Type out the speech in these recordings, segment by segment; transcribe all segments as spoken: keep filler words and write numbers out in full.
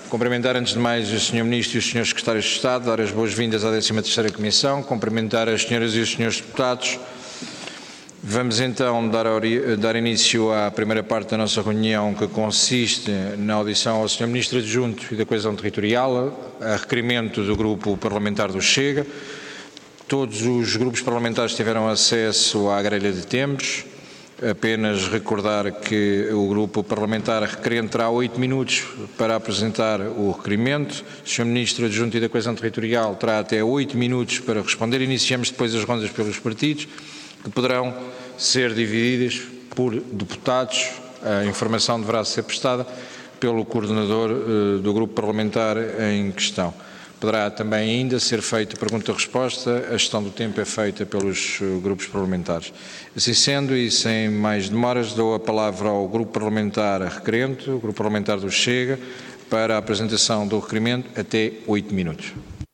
Cumprimentar antes de mais o senhor Ministro e os senhores Secretários de Estado, dar as boas-vindas à décima terceira Comissão, cumprimentar as senhoras e os senhores deputados. Vamos então dar, dar início à primeira parte da nossa reunião, que consiste na audição ao senhor Ministro Adjunto e da Coesão Territorial, a requerimento do Grupo Parlamentar do Chega. Todos os grupos parlamentares tiveram acesso à grelha de tempos. Apenas recordar que o grupo parlamentar requerente terá oito minutos para apresentar o requerimento. O senhor Ministro Adjunto e da Coesão Territorial terá até oito minutos para responder. Iniciamos depois as rondas pelos partidos, que poderão ser divididas por deputados. A informação deverá ser prestada pelo coordenador uh, do grupo parlamentar em questão. Poderá também ainda ser feita pergunta-resposta. A gestão do tempo é feita pelos uh, grupos parlamentares. Assim sendo, e sem mais demoras, dou a palavra ao grupo parlamentar requerente, o grupo parlamentar do Chega, para a apresentação do requerimento até oito minutos.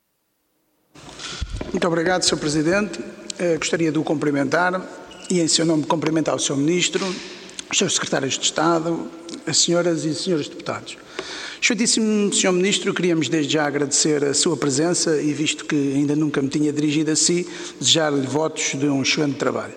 Muito obrigado, senhor Presidente. Uh, gostaria de o cumprimentar e, em seu nome, cumprimentar o senhor Ministro, os seus Secretários de Estado, as senhoras e senhores deputados. Excelentíssimo senhor Ministro, queríamos desde já agradecer a sua presença e, visto que ainda nunca me tinha dirigido a si, desejar-lhe votos de um excelente trabalho.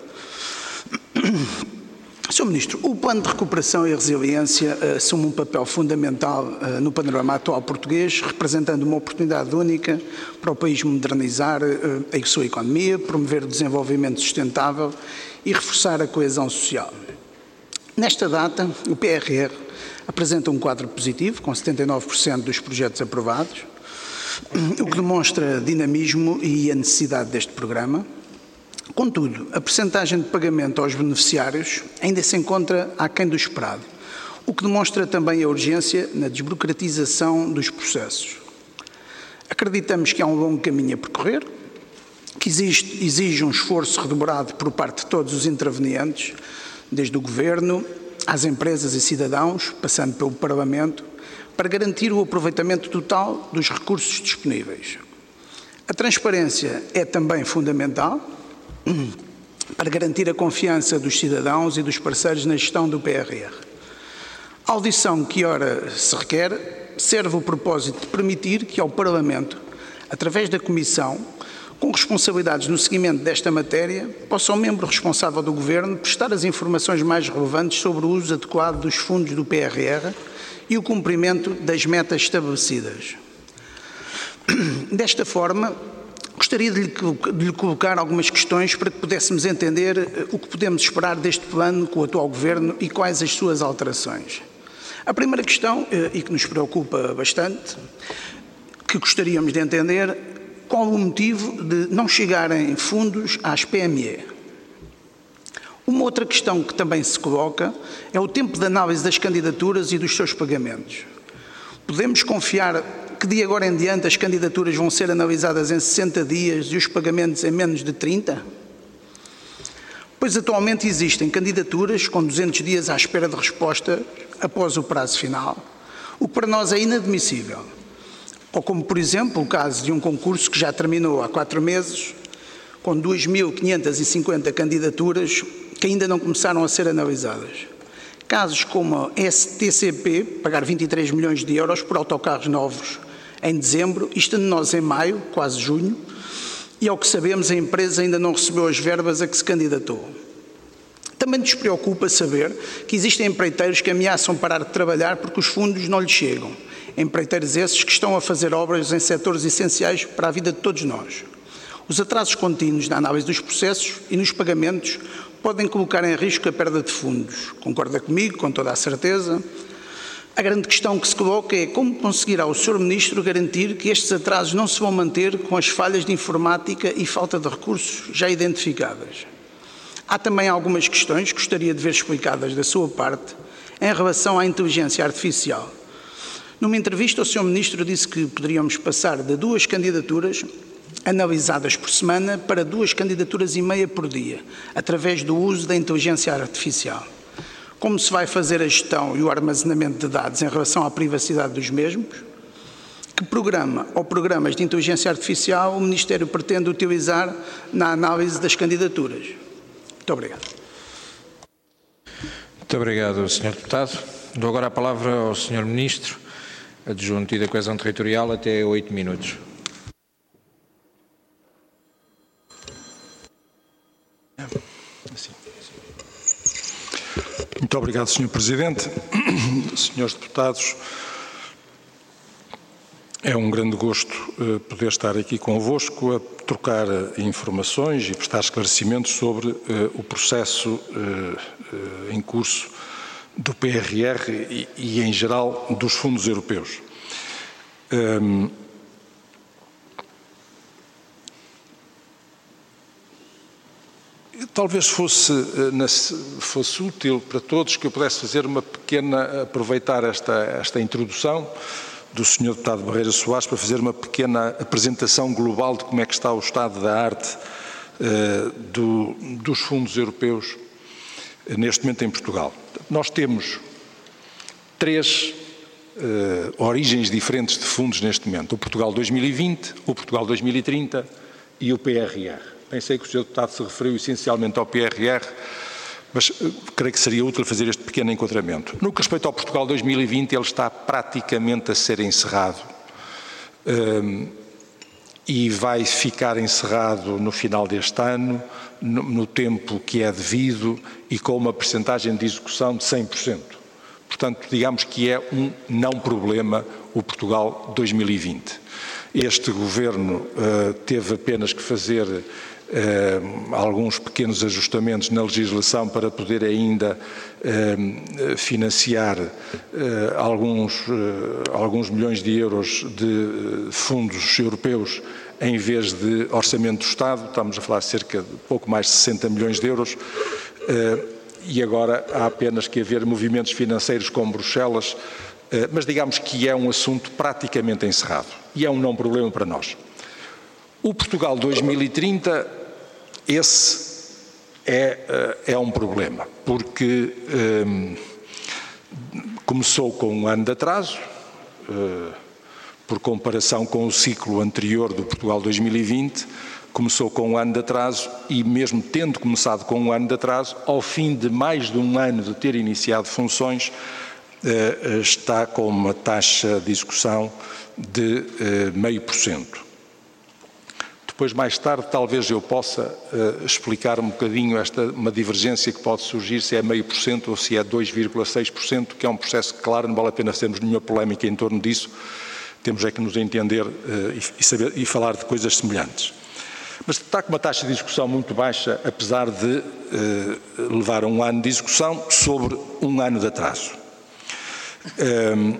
senhor Ministro, o Plano de Recuperação e Resiliência assume um papel fundamental uh, no panorama atual português, representando uma oportunidade única para o país modernizar uh, a sua economia, promover o desenvolvimento sustentável e reforçar a coesão social. Nesta data, o P R R apresenta um quadro positivo, com setenta e nove por cento dos projetos aprovados, o que demonstra dinamismo e a necessidade deste programa. Contudo, a percentagem de pagamento aos beneficiários ainda se encontra aquém do esperado, o que demonstra também a urgência na desburocratização dos processos. Acreditamos que há um longo caminho a percorrer, que existe, exige um esforço redobrado por parte de todos os intervenientes, desde o Governo às empresas e cidadãos, passando pelo Parlamento, para garantir o aproveitamento total dos recursos disponíveis. A transparência é também fundamental para garantir a confiança dos cidadãos e dos parceiros na gestão do P R R. A audição que ora se requer serve o propósito de permitir que ao Parlamento, através da Comissão, com responsabilidades no seguimento desta matéria, possa o membro responsável do Governo prestar as informações mais relevantes sobre o uso adequado dos fundos do P R R e o cumprimento das metas estabelecidas. Desta forma, gostaria de lhe, de lhe colocar algumas questões para que pudéssemos entender o que podemos esperar deste plano com o atual Governo e quais as suas alterações. A primeira questão, e que nos preocupa bastante, que gostaríamos de entender, qual o motivo de não chegarem fundos às P M E? Uma outra questão que também se coloca é o tempo de análise das candidaturas e dos seus pagamentos. Podemos confiar que de agora em diante as candidaturas vão ser analisadas em sessenta dias e os pagamentos em menos de trinta? Pois atualmente existem candidaturas com duzentos dias à espera de resposta após o prazo final, o que para nós é inadmissível. Ou como, por exemplo, o caso de um concurso que já terminou há quatro meses, com duas mil quinhentas e cinquenta candidaturas que ainda não começaram a ser analisadas. Casos como a S T C P, pagar vinte e três milhões de euros por autocarros novos em dezembro, estando nós em maio, quase junho, e ao que sabemos a empresa ainda não recebeu as verbas a que se candidatou. Também nos preocupa saber que existem empreiteiros que ameaçam parar de trabalhar porque os fundos não lhes chegam. Empreiteiros esses que estão a fazer obras em setores essenciais para a vida de todos nós. Os atrasos contínuos na análise dos processos e nos pagamentos podem colocar em risco a perda de fundos. Concorda comigo, com toda a certeza? A grande questão que se coloca é como conseguirá o senhor Ministro garantir que estes atrasos não se vão manter com as falhas de informática e falta de recursos já identificadas. Há também algumas questões que gostaria de ver explicadas da sua parte em relação à inteligência artificial. Numa entrevista, o senhor Ministro disse que poderíamos passar de duas candidaturas analisadas por semana para duas candidaturas e meia por dia, através do uso da inteligência artificial. Como se vai fazer a gestão e o armazenamento de dados em relação à privacidade dos mesmos? Que programa ou programas de inteligência artificial o Ministério pretende utilizar na análise das candidaturas? Muito obrigado. Muito obrigado, senhor Deputado. Dou agora a palavra ao senhor Ministro. Adjunto e da Coesão Territorial, até oito minutos. Muito obrigado, senhor Presidente. Senhores deputados, é um grande gosto uh, poder estar aqui convosco a trocar uh, informações e prestar esclarecimentos sobre uh, o processo uh, uh, em curso do P R R e, e, em geral, dos fundos europeus. Um, Talvez fosse, fosse útil para todos que eu pudesse fazer uma pequena, aproveitar esta, esta introdução do senhor Deputado Barreira Soares para fazer uma pequena apresentação global de como é que está o estado da arte uh, do, dos fundos europeus uh, neste momento em Portugal. Nós temos três uh, origens diferentes de fundos neste momento: o Portugal dois mil e vinte, o Portugal dois mil e trinta e o P R R. Pensei que o senhor Deputado se referiu essencialmente ao P R R, mas uh, creio que seria útil fazer este pequeno enquadramento. No que respeita ao Portugal dois mil e vinte, ele está praticamente a ser encerrado um, e vai ficar encerrado no final deste ano, no, no tempo que é devido e com uma percentagem de execução de cem por cento. Portanto, digamos que é um não problema o Portugal dois mil e vinte. Este Governo uh, teve apenas que fazer Uh, alguns pequenos ajustamentos na legislação para poder ainda uh, financiar uh, alguns, uh, alguns milhões de euros de fundos europeus em vez de orçamento do Estado. Estamos a falar de cerca de pouco mais de sessenta milhões de euros uh, e agora há apenas que haver movimentos financeiros com Bruxelas, uh, mas digamos que é um assunto praticamente encerrado e é um não problema para nós. O Portugal dois mil e trinta, esse é, é um problema, porque um, começou com um ano de atraso, uh, por comparação com o ciclo anterior do Portugal dois mil e vinte, começou com um ano de atraso e mesmo tendo começado com um ano de atraso, ao fim de mais de um ano de ter iniciado funções, uh, está com uma taxa de execução de uh, meio por cento. Depois, mais tarde, talvez eu possa uh, explicar um bocadinho esta, uma divergência que pode surgir, se é meio por cento ou se é dois vírgula seis por cento, que é um processo que, claro, não vale a pena termos nenhuma polémica em torno disso, temos é que nos entender uh, e, e, saber, e falar de coisas semelhantes. Mas está com uma taxa de execução muito baixa, apesar de uh, levar um ano de execução sobre um ano de atraso. Um,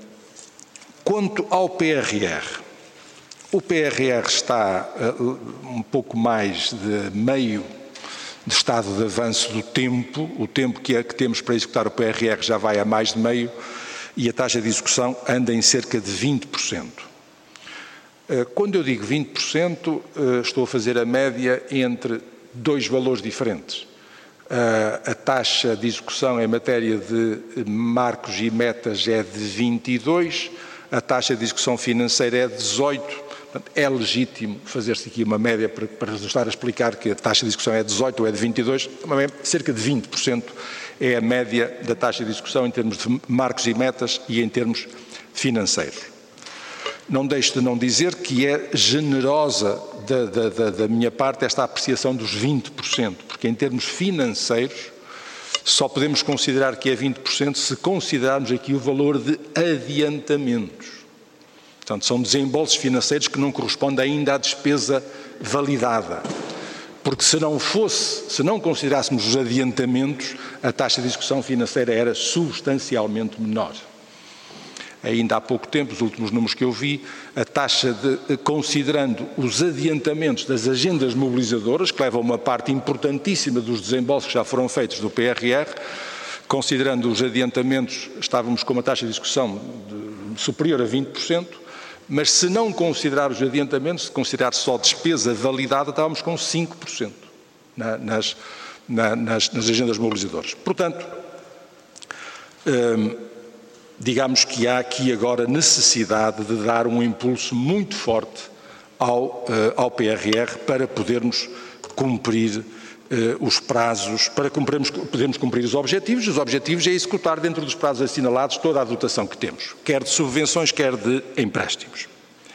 quanto ao P R R, o P R R está uh, um pouco mais de meio de estado de avanço do tempo, o tempo que, é, que temos para executar o P R R já vai a mais de meio e a taxa de execução anda em cerca de vinte por cento. Uh, quando eu digo vinte por cento, uh, estou a fazer a média entre dois valores diferentes. Uh, a taxa de execução em matéria de marcos e metas é de vinte e dois, a taxa de execução financeira é de dezoito. Portanto, é legítimo fazer-se aqui uma média para, para estar a explicar que a taxa de execução é de dezoito ou é de vinte e dois, mas cerca de vinte por cento é a média da taxa de execução em termos de marcos e metas e em termos financeiros. Não deixo de não dizer que é generosa da, da, da, da minha parte esta apreciação dos vinte por cento, porque em termos financeiros só podemos considerar que é vinte por cento se considerarmos aqui o valor de adiantamentos. Portanto, são desembolsos financeiros que não correspondem ainda à despesa validada. Porque se não fosse, se não considerássemos os adiantamentos, a taxa de execução financeira era substancialmente menor. Ainda há pouco tempo, os últimos números que eu vi, a taxa de, considerando os adiantamentos das agendas mobilizadoras, que levam uma parte importantíssima dos desembolsos que já foram feitos do P R R, considerando os adiantamentos, estávamos com uma taxa de execução de, superior a vinte por cento, mas se não considerar os adiantamentos, se considerar só despesa validada, estávamos com cinco por cento na, nas, na, nas, nas agendas mobilizadoras. Portanto, hum, digamos que há aqui agora necessidade de dar um impulso muito forte ao, uh, ao P R R para podermos cumprir uh, os prazos para cumprirmos, podermos cumprir os objetivos. Os objetivos é executar dentro dos prazos assinalados toda a dotação que temos, quer de subvenções, quer de empréstimos.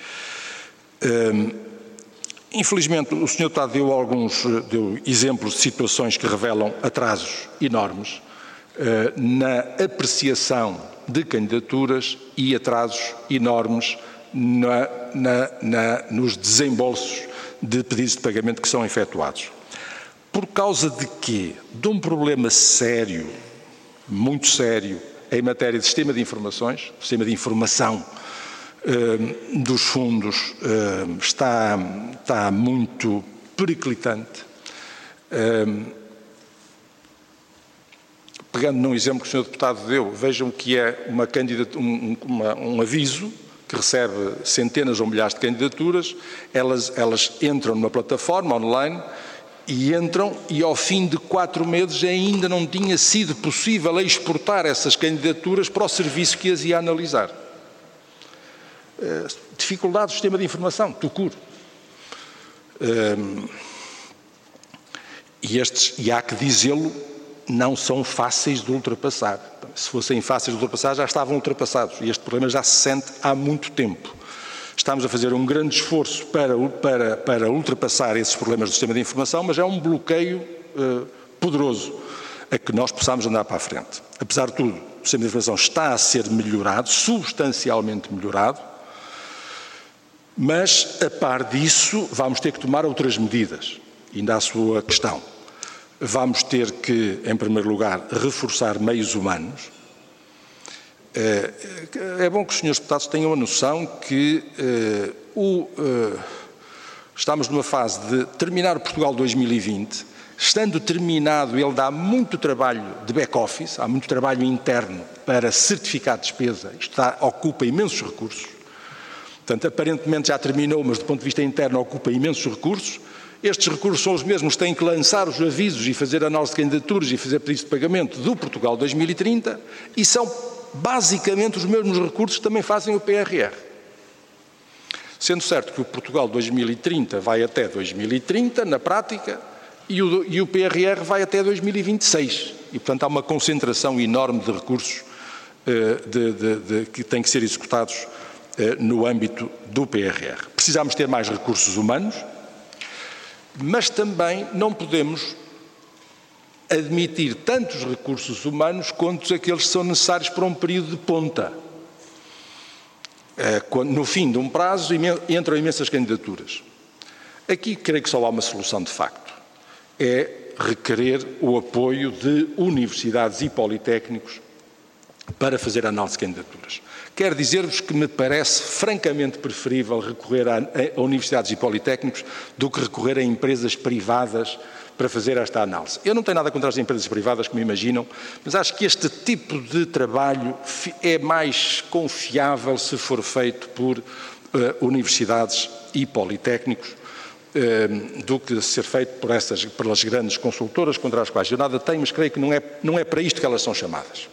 Um, Infelizmente, o senhor Deputado deu alguns deu exemplos de situações que revelam atrasos enormes eh, na apreciação de candidaturas e atrasos enormes na, na, na, nos desembolsos de pedidos de pagamento que são efetuados. Por causa de quê? De um problema sério, muito sério, em matéria de sistema de informações, sistema de informação Uh, dos fundos uh, está, está muito periclitante. Uh, pegando num exemplo que o senhor Deputado deu, vejam que é uma um, uma, um aviso que recebe centenas ou milhares de candidaturas, elas, elas entram numa plataforma online e entram e ao fim de quatro meses ainda não tinha sido possível exportar essas candidaturas para o serviço que as ia analisar. Uh, dificuldade do sistema de informação, tucur. Uh, e estes, e há que dizê-lo, não são fáceis de ultrapassar. Se fossem fáceis de ultrapassar, já estavam ultrapassados. E este problema já se sente há muito tempo. Estamos a fazer um grande esforço para, para, para ultrapassar esses problemas do sistema de informação, mas é um bloqueio uh, poderoso a que nós possamos andar para a frente. Apesar de tudo, o sistema de informação está a ser melhorado, substancialmente melhorado, mas, a par disso, vamos ter que tomar outras medidas, ainda à sua questão. Vamos ter que, em primeiro lugar, reforçar meios humanos. É bom que os senhores deputados tenham a noção que uh, o, uh, estamos numa fase de terminar o Portugal dois mil e vinte, estando terminado ele dá muito trabalho de back-office, há muito trabalho interno para certificar a despesa, isto dá, ocupa imensos recursos. Portanto, aparentemente já terminou, mas do ponto de vista interno ocupa imensos recursos. Estes recursos são os mesmos que têm que lançar os avisos e fazer análise de candidaturas e fazer pedidos de pagamento do Portugal dois mil e trinta e são basicamente os mesmos recursos que também fazem o P R R. Sendo certo que o Portugal dois mil e trinta vai até dois mil e trinta, na prática, e o, e o P R R vai até dois mil e vinte e seis. E, portanto, há uma concentração enorme de recursos uh, de, de, de, que têm que ser executados no âmbito do P R R. Precisamos ter mais recursos humanos, mas também não podemos admitir tantos recursos humanos quanto aqueles que são necessários para um período de ponta. No fim de um prazo entram imensas candidaturas. Aqui creio que só há uma solução de facto. É requerer o apoio de universidades e politécnicos para fazer análise de candidaturas. Quero dizer-vos que me parece francamente preferível recorrer a, a universidades e politécnicos do que recorrer a empresas privadas para fazer esta análise. Eu não tenho nada contra as empresas privadas, como imaginam, mas acho que este tipo de trabalho é mais confiável se for feito por uh, universidades e politécnicos uh, do que ser feito por essas, pelas grandes consultoras contra as quais eu nada tenho, mas creio que não é, não é para isto que elas são chamadas.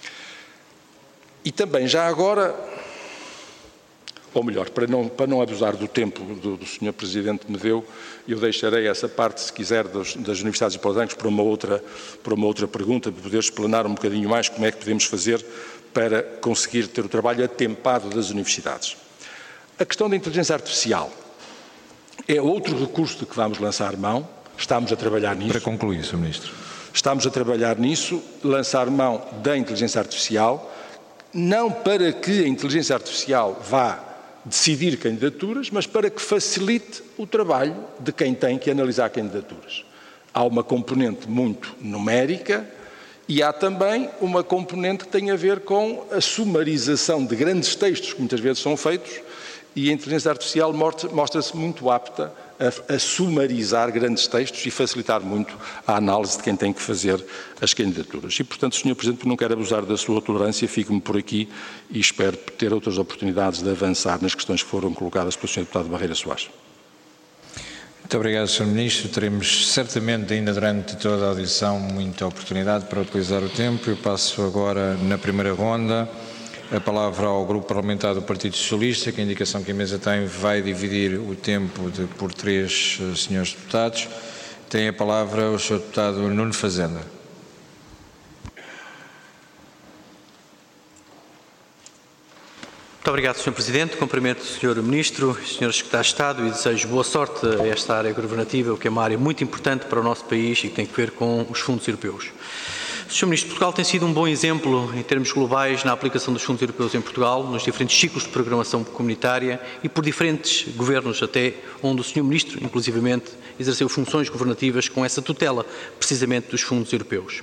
E também, já agora, ou melhor, para não, para não abusar do tempo do, do senhor Presidente me deu, eu deixarei essa parte, se quiser, dos, das universidades e politécnicos para uma outra, para uma outra pergunta, para poder explanar um bocadinho mais como é que podemos fazer para conseguir ter o trabalho atempado das universidades. A questão da inteligência artificial é outro recurso de que vamos lançar mão, estamos a trabalhar nisso. Para concluir, senhor Ministro. Estamos a trabalhar nisso, lançar mão da inteligência artificial, não para que a inteligência artificial vá decidir candidaturas, mas para que facilite o trabalho de quem tem que analisar candidaturas. Há uma componente muito numérica e há também uma componente que tem a ver com a sumarização de grandes textos que muitas vezes são feitos e a inteligência artificial mostra-se muito apta a, a sumarizar grandes textos e facilitar muito a análise de quem tem que fazer as candidaturas. E, portanto, senhor Presidente, não quero abusar da sua tolerância, fico-me por aqui e espero ter outras oportunidades de avançar nas questões que foram colocadas pelo senhor Deputado Barreira Soares. Muito obrigado, senhor Ministro. Teremos certamente ainda durante toda a audição muita oportunidade para utilizar o tempo. Eu passo agora, na primeira ronda, a palavra ao Grupo Parlamentar do Partido Socialista, que a indicação que a mesa tem vai dividir o tempo de, por três uh, senhores deputados Tem a palavra o senhor Deputado Nuno Fazenda. Muito obrigado, senhor Presidente. Cumprimento o senhor Ministro, senhores Secretários de Estado e desejo boa sorte a esta área governativa, que é uma área muito importante para o nosso país e que tem a ver com os fundos europeus. senhor Ministro, Portugal tem sido um bom exemplo em termos globais na aplicação dos fundos europeus em Portugal, nos diferentes ciclos de programação comunitária e por diferentes governos, até onde o senhor Ministro, inclusivamente, exerceu funções governativas com essa tutela, precisamente dos fundos europeus.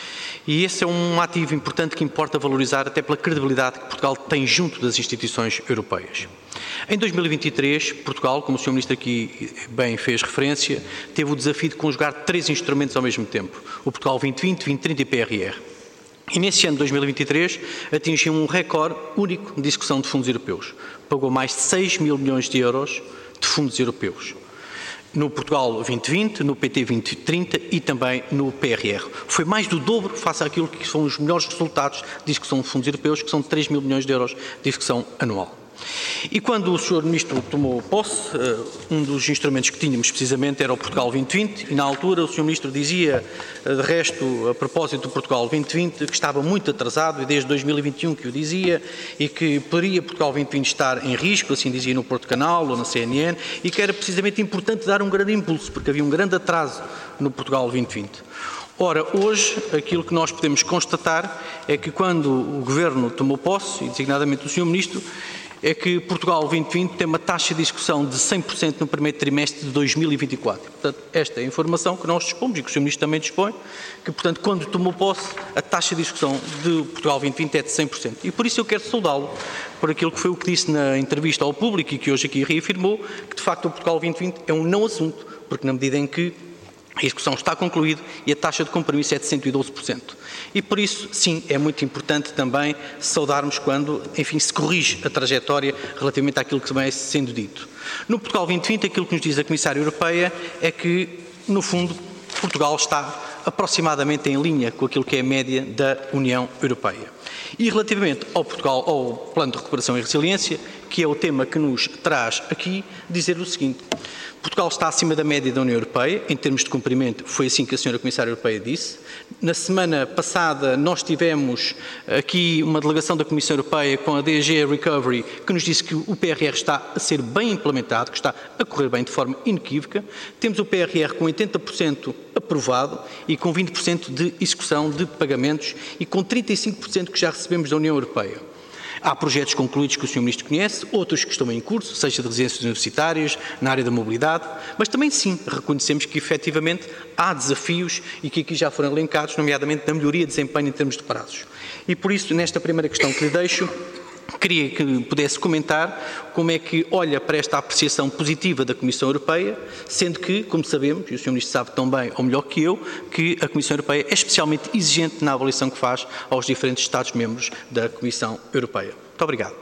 E esse é um ativo importante que importa valorizar até pela credibilidade que Portugal tem junto das instituições europeias. Em dois mil e vinte e três, Portugal, como o senhor Ministro aqui bem fez referência, teve o desafio de conjugar três instrumentos ao mesmo tempo, o Portugal vinte vinte, vinte trinta e P R R. E nesse ano de dois mil e vinte e três atingiu um recorde único de execução de fundos europeus. Pagou mais de seis mil milhões de euros de fundos europeus. No Portugal vinte vinte, no P T vinte trinta e também no P R R. Foi mais do dobro face àquilo que são os melhores resultados de execução de fundos europeus, que são três mil milhões de euros de execução anual. E quando o senhor Ministro tomou posse, um dos instrumentos que tínhamos precisamente era o Portugal vinte vinte e na altura o senhor Ministro dizia, de resto, a propósito do Portugal vinte vinte, que estava muito atrasado e desde dois mil e vinte e um que o dizia e que poderia Portugal vinte vinte estar em risco, assim dizia no Porto Canal ou na C N N, e que era precisamente importante dar um grande impulso, porque havia um grande atraso no Portugal vinte vinte. Ora, hoje, aquilo que nós podemos constatar é que quando o Governo tomou posse, e designadamente o senhor Ministro, é que Portugal vinte vinte tem uma taxa de execução de cem por cento no primeiro trimestre de dois mil e vinte e quatro. Portanto, esta é a informação que nós dispomos e que o senhor Ministro também dispõe, que, portanto, quando tomou posse, a taxa de execução de Portugal vinte vinte é de cem por cento. E por isso eu quero saudá-lo por aquilo que foi o que disse na entrevista ao público e que hoje aqui reafirmou, que de facto o Portugal vinte vinte é um não assunto, porque na medida em que a execução está concluída e a taxa de compromisso é de cento e doze por cento. E por isso, sim, é muito importante também saudarmos quando, enfim, se corrige a trajetória relativamente àquilo que vem sendo dito. No Portugal vinte vinte, aquilo que nos diz a Comissária Europeia é que, no fundo, Portugal está aproximadamente em linha com aquilo que é a média da União Europeia. E relativamente ao, Portugal, ao Plano de Recuperação e Resiliência, que é o tema que nos traz aqui, dizer o seguinte: Portugal está acima da média da União Europeia, em termos de cumprimento, foi assim que a senhora Comissária Europeia disse. Na semana passada nós tivemos aqui uma delegação da Comissão Europeia com a D G Recovery, que nos disse que o P R R está a ser bem implementado, que está a correr bem de forma inequívoca. Temos o P R R com oitenta por cento aprovado e com vinte por cento de execução de pagamentos e com trinta e cinco por cento que já recebemos da União Europeia. Há projetos concluídos que o senhor Ministro conhece, outros que estão em curso, seja de residências universitárias, na área da mobilidade, mas também sim, reconhecemos que efetivamente há desafios e que aqui já foram elencados, nomeadamente na melhoria de desempenho em termos de prazos. E por isso, nesta primeira questão que lhe deixo, queria que pudesse comentar como é que olha para esta apreciação positiva da Comissão Europeia, sendo que, como sabemos, e o senhor Ministro sabe tão bem ou melhor que eu, que a Comissão Europeia é especialmente exigente na avaliação que faz aos diferentes Estados-membros da Comissão Europeia. Muito obrigado.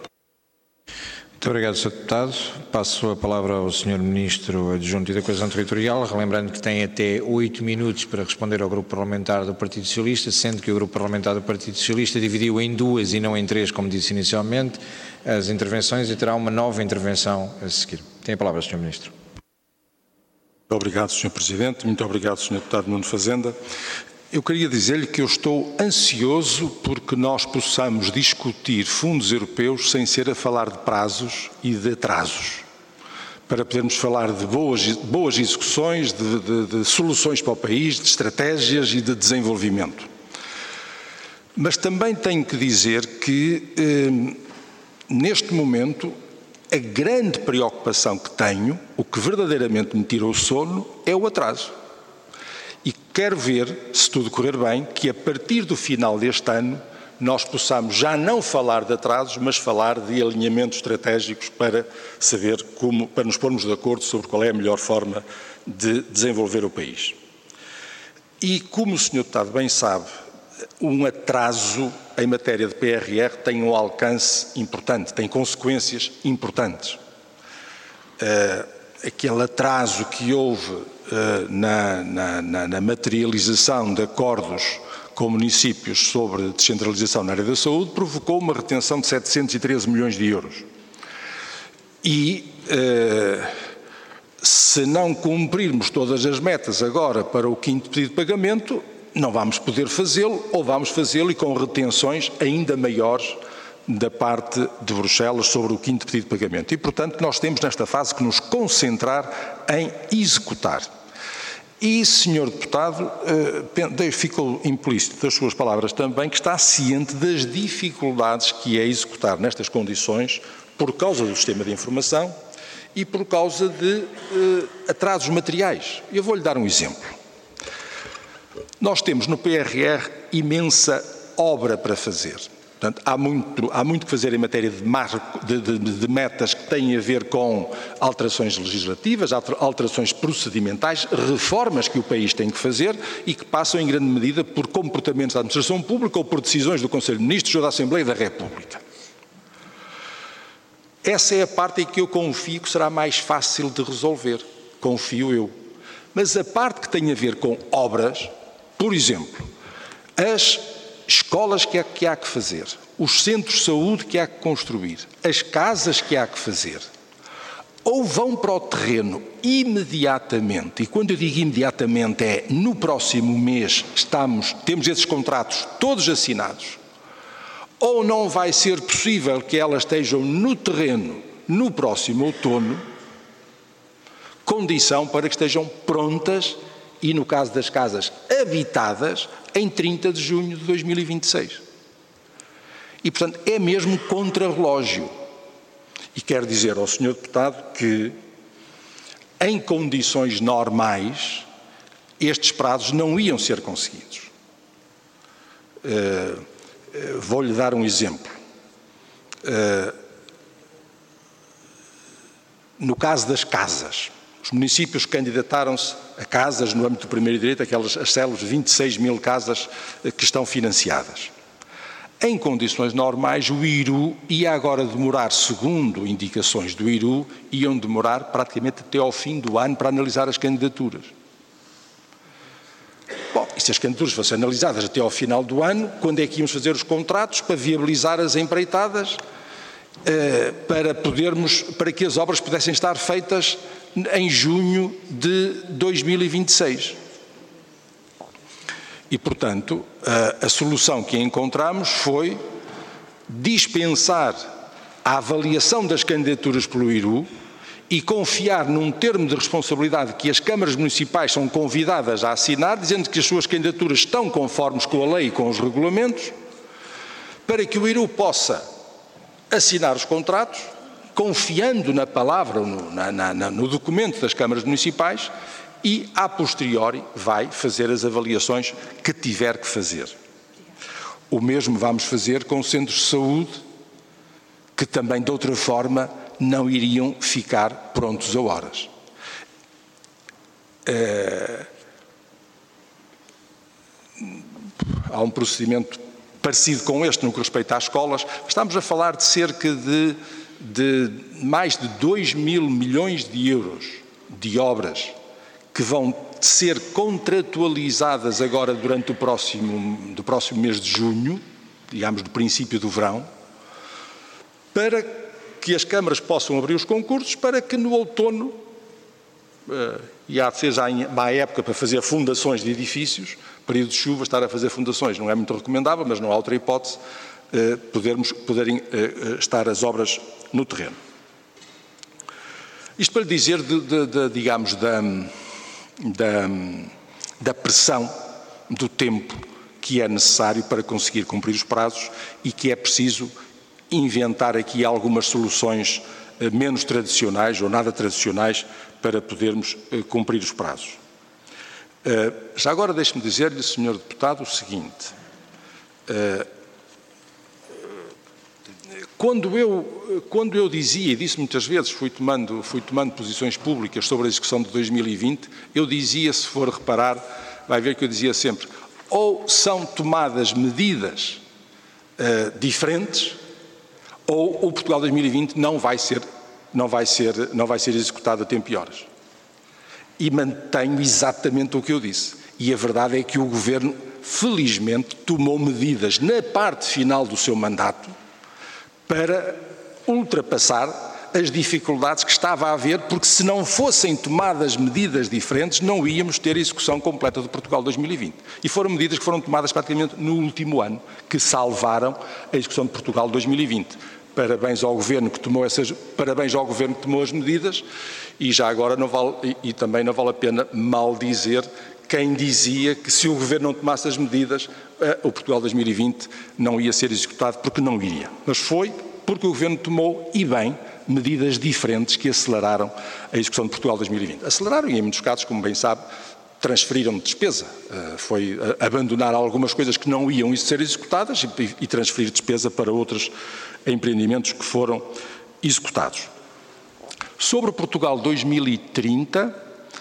Muito obrigado, senhor Deputado. Passo a palavra ao senhor Ministro Adjunto e da Coesão Territorial, relembrando que tem até oito minutos para responder ao Grupo Parlamentar do Partido Socialista, sendo que o Grupo Parlamentar do Partido Socialista dividiu em duas e não em três, como disse inicialmente, as intervenções e terá uma nova intervenção a seguir. Tem a palavra, senhor Ministro. Muito obrigado, senhor Presidente. Muito obrigado, senhor Deputado Nuno Fazenda. Eu queria dizer-lhe que eu estou ansioso porque nós possamos discutir fundos europeus sem ser a falar de prazos e de atrasos, para podermos falar de boas, boas execuções, de, de, de soluções para o país, de estratégias e de desenvolvimento. Mas também tenho que dizer que, eh, neste momento, a grande preocupação que tenho, o que verdadeiramente me tira o sono, é o atraso. E quero ver, se tudo correr bem, que a partir do final deste ano nós possamos já não falar de atrasos, mas falar de alinhamentos estratégicos para saber como, para nos pormos de acordo sobre qual é a melhor forma de desenvolver o país. E como o senhor Deputado bem sabe, um atraso em matéria de P R R tem um alcance importante, tem consequências importantes. Uh, aquele atraso que houve Na, na, na materialização de acordos com municípios sobre descentralização na área da saúde provocou uma retenção de setecentos e treze milhões de euros. E, eh, se não cumprirmos todas as metas agora para o quinto pedido de pagamento, não vamos poder fazê-lo, ou vamos fazê-lo e com retenções ainda maiores da parte de Bruxelas sobre o quinto pedido de pagamento. E, portanto, nós temos nesta fase que nos concentrar em executar. E, senhor Deputado, ficou implícito das suas palavras também que está ciente das dificuldades que é executar nestas condições por causa do sistema de informação e por causa de eh, atrasos materiais. Eu vou-lhe dar um exemplo. Nós temos no P R R imensa obra para fazer. Portanto, há muito, há muito que fazer em matéria de, marco, de, de, de metas que têm a ver com alterações legislativas, alterações procedimentais, reformas que o país tem que fazer e que passam em grande medida por comportamentos da administração pública ou por decisões do Conselho de Ministros ou da Assembleia da República. Essa é a parte em que eu confio que será mais fácil de resolver, confio eu. Mas a parte que tem a ver com obras, por exemplo, as escolas que há, que há que fazer, os centros de saúde que há que construir, as casas que há que fazer, ou vão para o terreno imediatamente, e quando eu digo imediatamente é no próximo mês estamos, temos esses contratos todos assinados, ou não vai ser possível que elas estejam no terreno no próximo outono, condição para que estejam prontas e, no caso das casas habitadas, em trinta de junho de dois mil e vinte e seis. E, portanto, é mesmo contrarrelógio. E quero dizer ao senhor Deputado que, em condições normais, estes prazos não iam ser conseguidos. Uh, uh, vou-lhe dar um exemplo. Uh, no caso das casas, os municípios candidataram-se a casas no âmbito do primeiro direito, aquelas as célebres vinte e seis mil casas que estão financiadas. Em condições normais, o I R U ia agora demorar, segundo indicações do I R U, iam demorar praticamente até ao fim do ano para analisar as candidaturas. Bom, e se as candidaturas fossem analisadas até ao final do ano, quando é que íamos fazer os contratos para viabilizar as empreitadas, para podermos, para que as obras pudessem estar feitas em junho de dois mil e vinte e seis. E, portanto, a, a solução que encontramos foi dispensar a avaliação das candidaturas pelo I R U e confiar num termo de responsabilidade que as câmaras municipais são convidadas a assinar, dizendo que as suas candidaturas estão conformes com a lei e com os regulamentos, para que o I R U possa assinar os contratos, confiando na palavra, no, na, na, no documento das câmaras municipais e, a posteriori, vai fazer as avaliações que tiver que fazer. O mesmo vamos fazer com centros de saúde, que também, de outra forma, não iriam ficar prontos a horas. É... Há um procedimento parecido com este no que respeita às escolas. Estamos a falar de cerca de, de mais de dois mil milhões de euros de obras que vão ser contratualizadas agora durante o próximo, do próximo mês de junho, digamos do princípio do verão, para que as câmaras possam abrir os concursos, para que no outono, uh, e há de ser já em má época para fazer fundações de edifícios, período de chuva, estar a fazer fundações não é muito recomendável, mas não há outra hipótese, uh, podermos, poderem uh, estar as obras no terreno. Isto para lhe dizer, de, de, de, digamos, da, da, da pressão do tempo que é necessário para conseguir cumprir os prazos e que é preciso inventar aqui algumas soluções uh, menos tradicionais ou nada tradicionais para podermos uh, cumprir os prazos. Uh, já agora deixe-me dizer-lhe, senhor Deputado, o seguinte. Uh, quando, eu, quando eu dizia, e disse muitas vezes, fui tomando, fui tomando posições públicas sobre a execução de dois mil e vinte, eu dizia, se for reparar, vai ver que eu dizia sempre, ou são tomadas medidas uh, diferentes, ou o Portugal dois mil e vinte não vai ser, não vai ser, não vai ser executado a tempo e horas. E mantenho exatamente o que eu disse. E a verdade é que o Governo, felizmente, tomou medidas na parte final do seu mandato para ultrapassar as dificuldades que estava a haver, porque se não fossem tomadas medidas diferentes, não íamos ter a execução completa do Portugal dois mil e vinte. E foram medidas que foram tomadas praticamente no último ano, que salvaram a execução de Portugal dois mil e vinte. Parabéns ao Governo que tomou essas, parabéns ao Governo que tomou as medidas, e já agora não vale, e, e também não vale a pena mal dizer quem dizia que se o Governo não tomasse as medidas, o Portugal dois mil e vinte não ia ser executado, porque não iria. Mas foi porque o Governo tomou, e bem, medidas diferentes que aceleraram a execução de Portugal dois mil e vinte. Aceleraram e, em muitos casos, como bem sabe, transferiram despesa. Foi abandonar algumas coisas que não iam ser executadas e transferir despesa para outros empreendimentos que foram executados. Sobre o Portugal dois mil e trinta,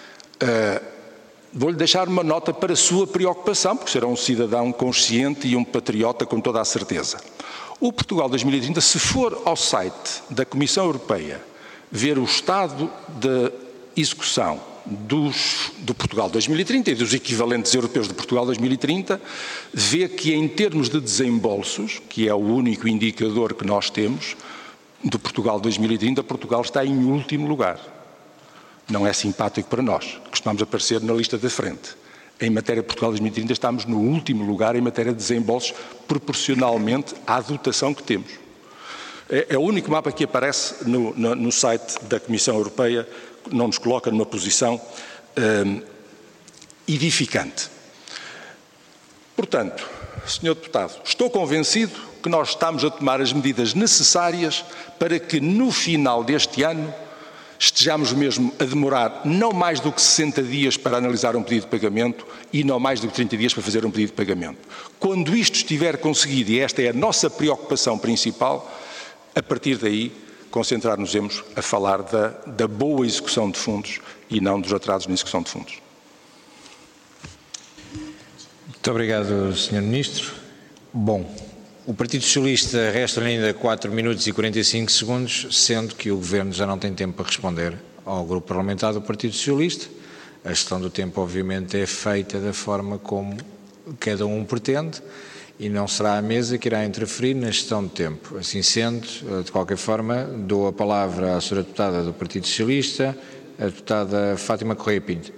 vou-lhe deixar uma nota para a sua preocupação, porque será um cidadão consciente e um patriota com toda a certeza. O Portugal dois mil e trinta, se for ao site da Comissão Europeia ver o estado de execução dos, do Portugal dois mil e trinta e dos equivalentes europeus do Portugal dois mil e trinta, vê que em termos de desembolsos, que é o único indicador que nós temos, do Portugal dois mil e trinta, Portugal está em último lugar. Não é simpático para nós, costumamos aparecer na lista da frente. Em matéria de Portugal dois mil e trinta estamos no último lugar em matéria de desembolsos proporcionalmente à dotação que temos. É, é o único mapa que aparece no, no, no site da Comissão Europeia, não nos coloca numa posição hum, edificante. Portanto, senhor Deputado, estou convencido que nós estamos a tomar as medidas necessárias para que no final deste ano estejamos mesmo a demorar não mais do que sessenta dias para analisar um pedido de pagamento e não mais do que trinta dias para fazer um pedido de pagamento. Quando isto estiver conseguido, e esta é a nossa preocupação principal, a partir daí concentrar-nos-emos a falar da, da boa execução de fundos e não dos atrasos na execução de fundos. Muito obrigado, senhor Ministro. Bom, o Partido Socialista resta-lhe ainda quatro minutos e quarenta e cinco segundos, sendo que o Governo já não tem tempo para responder ao Grupo Parlamentar do Partido Socialista. A gestão do tempo, obviamente, é feita da forma como cada um pretende e não será a mesa que irá interferir na gestão do tempo. Assim sendo, de qualquer forma, dou a palavra à senhora Deputada do Partido Socialista, a Deputada Fátima Correia Pinto.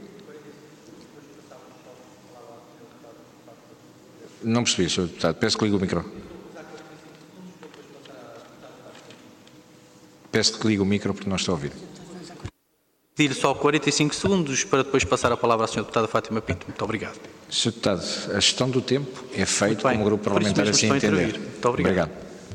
Não percebi, senhor Deputado. Peço que ligue o micro. Peço que ligue o micro porque não estou a ouvir. Pedir só quarenta e cinco segundos para depois passar a palavra à senhora Deputada Fátima Pinto. Muito obrigado. senhor Deputado, a gestão do tempo é feita como o Grupo Parlamentar assim entender. Muito obrigado. obrigado.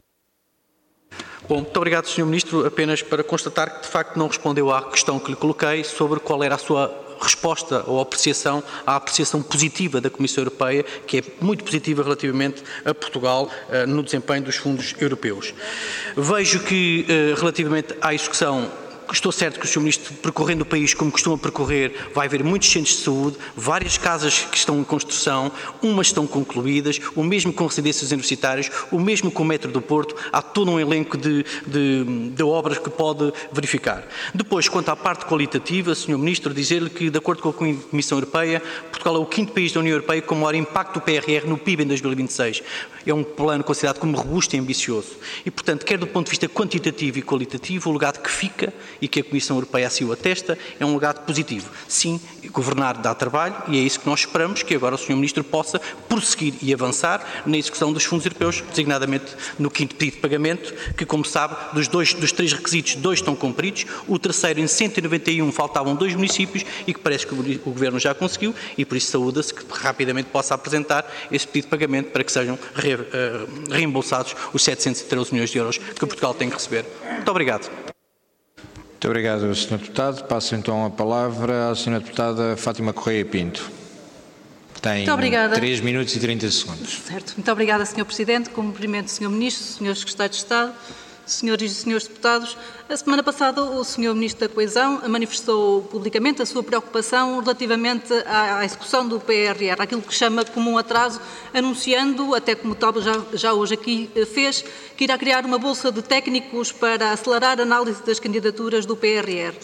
Bom, muito obrigado, senhor Ministro. Apenas para constatar que, de facto, não respondeu à questão que lhe coloquei sobre qual era a sua resposta ou apreciação à apreciação positiva da Comissão Europeia, que é muito positiva relativamente a Portugal uh, no desempenho dos fundos europeus. Vejo que, uh, relativamente à execução, estou certo que o senhor Ministro, percorrendo o país como costuma percorrer, vai ver muitos centros de saúde, várias casas que estão em construção, umas estão concluídas, o mesmo com residências universitárias, o mesmo com o metro do Porto, há todo um elenco de, de, de obras que pode verificar. Depois, quanto à parte qualitativa, senhor Ministro, dizer-lhe que, de acordo com a Comissão Europeia, Portugal é o quinto país da União Europeia com maior impacto do P R R no P I B em dois mil e vinte e seis. É um plano considerado como robusto e ambicioso. E, portanto, quer do ponto de vista quantitativo e qualitativo, o legado que fica e que a Comissão Europeia assim o atesta, é um legado positivo. Sim, governar dá trabalho e é isso que nós esperamos, que agora o senhor Ministro possa prosseguir e avançar na execução dos fundos europeus, designadamente no quinto pedido de pagamento, que, como sabe, dos, dois, dos três requisitos, dois estão cumpridos, o terceiro, em cento e noventa e um, faltavam dois municípios e que parece que o Governo já conseguiu e, por isso, saúda-se que rapidamente possa apresentar esse pedido de pagamento para que sejam re, uh, reembolsados os setecentos e treze milhões de euros que Portugal tem que receber. Muito obrigado. Muito obrigado, senhor Deputado. Passo então a palavra à senhora Deputada Fátima Correia Pinto. Tem três minutos e trinta segundos. Certo. Muito obrigada, senhor Presidente. Cumprimento o senhor Ministro, senhores Secretários de Estado, senhores e senhores Deputados. A semana passada, o senhor Ministro da Coesão manifestou publicamente a sua preocupação relativamente à execução do P R R, aquilo que chama como um atraso, anunciando, até como tal já, já hoje aqui fez, que irá criar uma bolsa de técnicos para acelerar a análise das candidaturas do P R R.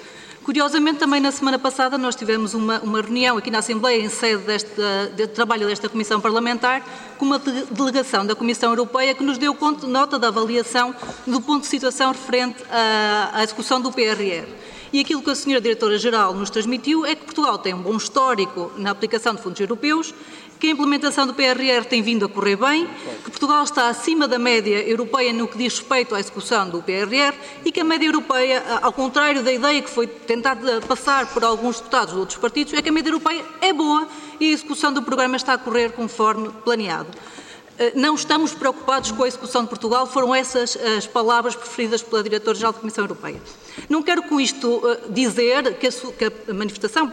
Curiosamente, também na semana passada nós tivemos uma, uma reunião aqui na Assembleia, em sede desta, de trabalho desta Comissão Parlamentar, com uma delegação da Comissão Europeia que nos deu conta, nota da avaliação do ponto de situação referente à, à execução do P R R. E aquilo que a senhora Diretora-Geral nos transmitiu é que Portugal tem um bom histórico na aplicação de fundos europeus, que a implementação do P R R tem vindo a correr bem, que Portugal está acima da média europeia no que diz respeito à execução do P R R e que a média europeia, ao contrário da ideia que foi tentada passar por alguns deputados de outros partidos, é que a média europeia é boa e a execução do programa está a correr conforme planeado. Não estamos preocupados com a execução de Portugal, foram essas as palavras preferidas pela Diretora-Geral da Comissão Europeia. Não quero com isto dizer que a, que a manifestação...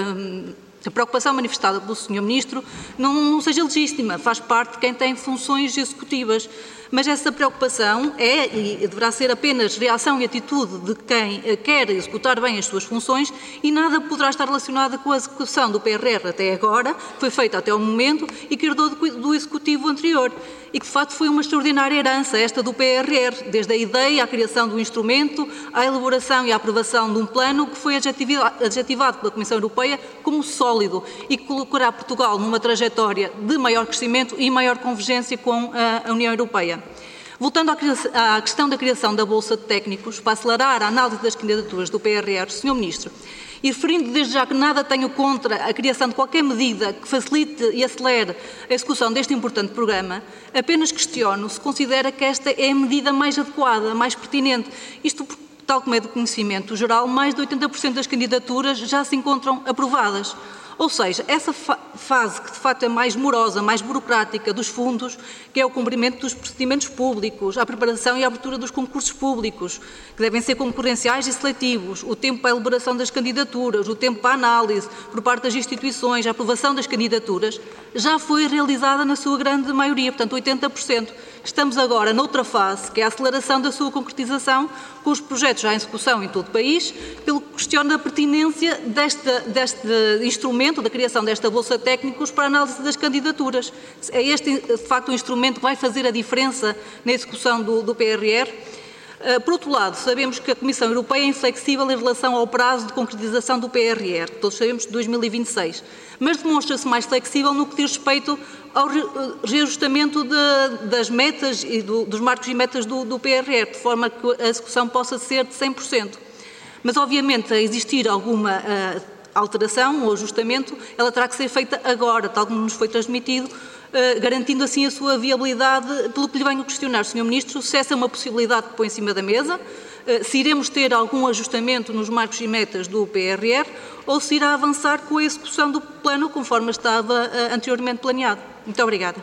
A preocupação manifestada pelo senhor Ministro não, não seja legítima, faz parte de quem tem funções executivas, mas essa preocupação é e deverá ser apenas reação e atitude de quem quer executar bem as suas funções e nada poderá estar relacionado com a execução do P R R até agora, foi feita até o momento e que herdou do Executivo anterior. E que, de facto, foi uma extraordinária herança esta do P R R, desde a ideia, à criação do instrumento, à elaboração e à aprovação de um plano que foi adjetivado pela Comissão Europeia como sólido e que colocará Portugal numa trajetória de maior crescimento e maior convergência com a União Europeia. Voltando à questão da criação da Bolsa de Técnicos, para acelerar a análise das candidaturas do P R R, senhor Ministro, e referindo desde já que nada tenho contra a criação de qualquer medida que facilite e acelere a execução deste importante programa, apenas questiono se considera que esta é a medida mais adequada, mais pertinente. Isto porque, tal como é de conhecimento geral, mais de oitenta por cento das candidaturas já se encontram aprovadas. Ou seja, essa fa fase que de facto é mais morosa, mais burocrática dos fundos, que é o cumprimento dos procedimentos públicos, a preparação e a abertura dos concursos públicos, que devem ser concorrenciais e seletivos, o tempo para a elaboração das candidaturas, o tempo para a análise por parte das instituições, a aprovação das candidaturas, já foi realizada na sua grande maioria, portanto oitenta por cento. Estamos agora noutra fase, que é a aceleração da sua concretização, com os projetos já em execução em todo o país, pelo que questiona a pertinência deste, deste instrumento, da criação desta Bolsa de Técnicos para a análise das candidaturas. É este, de facto, o instrumento que vai fazer a diferença na execução do, do P R R. Por outro lado, sabemos que a Comissão Europeia é inflexível em relação ao prazo de concretização do P R R, todos sabemos de dois mil e vinte e seis, mas demonstra-se mais flexível no que diz respeito ao reajustamento de, das metas e do, dos marcos e metas do, do P R R, de forma que a execução possa ser de cem por cento. Mas, obviamente, a existir alguma uh, alteração ou ajustamento, ela terá que ser feita agora, tal como nos foi transmitido, Uh, garantindo assim a sua viabilidade, pelo que lhe venho questionar, senhor Ministro, se essa é uma possibilidade que põe em cima da mesa, uh, se iremos ter algum ajustamento nos marcos e metas do P R R ou se irá avançar com a execução do plano conforme estava uh, anteriormente planeado. Muito obrigada.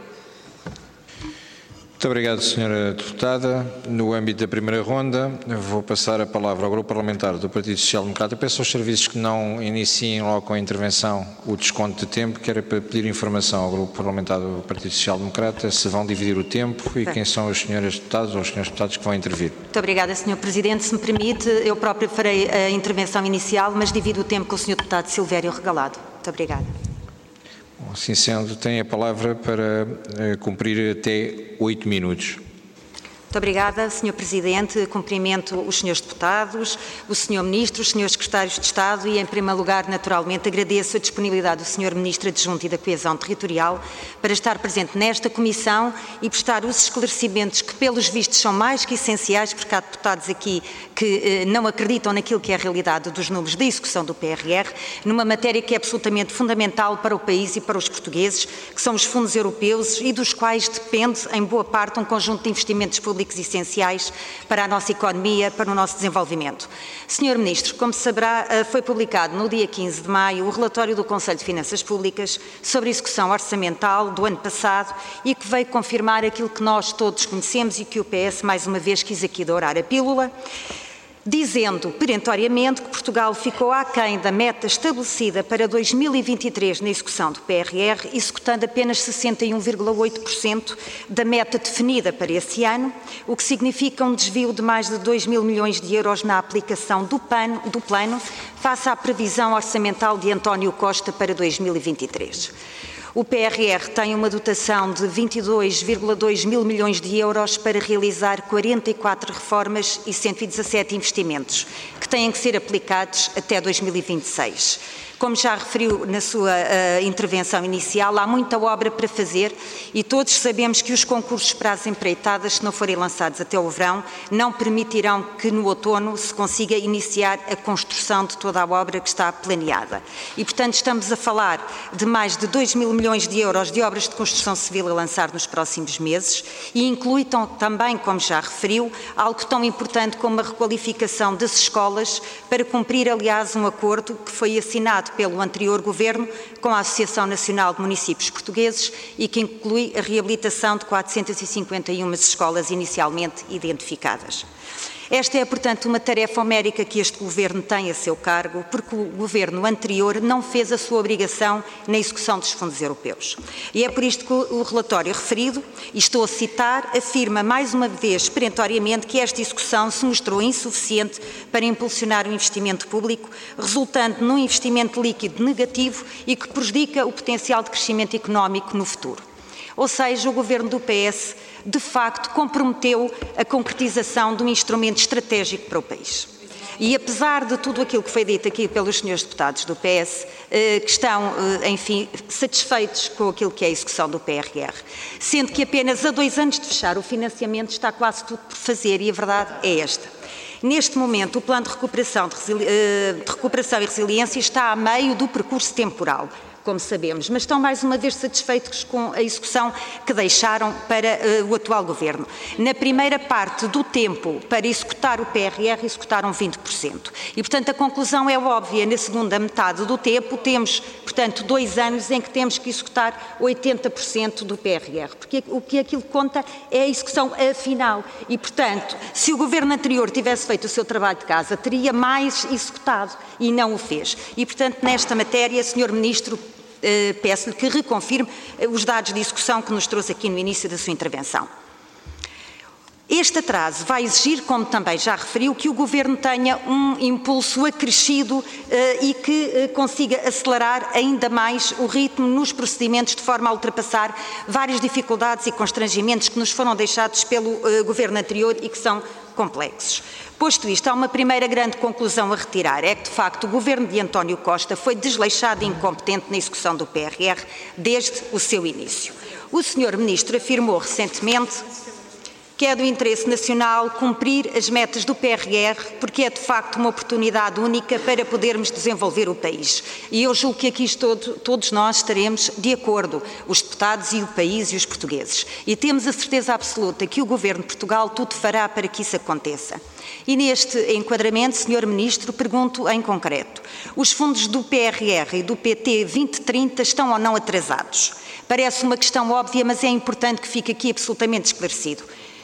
Muito obrigado, senhora Deputada. No âmbito da primeira ronda, vou passar a palavra ao Grupo Parlamentar do Partido Social Democrata. Peço aos serviços que não iniciem logo com a intervenção o desconto de tempo, que era para pedir informação ao Grupo Parlamentar do Partido Social Democrata se vão dividir o tempo e quem são as senhoras deputadas ou os senhores deputados que vão intervir. Muito obrigada, senhor Presidente. Se me permite, eu próprio farei a intervenção inicial, mas divido o tempo com o senhor Deputado Silvério Regalado. Muito obrigada. Assim sendo, tem a palavra para uh, cumprir até oito minutos. Muito obrigada, senhor Presidente. Cumprimento os senhores deputados, o senhor Ministro, os senhores secretários de Estado e, em primeiro lugar, naturalmente, agradeço a disponibilidade do senhor Ministro Adjunto e da Coesão Territorial para estar presente nesta comissão e prestar os esclarecimentos que, pelos vistos, são mais que essenciais, porque há deputados aqui que eh, não acreditam naquilo que é a realidade dos números de execução do P R R, numa matéria que é absolutamente fundamental para o país e para os portugueses, que são os fundos europeus e dos quais depende, em boa parte, um conjunto de investimentos públicos essenciais para a nossa economia, para o nosso desenvolvimento. senhor Ministro, como saberá, foi publicado no dia quinze de maio o relatório do Conselho de Finanças Públicas sobre a execução orçamental do ano passado e que veio confirmar aquilo que nós todos conhecemos e que o P S mais uma vez quis aqui dourar a pílula, dizendo perentoriamente que Portugal ficou aquém da meta estabelecida para dois mil e vinte e três na execução do P R R, executando apenas sessenta e um vírgula oito por cento da meta definida para esse ano, o que significa um desvio de mais de dois mil milhões de euros na aplicação do, PAN, do plano, face à previsão orçamental de António Costa para dois mil e vinte e três. O P R R tem uma dotação de vinte e dois vírgula dois mil milhões de euros para realizar quarenta e quatro reformas e cento e dezassete investimentos, que têm que ser aplicados até dois mil e vinte e seis. Como já referiu na sua uh, intervenção inicial, há muita obra para fazer e todos sabemos que os concursos para as empreitadas, se não forem lançados até o verão, não permitirão que no outono se consiga iniciar a construção de toda a obra que está planeada. E, portanto, estamos a falar de mais de dois mil milhões de euros de obras de construção civil a lançar nos próximos meses e inclui também, como já referiu, algo tão importante como a requalificação das escolas para cumprir, aliás, um acordo que foi assinado pelo anterior Governo com a Associação Nacional de Municípios Portugueses e que inclui a reabilitação de quatrocentas e cinquenta e uma escolas inicialmente identificadas. Esta é, portanto, uma tarefa homérica que este Governo tem a seu cargo, porque o Governo anterior não fez a sua obrigação na execução dos fundos europeus. E é por isto que o relatório referido, e estou a citar, afirma mais uma vez perentoriamente que esta execução se mostrou insuficiente para impulsionar o investimento público, resultando num investimento líquido negativo e que prejudica o potencial de crescimento económico no futuro. Ou seja, o Governo do P S, de facto, comprometeu a concretização de um instrumento estratégico para o país. E apesar de tudo aquilo que foi dito aqui pelos senhores deputados do P S, que estão, enfim, satisfeitos com aquilo que é a execução do P R R, sendo que apenas a dois anos de fechar o financiamento está quase tudo por fazer e a verdade é esta. Neste momento, o Plano de Recuperação, de, de Recuperação e Resiliência está a meio do percurso temporal, como sabemos, mas estão mais uma vez satisfeitos com a execução que deixaram para uh, o atual Governo. Na primeira parte do tempo para executar o P R R, executaram vinte por cento. E, portanto, a conclusão é óbvia. Na segunda metade do tempo, temos, portanto, dois anos em que temos que executar oitenta por cento do P R R, porque o que aquilo conta é a execução final. E, portanto, se o Governo anterior tivesse feito o seu trabalho de casa, teria mais executado e não o fez. E, portanto, nesta matéria, senhor Ministro, Uh, peço-lhe que reconfirme uh, os dados de execução que nos trouxe aqui no início da sua intervenção. Este atraso vai exigir, como também já referiu, que o Governo tenha um impulso acrescido uh, e que uh, consiga acelerar ainda mais o ritmo nos procedimentos de forma a ultrapassar várias dificuldades e constrangimentos que nos foram deixados pelo uh, Governo anterior e que são complexos. Posto isto, há uma primeira grande conclusão a retirar, é que, de facto, o Governo de António Costa foi desleixado e incompetente na execução do P R R desde o seu início. O senhor Ministro afirmou recentemente que é do interesse nacional cumprir as metas do P R R, porque é de facto uma oportunidade única para podermos desenvolver o país. E eu julgo que aqui todo, todos nós estaremos de acordo, os deputados e o país e os portugueses. E temos a certeza absoluta que o Governo de Portugal tudo fará para que isso aconteça. E neste enquadramento, senhor Ministro, pergunto em concreto, os fundos do P R R e do P T vinte trinta estão ou não atrasados? Parece uma questão óbvia, mas é importante que fique aqui absolutamente esclarecido.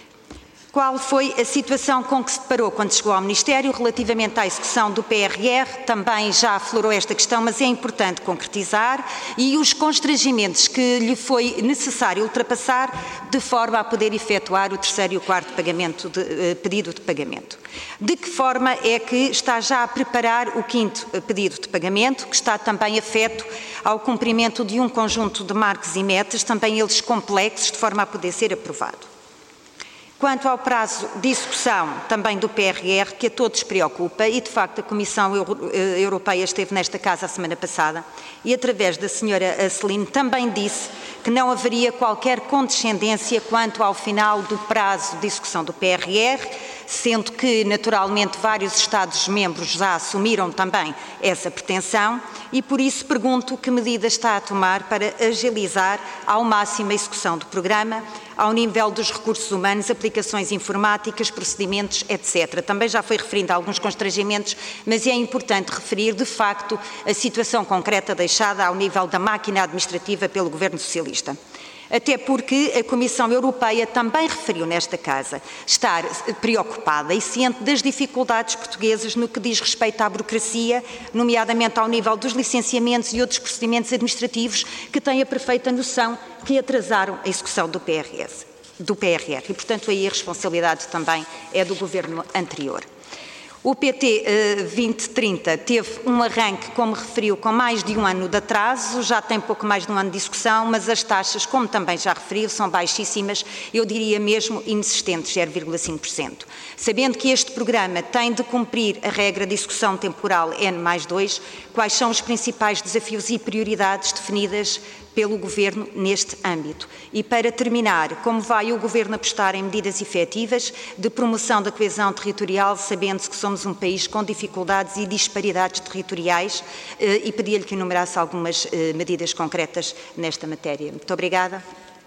Qual foi a situação com que se deparou quando chegou ao Ministério relativamente à execução do P R R? Também já aflorou esta questão, mas é importante concretizar, e os constrangimentos que lhe foi necessário ultrapassar de forma a poder efetuar o terceiro e o quarto pagamento de, eh, pedido de pagamento. De que forma é que está já a preparar o quinto pedido de pagamento, que está também afeto ao cumprimento de um conjunto de marcos e metas, também eles complexos, de forma a poder ser aprovado? Quanto ao prazo de execução também do P R R, que a todos preocupa, e de facto a Comissão Europeia esteve nesta casa a semana passada e através da senhora Celine também disse que não haveria qualquer condescendência quanto ao final do prazo de execução do P R R, sendo que naturalmente vários Estados-membros já assumiram também essa pretensão e por isso pergunto que medidas está a tomar para agilizar ao máximo a execução do programa, ao nível dos recursos humanos, aplicações informáticas, procedimentos, etcétera. Também já foi referindo a alguns constrangimentos, mas é importante referir, de facto, a situação concreta deixada ao nível da máquina administrativa pelo Governo Socialista. Até porque a Comissão Europeia também referiu nesta casa estar preocupada e ciente das dificuldades portuguesas no que diz respeito à burocracia, nomeadamente ao nível dos licenciamentos e outros procedimentos administrativos que têm a perfeita noção que atrasaram a execução do P R S, do P R R e, portanto, aí a responsabilidade também é do Governo anterior. O P T uh, vinte trinta teve um arranque, como referiu, com mais de um ano de atraso, já tem pouco mais de um ano de discussão, mas as taxas, como também já referiu, são baixíssimas, eu diria mesmo inexistentes, zero vírgula cinco por cento. Sabendo que este programa tem de cumprir a regra de execução temporal N mais dois, quais são os principais desafios e prioridades definidas pelo Governo neste âmbito? E para terminar, como vai o Governo apostar em medidas efetivas de promoção da coesão territorial, sabendo-se que somos um país com dificuldades e disparidades territoriais, e pedia-lhe que enumerasse algumas medidas concretas nesta matéria. Muito obrigada.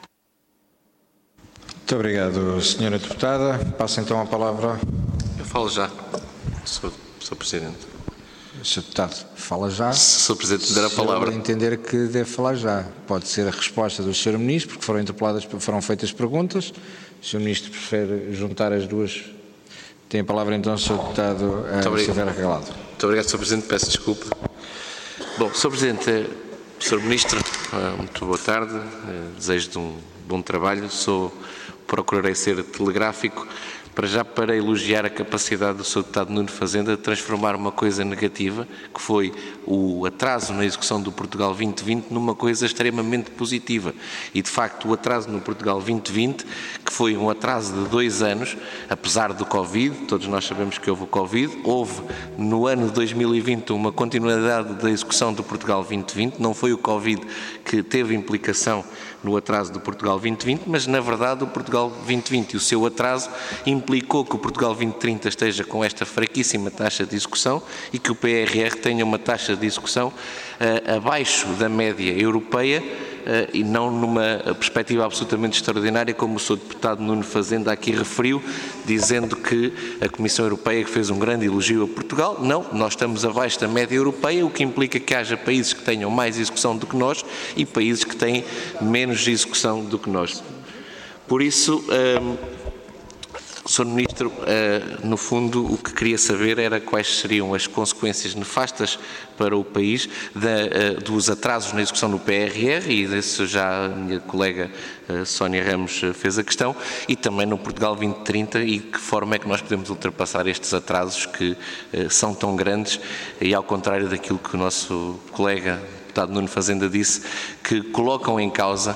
Muito obrigado, senhora Deputada. Passo então a palavra. Eu falo já, Senhor Presidente. senhor Deputado, fala já. Se o senhor Presidente me der a palavra. Se eu entender que deve falar já. Pode ser a resposta do senhor Ministro, porque foram interpeladas, foram feitas perguntas. O senhor Ministro prefere juntar as duas. Tem a palavra então o senhor Deputado Silveira Regalado. Muito obrigado, senhor Presidente. Peço desculpa. Bom, senhor Presidente, senhor Ministro, muito boa tarde. Desejo-lhe um bom trabalho. Sou, procurarei ser telegráfico. Para já, para elogiar a capacidade do senhor Deputado Nuno Fazenda de transformar uma coisa negativa, que foi o atraso na execução do Portugal vinte vinte, numa coisa extremamente positiva. E, de facto, o atraso no Portugal vinte vinte, que foi um atraso de dois anos, apesar do Covid, todos nós sabemos que houve o Covid, houve no ano de dois mil e vinte uma continuidade da execução do Portugal vinte vinte, não foi o Covid que teve implicação no atraso do Portugal vinte vinte, mas, na verdade, o Portugal vinte vinte e o seu atraso implicou que o Portugal vinte trinta esteja com esta fraquíssima taxa de execução e que o P R R tenha uma taxa de execução uh, abaixo da média europeia uh, e não numa perspectiva absolutamente extraordinária, como o senhor Deputado Nuno Fazenda aqui referiu, dizendo que a Comissão Europeia fez um grande elogio a Portugal. Não, nós estamos abaixo da média europeia, o que implica que haja países que tenham mais execução do que nós e países que têm menos execução do que nós. Por isso, um, senhor Ministro, uh, no fundo, o que queria saber era quais seriam as consequências nefastas para o país da, uh, dos atrasos na execução do P R R, e desse já a minha colega uh, Sónia Ramos uh, fez a questão, e também no Portugal vinte trinta, e que forma é que nós podemos ultrapassar estes atrasos que uh, são tão grandes, e ao contrário daquilo que o nosso colega deputado Nuno Fazenda disse, que colocam em causa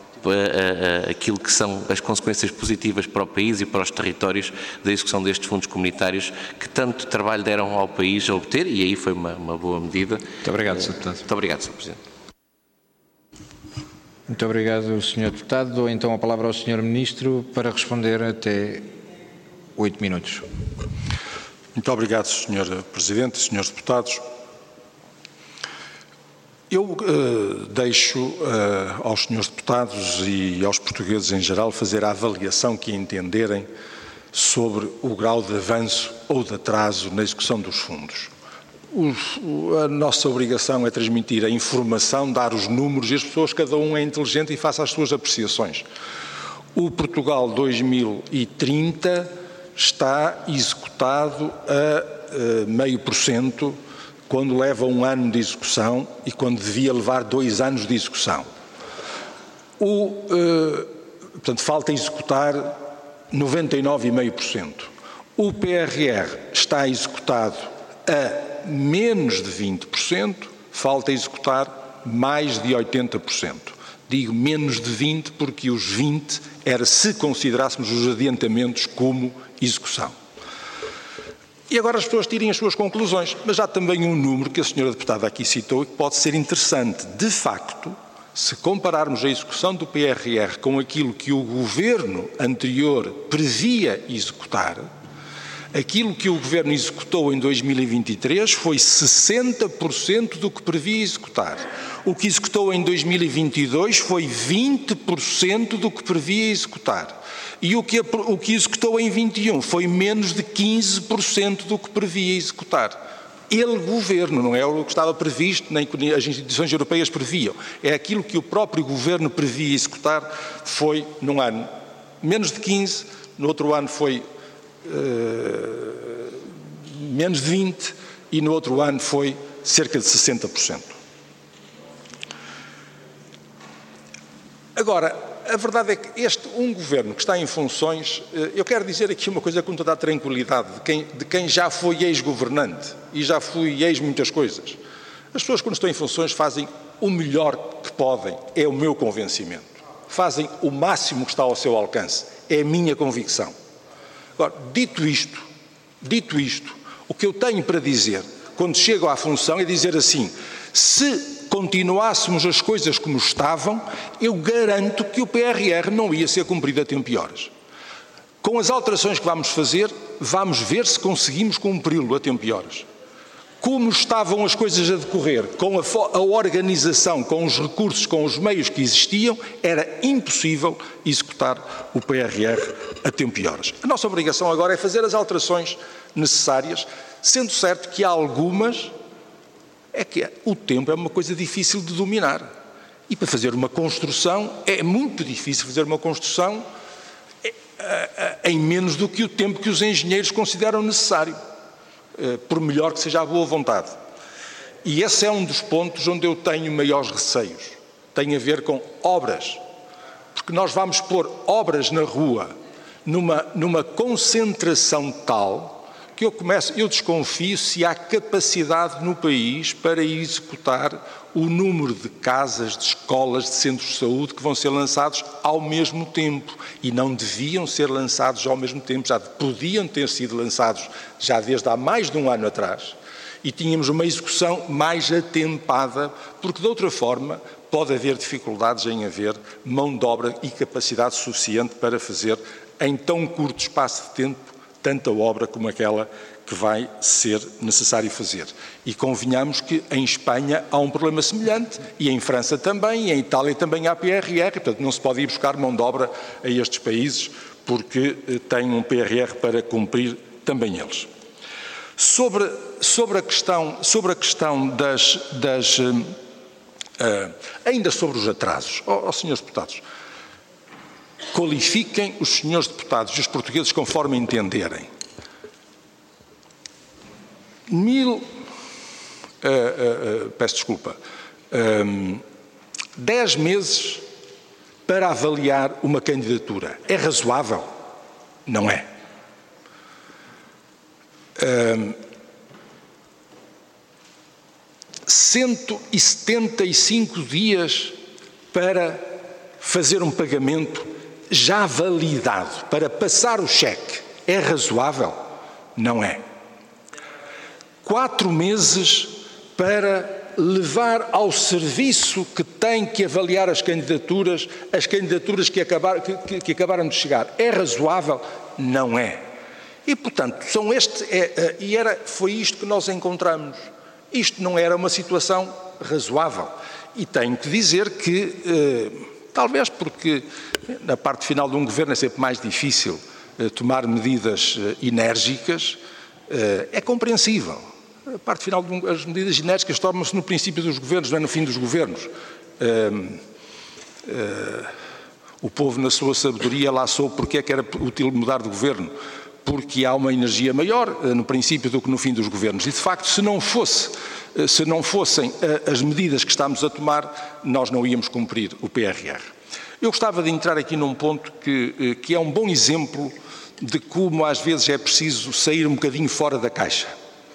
aquilo que são as consequências positivas para o país e para os territórios da execução destes fundos comunitários que tanto trabalho deram ao país a obter, e aí foi uma, uma boa medida. Muito obrigado, senhor Deputado. Muito obrigado, senhor Presidente. Muito obrigado, senhor Deputado. Dou então a palavra ao senhor Ministro para responder até oito minutos. Muito obrigado, senhor Presidente, senhores Deputados. Eu uh, deixo uh, aos senhores deputados e aos portugueses em geral fazer a avaliação que entenderem sobre o grau de avanço ou de atraso na execução dos fundos. Os, a nossa obrigação é transmitir a informação, dar os números, e as pessoas, cada um é inteligente e faça as suas apreciações. O Portugal dois mil e trinta está executado a uh, meio por cento, quando leva um ano de execução e quando devia levar dois anos de execução. O, uh, portanto, falta executar noventa e nove vírgula cinco por cento. O P R R está executado a menos de vinte por cento, falta executar mais de oitenta por cento. Digo menos de vinte porque os vinte era se considerássemos os adiantamentos como execução. E agora as pessoas tirem as suas conclusões, mas há também um número que a senhora deputada aqui citou e que pode ser interessante. De facto, se compararmos a execução do P R R com aquilo que o governo anterior previa executar, aquilo que o governo executou em dois mil e vinte e três foi sessenta por cento do que previa executar. O que executou em dois mil e vinte e dois foi vinte por cento do que previa executar. E o que, o que executou em vinte e um foi menos de quinze por cento do que previa executar. Ele, governo, não é o que estava previsto, nem que as instituições europeias previam. É aquilo que o próprio governo previa executar, foi num ano menos de quinze, no outro ano foi uh, menos de vinte e no outro ano foi cerca de sessenta por cento. Agora, a verdade é que este, um governo que está em funções, eu quero dizer aqui uma coisa com toda a tranquilidade, de quem, de quem já foi ex-governante e já fui ex muitas coisas. As pessoas, quando estão em funções, fazem o melhor que podem, é o meu convencimento. Fazem o máximo que está ao seu alcance, é a minha convicção. Agora, dito isto, dito isto, o que eu tenho para dizer, quando chego à função, é dizer assim, se continuássemos as coisas como estavam, eu garanto que o P R R não ia ser cumprido a tempo e horas. Com as alterações que vamos fazer, vamos ver se conseguimos cumpri-lo a tempo e horas. Como estavam as coisas a decorrer, com a, a organização, com os recursos, com os meios que existiam, era impossível executar o P R R a tempo e horas. A nossa obrigação agora é fazer as alterações necessárias, sendo certo que há algumas é que o tempo é uma coisa difícil de dominar. E para fazer uma construção, é muito difícil fazer uma construção em menos do que o tempo que os engenheiros consideram necessário, por melhor que seja a boa vontade. E esse é um dos pontos onde eu tenho maiores receios. Tem a ver com obras. Porque nós vamos pôr obras na rua numa, numa concentração tal que eu começo, eu desconfio se há capacidade no país para executar o número de casas, de escolas, de centros de saúde que vão ser lançados ao mesmo tempo. E não deviam ser lançados ao mesmo tempo, já podiam ter sido lançados já desde há mais de um ano atrás, e tínhamos uma execução mais atempada, porque de outra forma pode haver dificuldades em haver mão de obra e capacidade suficiente para fazer em tão curto espaço de tempo tanta obra como aquela que vai ser necessário fazer. E convenhamos que em Espanha há um problema semelhante, e em França também, e em Itália também há P R R, portanto não se pode ir buscar mão de obra a estes países, porque têm um P R R para cumprir também eles. Sobre, sobre, a, questão, sobre a questão das... das uh, uh, ainda sobre os atrasos, ó oh, oh, senhores deputados, qualifiquem os senhores deputados e os portugueses conforme entenderem. Mil, uh, uh, uh, peço desculpa, um, dez meses para avaliar uma candidatura. É razoável? Não é. Um, cento e setenta e cinco dias para fazer um pagamento já validado, para passar o cheque. É razoável? Não é. Quatro meses para levar ao serviço que tem que avaliar as candidaturas, as candidaturas que, acabar, que, que, que acabaram de chegar. É razoável? Não é. E, portanto, são este, é, e era, foi isto que nós encontramos. Isto não era uma situação razoável. E tenho que dizer que, eh, talvez porque na parte final de um governo é sempre mais difícil eh, tomar medidas eh, enérgicas, eh, é compreensível. A parte final, de um, as medidas enérgicas tomam-se no princípio dos governos, não é no fim dos governos. Eh, eh, o povo, na sua sabedoria, lá soube porque é que era útil mudar de governo. Porque há uma energia maior no princípio do que no fim dos governos. E, de facto, se não fosse, se não fossem as medidas que estamos a tomar, nós não íamos cumprir o P R R. Eu gostava de entrar aqui num ponto que, que é um bom exemplo de como, às vezes, é preciso sair um bocadinho fora da caixa.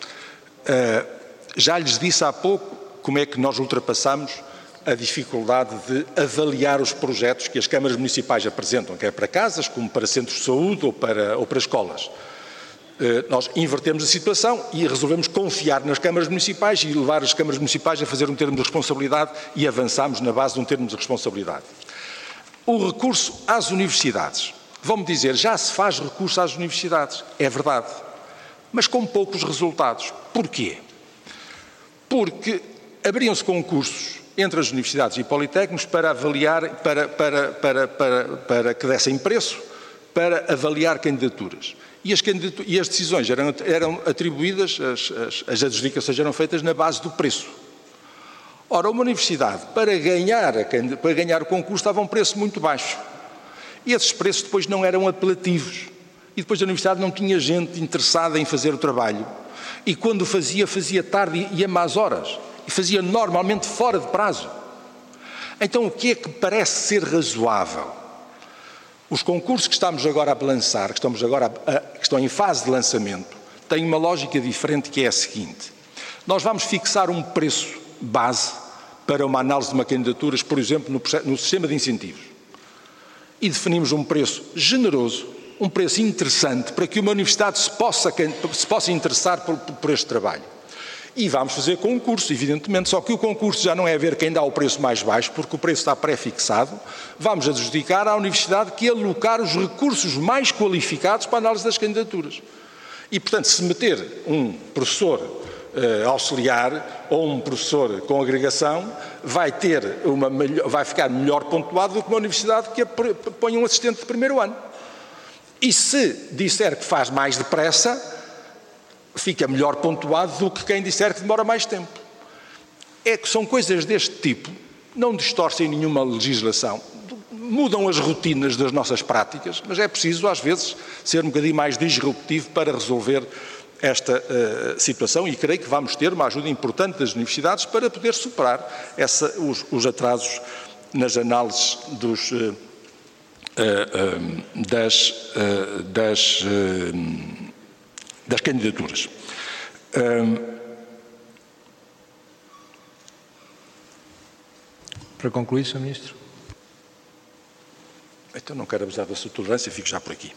Já lhes disse há pouco como é que nós ultrapassamos a dificuldade de avaliar os projetos que as câmaras municipais apresentam, quer para casas, como para centros de saúde ou para, ou para escolas. Eh, nós invertemos a situação e resolvemos confiar nas câmaras municipais e levar as câmaras municipais a fazer um termo de responsabilidade e avançamos na base de um termo de responsabilidade. O recurso às universidades. Vão-me dizer, já se faz recurso às universidades. É verdade, mas com poucos resultados. Porquê? Porque abriam-se concursos entre as universidades e politécnicos para avaliar, para, para, para, para, para que dessem preço, para avaliar candidaturas. E as, candidatu e as decisões eram, eram atribuídas, as, as, as adjudicações eram feitas na base do preço. Ora, uma universidade, para ganhar, a, para ganhar o concurso, estava a um preço muito baixo. E esses preços depois não eram apelativos. E depois a universidade não tinha gente interessada em fazer o trabalho. E quando fazia, fazia tarde e a más horas. E fazia normalmente fora de prazo. Então, o que é que parece ser razoável? Os concursos que estamos agora a lançar, que, estamos agora a, a, que estão em fase de lançamento, têm uma lógica diferente, que é a seguinte. Nós vamos fixar um preço base para uma análise de uma candidatura, por exemplo, no, no sistema de incentivos. E definimos um preço generoso, um preço interessante, para que uma universidade se possa, se possa interessar por, por este trabalho. E vamos fazer concurso, evidentemente, só que o concurso já não é ver quem dá o preço mais baixo, porque o preço está pré-fixado. Vamos adjudicar à universidade que alocar os recursos mais qualificados para a análise das candidaturas. E, portanto, se meter um professor uh, auxiliar ou um professor com agregação, vai, ter uma melhor, vai ficar melhor pontuado do que uma universidade que põe um assistente de primeiro ano. E se disser que faz mais depressa, fica melhor pontuado do que quem disser que demora mais tempo. É que são coisas deste tipo, não distorcem nenhuma legislação, mudam as rotinas das nossas práticas, mas é preciso, às vezes, ser um bocadinho mais disruptivo para resolver esta uh, situação, e creio que vamos ter uma ajuda importante das universidades para poder superar essa, os, os atrasos nas análises dos, uh, uh, uh, das, uh, das uh, das candidaturas. Um, Para concluir, senhor Ministro. Então não quero abusar da sua tolerância, fico já por aqui.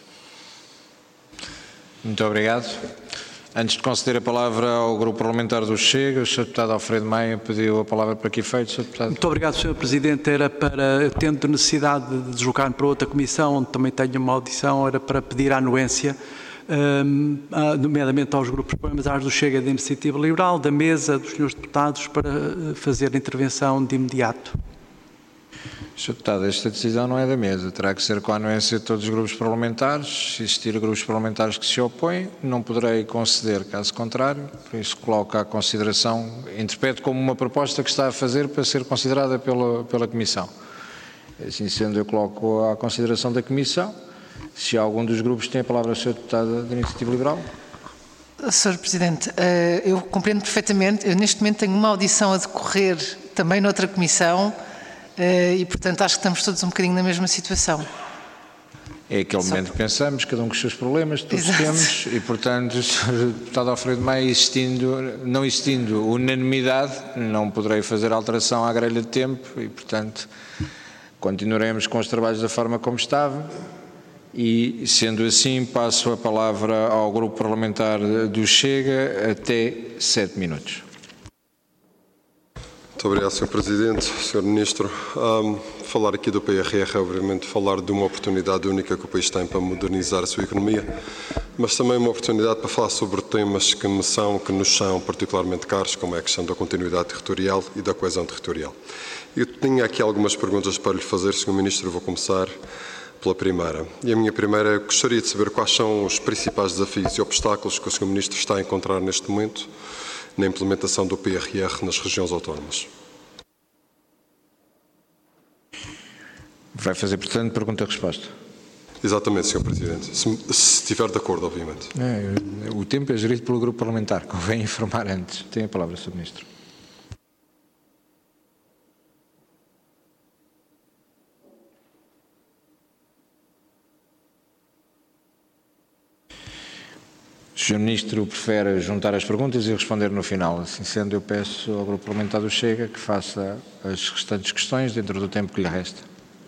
Muito obrigado. Antes de conceder a palavra ao Grupo Parlamentar do Chega, o senhor Deputado Alfredo Maia pediu a palavra para que efeito, senhor Deputado? Muito obrigado, senhor Presidente. Era para, tendo necessidade de deslocar-me para outra comissão, onde também tenho uma audição, era para pedir a anuência, Um, nomeadamente aos grupos parlamentares do Chega da Iniciativa Liberal, da mesa dos senhores deputados, para fazer a intervenção de imediato. senhor Deputado, esta decisão não é da mesa, terá que ser com a anuência de todos os grupos parlamentares. Se existir grupos parlamentares que se opõem, não poderei conceder, caso contrário, por isso coloco à consideração, interpreto como uma proposta que está a fazer para ser considerada pela, pela Comissão. Assim sendo, eu coloco à consideração da Comissão. Se algum dos grupos tem a palavra, senhor Deputado da Iniciativa Liberal. senhor Presidente, eu compreendo perfeitamente. Eu, neste momento, tenho uma audição a decorrer também noutra comissão e, portanto, acho que estamos todos um bocadinho na mesma situação. É aquele Só... momento que pensamos, cada um com os seus problemas, todos Exato. Temos, e, portanto, o senhor Deputado Alfredo Maia, existindo, não existindo unanimidade, não poderei fazer alteração à grelha de tempo e, portanto, continuaremos com os trabalhos da forma como estava. E, sendo assim, passo a palavra ao Grupo Parlamentar do Chega até sete minutos. Muito obrigado, senhor Presidente, senhor Ministro. Um, falar aqui do P R R é, obviamente, falar de uma oportunidade única que o país tem para modernizar a sua economia, mas também uma oportunidade para falar sobre temas que me são, que nos são particularmente caros, como é a questão da continuidade territorial e da coesão territorial. Eu tinha aqui algumas perguntas para lhe fazer, senhor Ministro, vou começar pela primeira. E a minha primeira, gostaria de saber quais são os principais desafios e obstáculos que o senhor Ministro está a encontrar neste momento na implementação do P R R nas regiões autónomas. Vai fazer, portanto, pergunta-resposta. Exatamente, senhor Presidente. Se, se estiver de acordo, obviamente. É, o tempo é gerido pelo Grupo Parlamentar, convém informar antes. Tem a palavra, senhor Ministro. O senhor Ministro prefere juntar as perguntas e responder no final. Assim sendo, eu peço ao Grupo Parlamentar do Chega que faça as restantes questões dentro do tempo que lhe resta.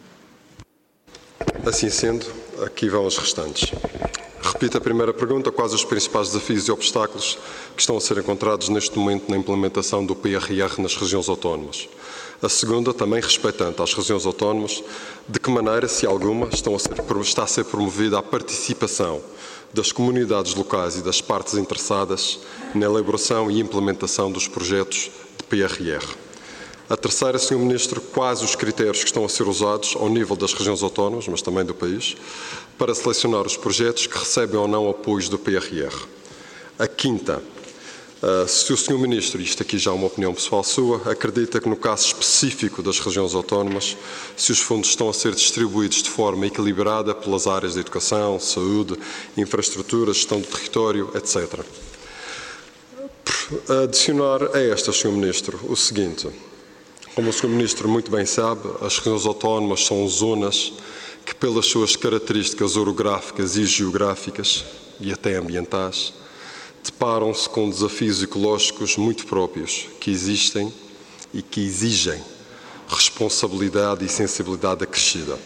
Assim sendo, aqui vão as restantes. Repito a primeira pergunta: quais os principais desafios e obstáculos que estão a ser encontrados neste momento na implementação do P R R nas regiões autónomas? A segunda, também respeitante às regiões autónomas, de que maneira, se alguma, estão a ser, está a ser promovida a participação das comunidades locais e das partes interessadas na elaboração e implementação dos projetos de P R R. A terceira, senhor Ministro, quais os critérios que estão a ser usados ao nível das regiões autónomas, mas também do país, para selecionar os projetos que recebem ou não apoios do P R R. A quinta, se o senhor Ministro, isto aqui já é uma opinião pessoal sua, acredita que no caso específico das regiões autónomas, se os fundos estão a ser distribuídos de forma equilibrada pelas áreas de educação, saúde, infraestrutura, gestão do território, etcétera. Adicionar a esta, senhor Ministro, o seguinte: Como o senhor Ministro muito bem sabe, as regiões autónomas são zonas que, pelas suas características orográficas e geográficas, e até ambientais, deparam-se com desafios ecológicos muito próprios, que existem e que exigem responsabilidade e sensibilidade acrescida.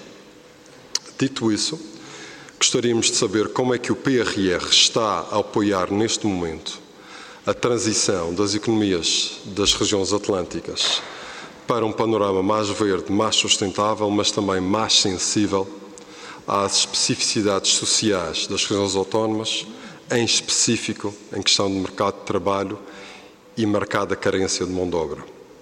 Dito isso, gostaríamos de saber como é que o P R R está a apoiar neste momento a transição das economias das regiões atlânticas para um panorama mais verde, mais sustentável, mas também mais sensível às especificidades sociais das regiões autónomas, em específico em questão de mercado de trabalho e marcada carência de mão de obra.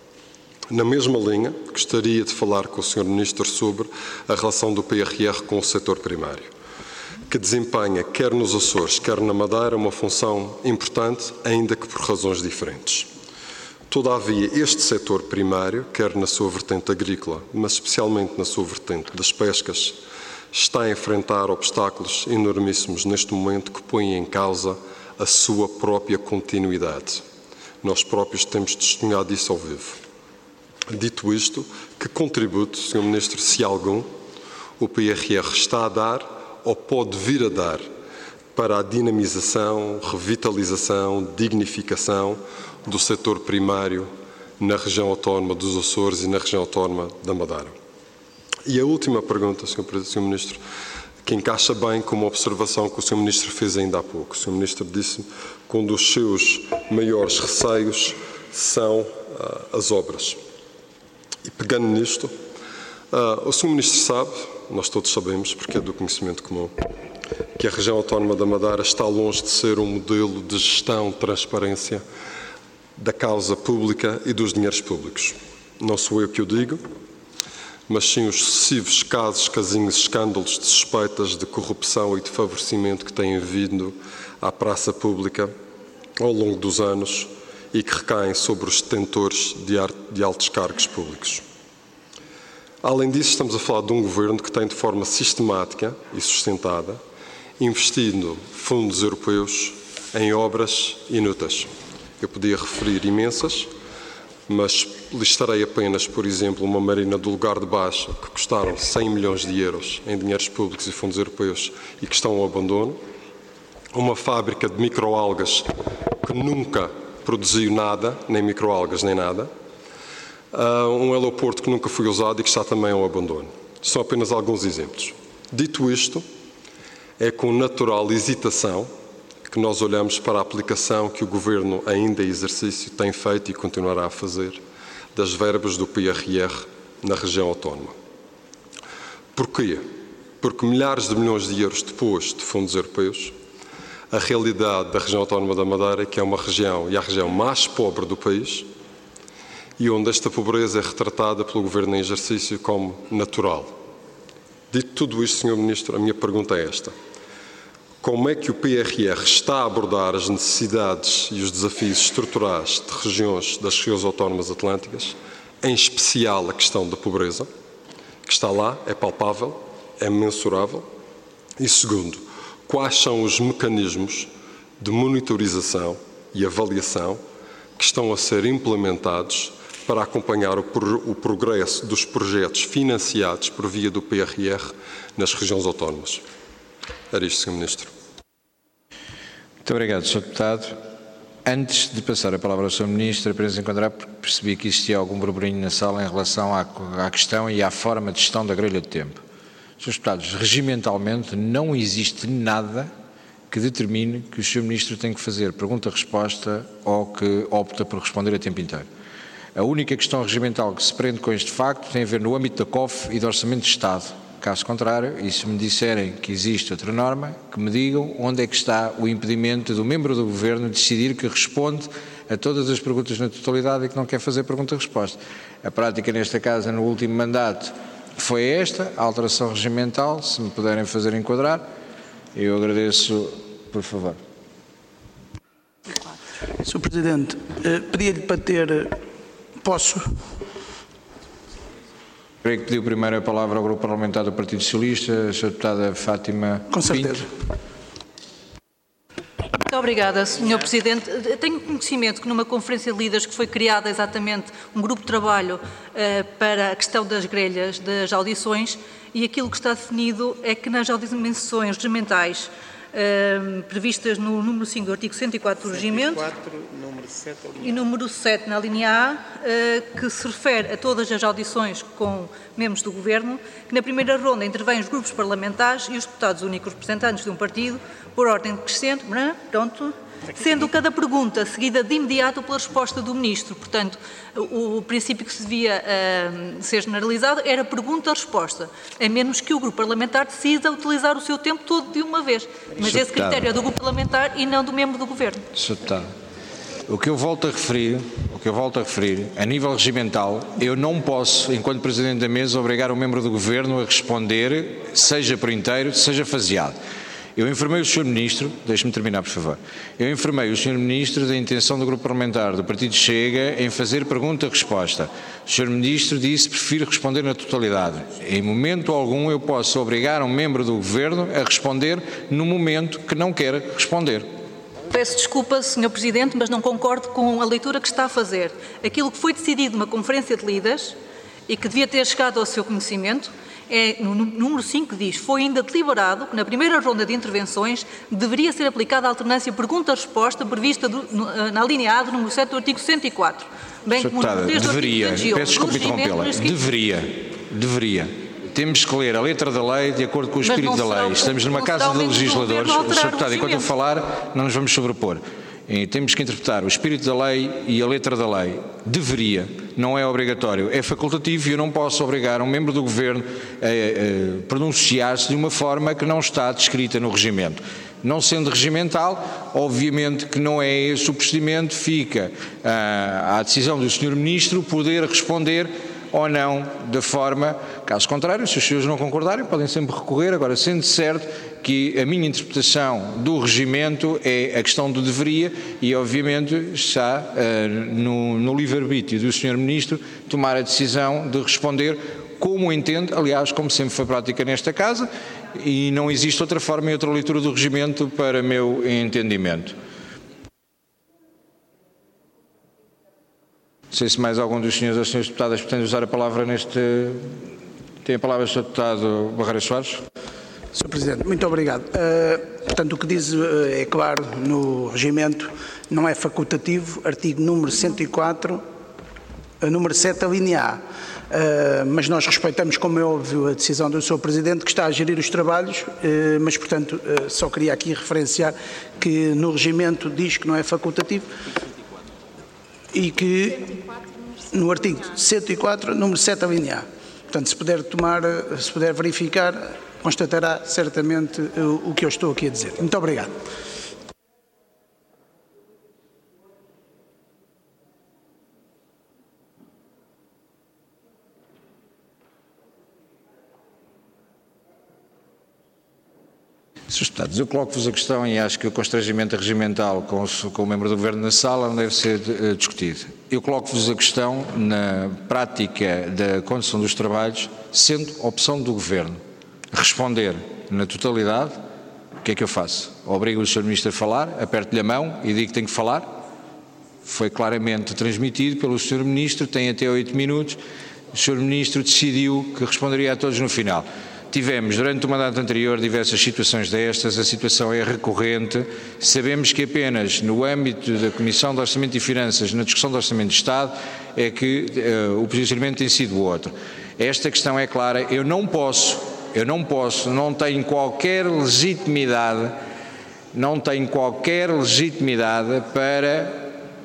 Na mesma linha, gostaria de falar com o senhor Ministro sobre a relação do P R R com o setor primário, que desempenha, quer nos Açores, quer na Madeira, uma função importante, ainda que por razões diferentes. Todavia, este setor primário, quer na sua vertente agrícola, mas especialmente na sua vertente das pescas, está a enfrentar obstáculos enormíssimos neste momento que põem em causa a sua própria continuidade. Nós próprios temos testemunhado isso ao vivo. Dito isto, que contributo, senhor Ministro, se algum, o P R R está a dar ou pode vir a dar para a dinamização, revitalização, dignificação do setor primário na região autónoma dos Açores e na região autónoma da Madeira? E a última pergunta, senhor Ministro, que encaixa bem com uma observação que o senhor Ministro fez ainda há pouco. O senhor Ministro disse que um dos seus maiores receios são uh, as obras. E pegando nisto, uh, o senhor Ministro sabe, nós todos sabemos, porque é do conhecimento comum, que a região autónoma da Madeira está longe de ser um modelo de gestão, de transparência da causa pública e dos dinheiros públicos. Não sou eu que o digo, mas sim os sucessivos casos, casinhos, escândalos de suspeitas de corrupção e de favorecimento que têm vindo à praça pública ao longo dos anos e que recaem sobre os detentores de altos cargos públicos. Além disso, estamos a falar de um governo que tem de forma sistemática e sustentada investido fundos europeus em obras inúteis. Eu podia referir imensas, mas listarei apenas, por exemplo, uma marina do Lugar de Baixo que custaram cem milhões de euros em dinheiros públicos e fundos europeus e que estão ao abandono, uma fábrica de microalgas que nunca produziu nada, nem microalgas nem nada, um aeroporto que nunca foi usado e que está também ao abandono. São apenas alguns exemplos. Dito isto, é com natural hesitação que nós olhamos para a aplicação que o Governo, ainda em exercício, tem feito e continuará a fazer das verbas do P R R na região autónoma. Porquê? Porque milhares de milhões de euros depois de fundos europeus, a realidade da região autónoma da Madeira é que é uma região, e a região mais pobre do país, e onde esta pobreza é retratada pelo Governo em exercício como natural. Dito tudo isto, senhor Ministro, a minha pergunta é esta. Como é que o P R R está a abordar as necessidades e os desafios estruturais de regiões, das regiões autónomas atlânticas, em especial a questão da pobreza, que está lá, é palpável, é mensurável? E segundo, quais são os mecanismos de monitorização e avaliação que estão a ser implementados para acompanhar o, pro, o progresso dos projetos financiados por via do P R R nas regiões autónomas? Era isto, senhor Ministro. Muito obrigado, senhor Deputado. Antes de passar a palavra ao senhor Ministro, apenas encontrar, porque percebi que existia algum burburinho na sala em relação à, à questão e à forma de gestão da grelha de tempo. senhores Deputados, regimentalmente não existe nada que determine que o senhor Ministro tem que fazer pergunta-resposta ou que opta por responder a tempo inteiro. A única questão regimental que se prende com este facto tem a ver no âmbito da C O F e do Orçamento de Estado. Caso contrário, e se me disserem que existe outra norma, que me digam onde é que está o impedimento do membro do Governo decidir que responde a todas as perguntas na totalidade e que não quer fazer pergunta-resposta. A prática nesta casa, no último mandato, foi esta, a alteração regimental, se me puderem fazer enquadrar, eu agradeço, por favor. senhor Presidente, pedia-lhe para ter... Posso? Creio que pediu primeiro a palavra ao Grupo Parlamentar do Partido Socialista, a senhora Deputada Fátima Com certeza. Pinto. Muito obrigada, senhor Presidente. Tenho conhecimento que numa conferência de líderes que foi criada exatamente um grupo de trabalho uh, para a questão das grelhas das audições, e aquilo que está definido é que nas audições regimentais uh, previstas no número cinco do artigo cento e quatro do Regimento número sete, e número sete na linha A, uh, que se refere a todas as audições com membros do Governo, que na primeira ronda intervêm os grupos parlamentares e os deputados únicos representantes de um partido, por ordem crescente, pronto, sendo cada pergunta seguida de imediato pela resposta do Ministro. Portanto, o, o princípio que se devia uh, ser generalizado era pergunta-resposta, a menos que o grupo parlamentar decida utilizar o seu tempo todo de uma vez. Mas esse critério é do grupo parlamentar e não do membro do Governo. senhor Deputado, o que eu volto a referir, o que eu volto a referir, a nível regimental, eu não posso, enquanto Presidente da Mesa, obrigar um membro do Governo a responder, seja por inteiro, seja faseado. Eu informei o senhor Ministro, deixe-me terminar, por favor, eu informei o senhor Ministro da intenção do Grupo Parlamentar do Partido Chega em fazer pergunta-resposta. O senhor Ministro disse que prefiro responder na totalidade. Em momento algum eu posso obrigar um membro do Governo a responder no momento que não quer responder. Peço desculpa, senhor Presidente, mas não concordo com a leitura que está a fazer. Aquilo que foi decidido numa conferência de líderes e que devia ter chegado ao seu conhecimento, é, no número cinco diz, foi ainda deliberado que na primeira ronda de intervenções deveria ser aplicada a alternância pergunta-resposta prevista do, no, na linha A do número sete do artigo cento e quatro. Bem como no texto do deveria, artigo peço desculpa interrompê-la, deveria, deveria. Temos que ler a letra da lei de acordo com o espírito da lei. Estamos numa casa de legisladores. senhor Deputado, enquanto eu falar, não nos vamos sobrepor. E temos que interpretar o espírito da lei e a letra da lei. Deveria, não é obrigatório, é facultativo e eu não posso obrigar um membro do Governo a, a pronunciar-se de uma forma que não está descrita no regimento. Não sendo regimental, obviamente que não é esse o procedimento, fica ah, à decisão do senhor Ministro poder responder ou não da forma, caso contrário, se os senhores não concordarem, podem sempre recorrer, agora sendo certo que a minha interpretação do regimento é a questão do deveria e obviamente está uh, no, no livre-arbítrio do senhor Ministro tomar a decisão de responder como entende, aliás, como sempre foi prática nesta casa, e não existe outra forma e outra leitura do regimento para meu entendimento. Não sei se mais algum dos senhores ou senhores deputadas pretende usar a palavra neste... Tem a palavra o senhor Deputado Barreiros Soares. senhor Presidente, muito obrigado. Uh, portanto, o que diz uh, é claro no regimento, não é facultativo, artigo número cento e quatro, uh, número sete, a linha A. Uh, mas nós respeitamos, como é óbvio, a decisão do senhor Presidente, que está a gerir os trabalhos, uh, mas, portanto, uh, só queria aqui referenciar que no regimento diz que não é facultativo e que no artigo cento e quatro, número sete, a linha A. Portanto, se puder tomar, se puder verificar, constatará certamente o, o que eu estou aqui a dizer. Muito obrigado. senhores Deputados, eu coloco-vos a questão e acho que o constrangimento regimental com o, com o membro do Governo na sala não deve ser uh, discutido. Eu coloco-vos a questão na prática da condução dos trabalhos, sendo opção do Governo responder na totalidade, o que é que eu faço? Obrigo o senhor Ministro a falar, aperto-lhe a mão e digo que tem que falar? Foi claramente transmitido pelo senhor Ministro, tem até oito minutos, o senhor Ministro decidiu que responderia a todos no final. Tivemos, durante o mandato anterior, diversas situações destas, a situação é recorrente, sabemos que apenas no âmbito da Comissão de Orçamento e Finanças, na discussão do Orçamento de Estado, é que uh, o posicionamento tem sido outro. Esta questão é clara, eu não posso, eu não posso, não tenho qualquer legitimidade, não tenho qualquer legitimidade para...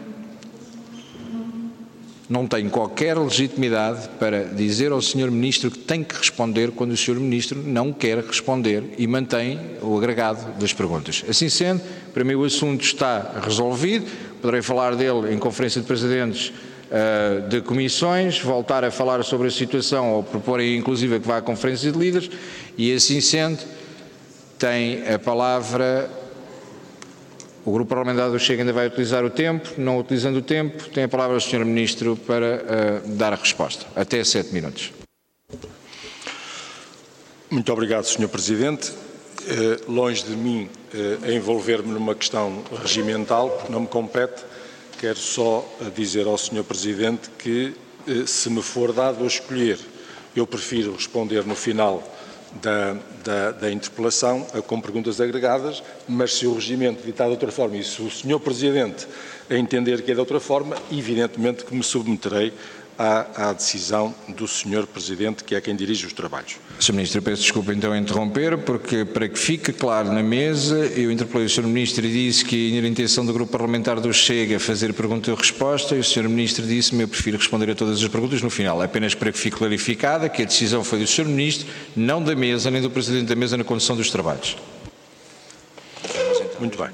Não tenho qualquer legitimidade para dizer ao senhor Ministro que tem que responder quando o senhor Ministro não quer responder e mantém o agregado das perguntas. Assim sendo, para mim o assunto está resolvido, poderei falar dele em Conferência de Presidentes uh, de Comissões, voltar a falar sobre a situação ou propor inclusive que vá à Conferência de Líderes e assim sendo, tem a palavra... O Grupo Parlamentar do Chega ainda vai utilizar o tempo, não utilizando o tempo, tem a palavra o senhor Ministro para uh, dar a resposta. Até sete minutos. Muito obrigado, senhor Presidente. longe de mim envolver-me numa questão regimental, porque não me compete. Quero só dizer ao senhor Presidente que, se me for dado a escolher, eu prefiro responder no final da, da, da interpelação com perguntas agregadas, mas se o regimento ditar de outra forma e se o senhor Presidente entender que é de outra forma, evidentemente que me submeterei à, à decisão do senhor Presidente, que é quem dirige os trabalhos. senhor Ministro, eu peço desculpa então interromper, porque para que fique claro na mesa, eu interpelei o senhor Ministro e disse que era a intenção do grupo parlamentar do Chega fazer pergunta e resposta, e o senhor Ministro disse-me eu prefiro responder a todas as perguntas no final. É apenas para que fique clarificada que a decisão foi do senhor Ministro, não da mesa, nem do Presidente da mesa na condução dos trabalhos. Muito bem.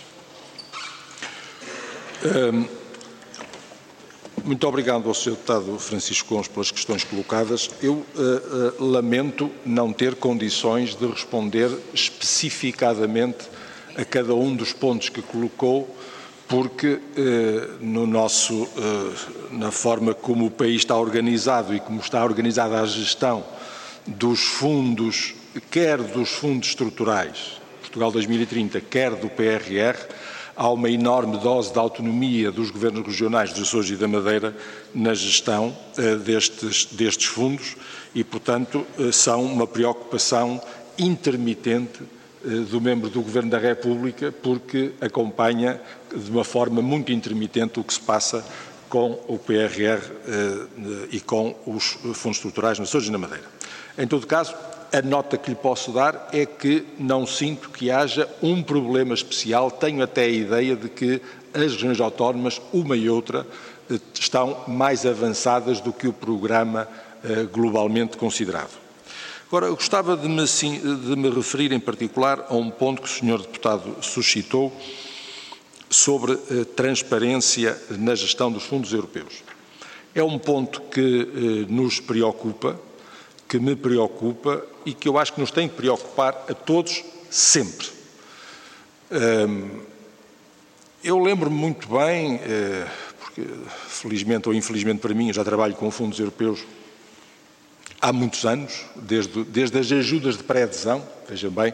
Um, muito obrigado ao senhor Deputado Francisco Gomes pelas questões colocadas. Eu uh, uh, lamento não ter condições de responder especificadamente a cada um dos pontos que colocou, porque uh, no nosso, uh, na forma como o país está organizado e como está organizada a gestão dos fundos, quer dos fundos estruturais, Portugal dois mil e trinta, quer do P R R, há uma enorme dose de autonomia dos governos regionais dos Açores e da Madeira na gestão uh, destes, destes fundos e, portanto, uh, são uma preocupação intermitente uh, do membro do Governo da República, porque acompanha de uma forma muito intermitente o que se passa com o P R R uh, e com os fundos estruturais nos Açores e na Madeira. Em todo caso, a nota que lhe posso dar é que não sinto que haja um problema especial. Tenho até a ideia de que as regiões autónomas, uma e outra, estão mais avançadas do que o programa globalmente considerado. Agora, eu gostava de me, de me referir em particular a um ponto que o senhor Deputado suscitou sobre transparência na gestão dos fundos europeus. É um ponto que nos preocupa, que me preocupa e que eu acho que nos tem que preocupar a todos sempre. Eu lembro-me muito bem, porque felizmente ou infelizmente para mim, eu já trabalho com fundos europeus há muitos anos, desde, desde as ajudas de pré-adesão, vejam bem,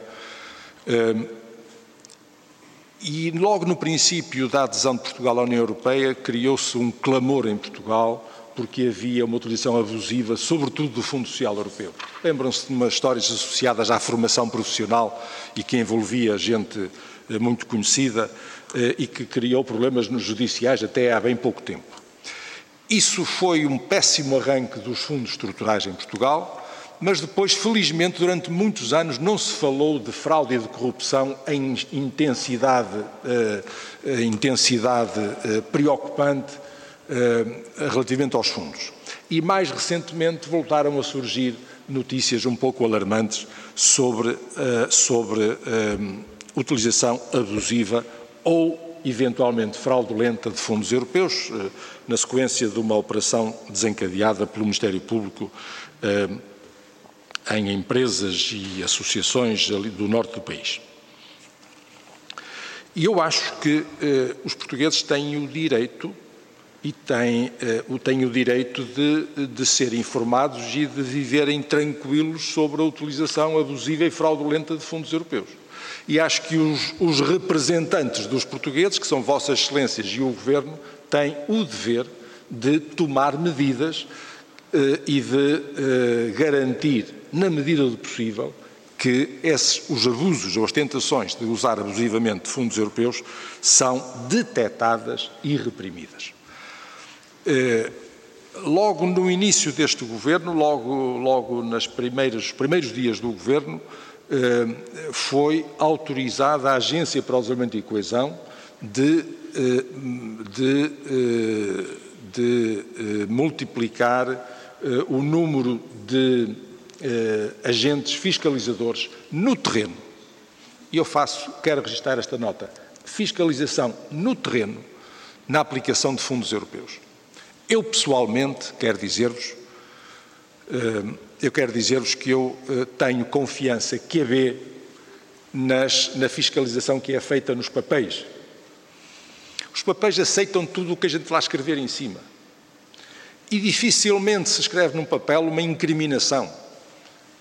e logo no princípio da adesão de Portugal à União Europeia criou-se um clamor em Portugal porque havia uma utilização abusiva, sobretudo do Fundo Social Europeu. Lembram-se de umas histórias associadas à formação profissional e que envolvia gente muito conhecida e que criou problemas nos judiciais até há bem pouco tempo. Isso foi um péssimo arranque dos fundos estruturais em Portugal, mas depois, felizmente, durante muitos anos não se falou de fraude e de corrupção em intensidade, uh, intensidade uh, preocupante Uh, relativamente aos fundos. E mais recentemente voltaram a surgir notícias um pouco alarmantes sobre, uh, sobre uh, utilização abusiva ou eventualmente fraudulenta de fundos europeus, uh, na sequência de uma operação desencadeada pelo Ministério Público uh, em empresas e associações ali do norte do país. E eu acho que uh, os portugueses têm o direito e têm, uh, têm o direito de, de ser informados e de viverem tranquilos sobre a utilização abusiva e fraudulenta de fundos europeus. E acho que os, os representantes dos portugueses, que são Vossas Excelências e o Governo, têm o dever de tomar medidas uh, e de uh, garantir, na medida do possível, que esses, os abusos ou as tentações de usar abusivamente fundos europeus são detectadas e reprimidas. Eh, logo no início deste governo, logo, logo nas primeiras, primeiros dias do governo, eh, foi autorizada a Agência para o Desenvolvimento e Coesão de, eh, de, eh, de eh, multiplicar eh, o número de eh, agentes fiscalizadores no terreno. E eu faço, quero registrar esta nota, fiscalização no terreno na aplicação de fundos europeus. Eu, pessoalmente, quero dizer-vos, eu quero dizer-vos que eu tenho confiança que a B nas, na fiscalização que é feita nos papéis. Os papéis aceitam tudo o que a gente lá escrever em cima. E dificilmente se escreve num papel uma incriminação.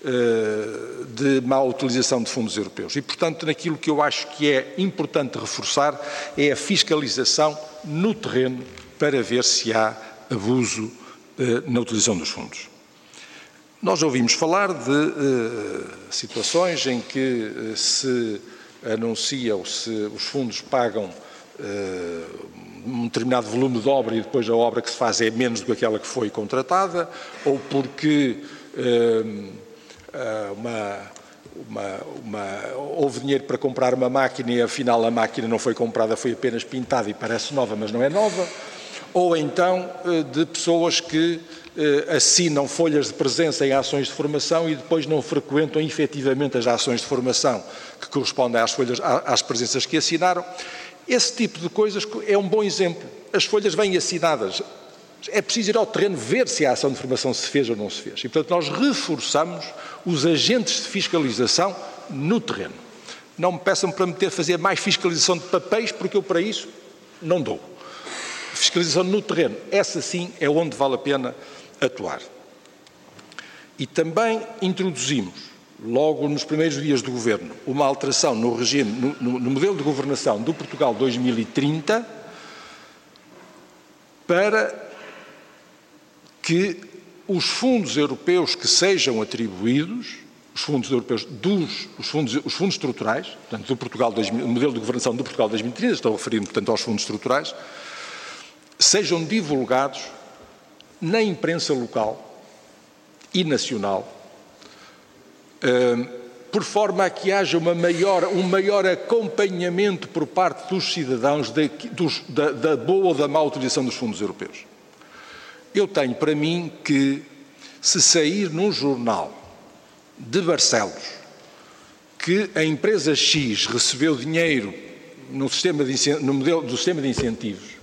de má utilização de fundos europeus. E, portanto, naquilo que eu acho que é importante reforçar é a fiscalização no terreno para ver se há abuso na utilização dos fundos. Nós ouvimos falar de uh, situações em que uh, se anuncia ou se os fundos pagam uh, um determinado volume de obra e depois a obra que se faz é menos do que aquela que foi contratada, ou porque uh, uh, uma, uma, uma, houve dinheiro para comprar uma máquina e afinal a máquina não foi comprada, foi apenas pintada e parece nova, mas não é nova, ou então uh, de pessoas que assinam folhas de presença em ações de formação e depois não frequentam efetivamente as ações de formação que correspondem às folhas, às presenças que assinaram. Esse tipo de coisas é um bom exemplo. As folhas vêm assinadas. É preciso ir ao terreno ver se a ação de formação se fez ou não se fez. E, portanto, nós reforçamos os agentes de fiscalização no terreno. Não me peçam para meter fazer mais fiscalização de papéis, porque eu para isso não dou. Fiscalização no terreno, essa sim é onde vale a pena atuar. E também introduzimos, logo nos primeiros dias do Governo, uma alteração no regime, no, no, no modelo de governação do Portugal dois mil e trinta, para que os fundos europeus que sejam atribuídos, os fundos europeus dos os fundos, os fundos estruturais, portanto, do Portugal dois mil, o modelo de governação do Portugal dois mil e trinta, estou a referir-me, portanto, aos fundos estruturais, sejam divulgados na imprensa local e nacional, por forma a que haja uma maior, um maior acompanhamento por parte dos cidadãos de, dos, da, da boa ou da má utilização dos fundos europeus. Eu tenho para mim que, se sair num jornal de Barcelos que a empresa X recebeu dinheiro no, sistema de, no modelo do sistema de incentivos,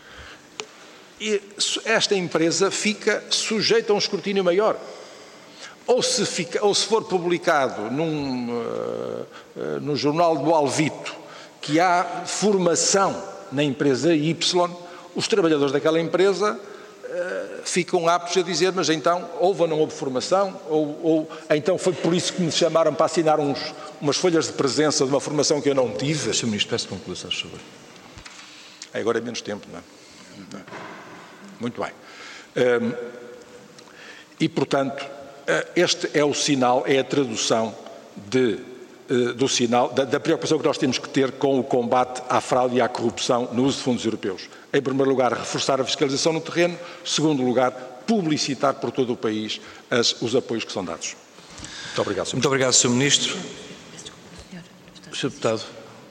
e esta empresa fica sujeita a um escrutínio maior. Ou se, fica, ou se for publicado num, uh, uh, no jornal do Alvito que há formação na empresa Y, os trabalhadores daquela empresa uh, ficam aptos a dizer, mas então houve ou não houve formação, ou, ou então foi por isso que me chamaram para assinar uns, umas folhas de presença de uma formação que eu não tive. senhor Ministro, peço conclusão, por favor. Agora é menos tempo, não é? Não. Muito bem. Um, e, portanto, este é o sinal, é a tradução de, uh, do sinal, da, da preocupação que nós temos que ter com o combate à fraude e à corrupção no uso de fundos europeus. Em primeiro lugar, reforçar a fiscalização no terreno. Em segundo lugar, publicitar por todo o país as, os apoios que são dados. Muito obrigado, senhor Muito obrigado, senhor Ministro. senhor Deputado.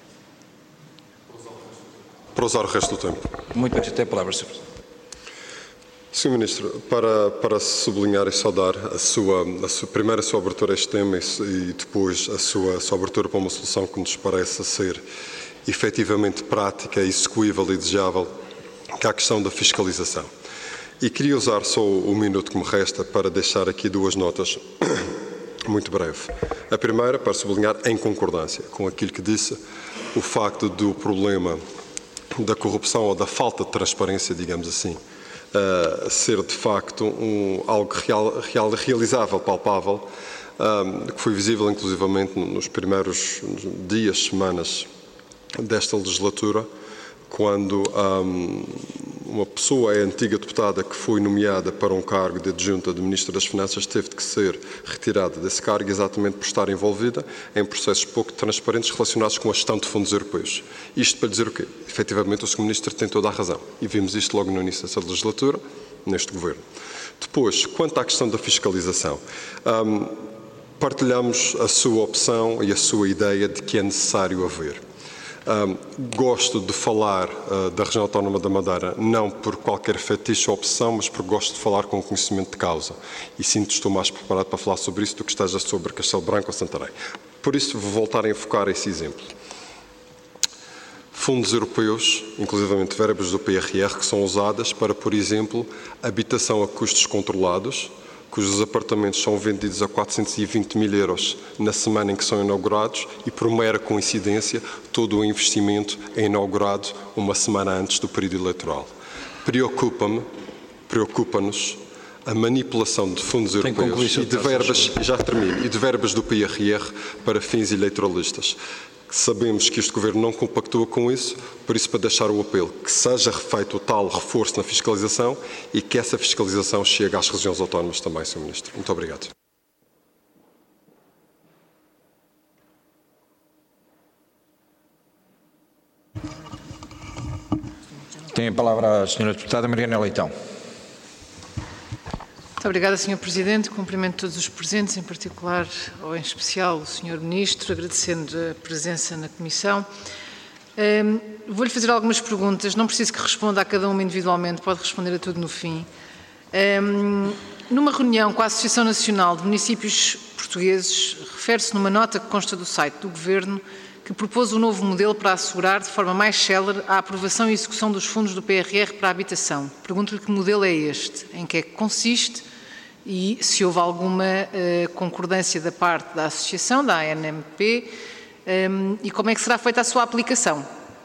Para usar o resto do tempo. Muito bem, tem a palavra, senhor Presidente. senhor Ministro, para, para sublinhar e saudar a sua, a sua, primeiro a sua abertura a este tema e, e depois a sua, a sua abertura para uma solução que nos parece ser efetivamente prática, execuível e desejável, que é a questão da fiscalização. E queria usar só o minuto que me resta para deixar aqui duas notas muito breve. A primeira, para sublinhar em concordância com aquilo que disse, o facto do problema da corrupção ou da falta de transparência, digamos assim, Uh, ser de facto um, algo real, real, realizável, palpável, um, que foi visível inclusivamente nos primeiros dias, semanas desta legislatura, quando um, uma pessoa, a antiga deputada que foi nomeada para um cargo de adjunta de Ministro das Finanças, teve de ser retirada desse cargo exatamente por estar envolvida em processos pouco transparentes relacionados com a gestão de fundos europeus. Isto para dizer o quê? Efetivamente o senhor Ministro tem toda a razão. E vimos isto logo no início dessa legislatura, neste Governo. Depois, quanto à questão da fiscalização, um, partilhamos a sua opção e a sua ideia de que é necessário haver. Um, gosto de falar uh, da região autónoma da Madeira, não por qualquer fetiche ou opção, mas porque gosto de falar com conhecimento de causa. E sinto que estou mais preparado para falar sobre isso do que esteja sobre Castelo Branco ou Santarém. Por isso, vou voltar a enfocar esse exemplo. Fundos europeus, inclusivamente verbas do P R R, que são usadas para, por exemplo, habitação a custos controlados, cujos apartamentos são vendidos a quatrocentos e vinte mil euros na semana em que são inaugurados e, por mera coincidência, todo o investimento é inaugurado uma semana antes do período eleitoral. Preocupa-me, preocupa-nos a manipulação de fundos europeus e de verbas, já termino, e de verbas do P R R para fins eleitoralistas. Sabemos que este Governo não compactua com isso, por isso para deixar o apelo que seja feito o tal reforço na fiscalização e que essa fiscalização chegue às regiões autónomas também, senhor Ministro. Muito obrigado. Tem a palavra a senhora Deputada Mariana Leitão. Muito obrigada, senhor Presidente. Cumprimento todos os presentes, em particular, ou em especial, o senhor Ministro, agradecendo a presença na Comissão. Um, Vou-lhe fazer algumas perguntas, não preciso que responda a cada uma individualmente, pode responder a tudo no fim. Um, numa reunião com a Associação Nacional de Municípios Portugueses, refere-se numa nota que consta do site do Governo que propôs um novo modelo para assegurar, de forma mais célere, a aprovação e execução dos fundos do P R R para a habitação. Pergunto-lhe que modelo é este, em que é que consiste e se houve alguma uh, concordância da parte da Associação, da A N M P, um, e como é que será feita a sua aplicação.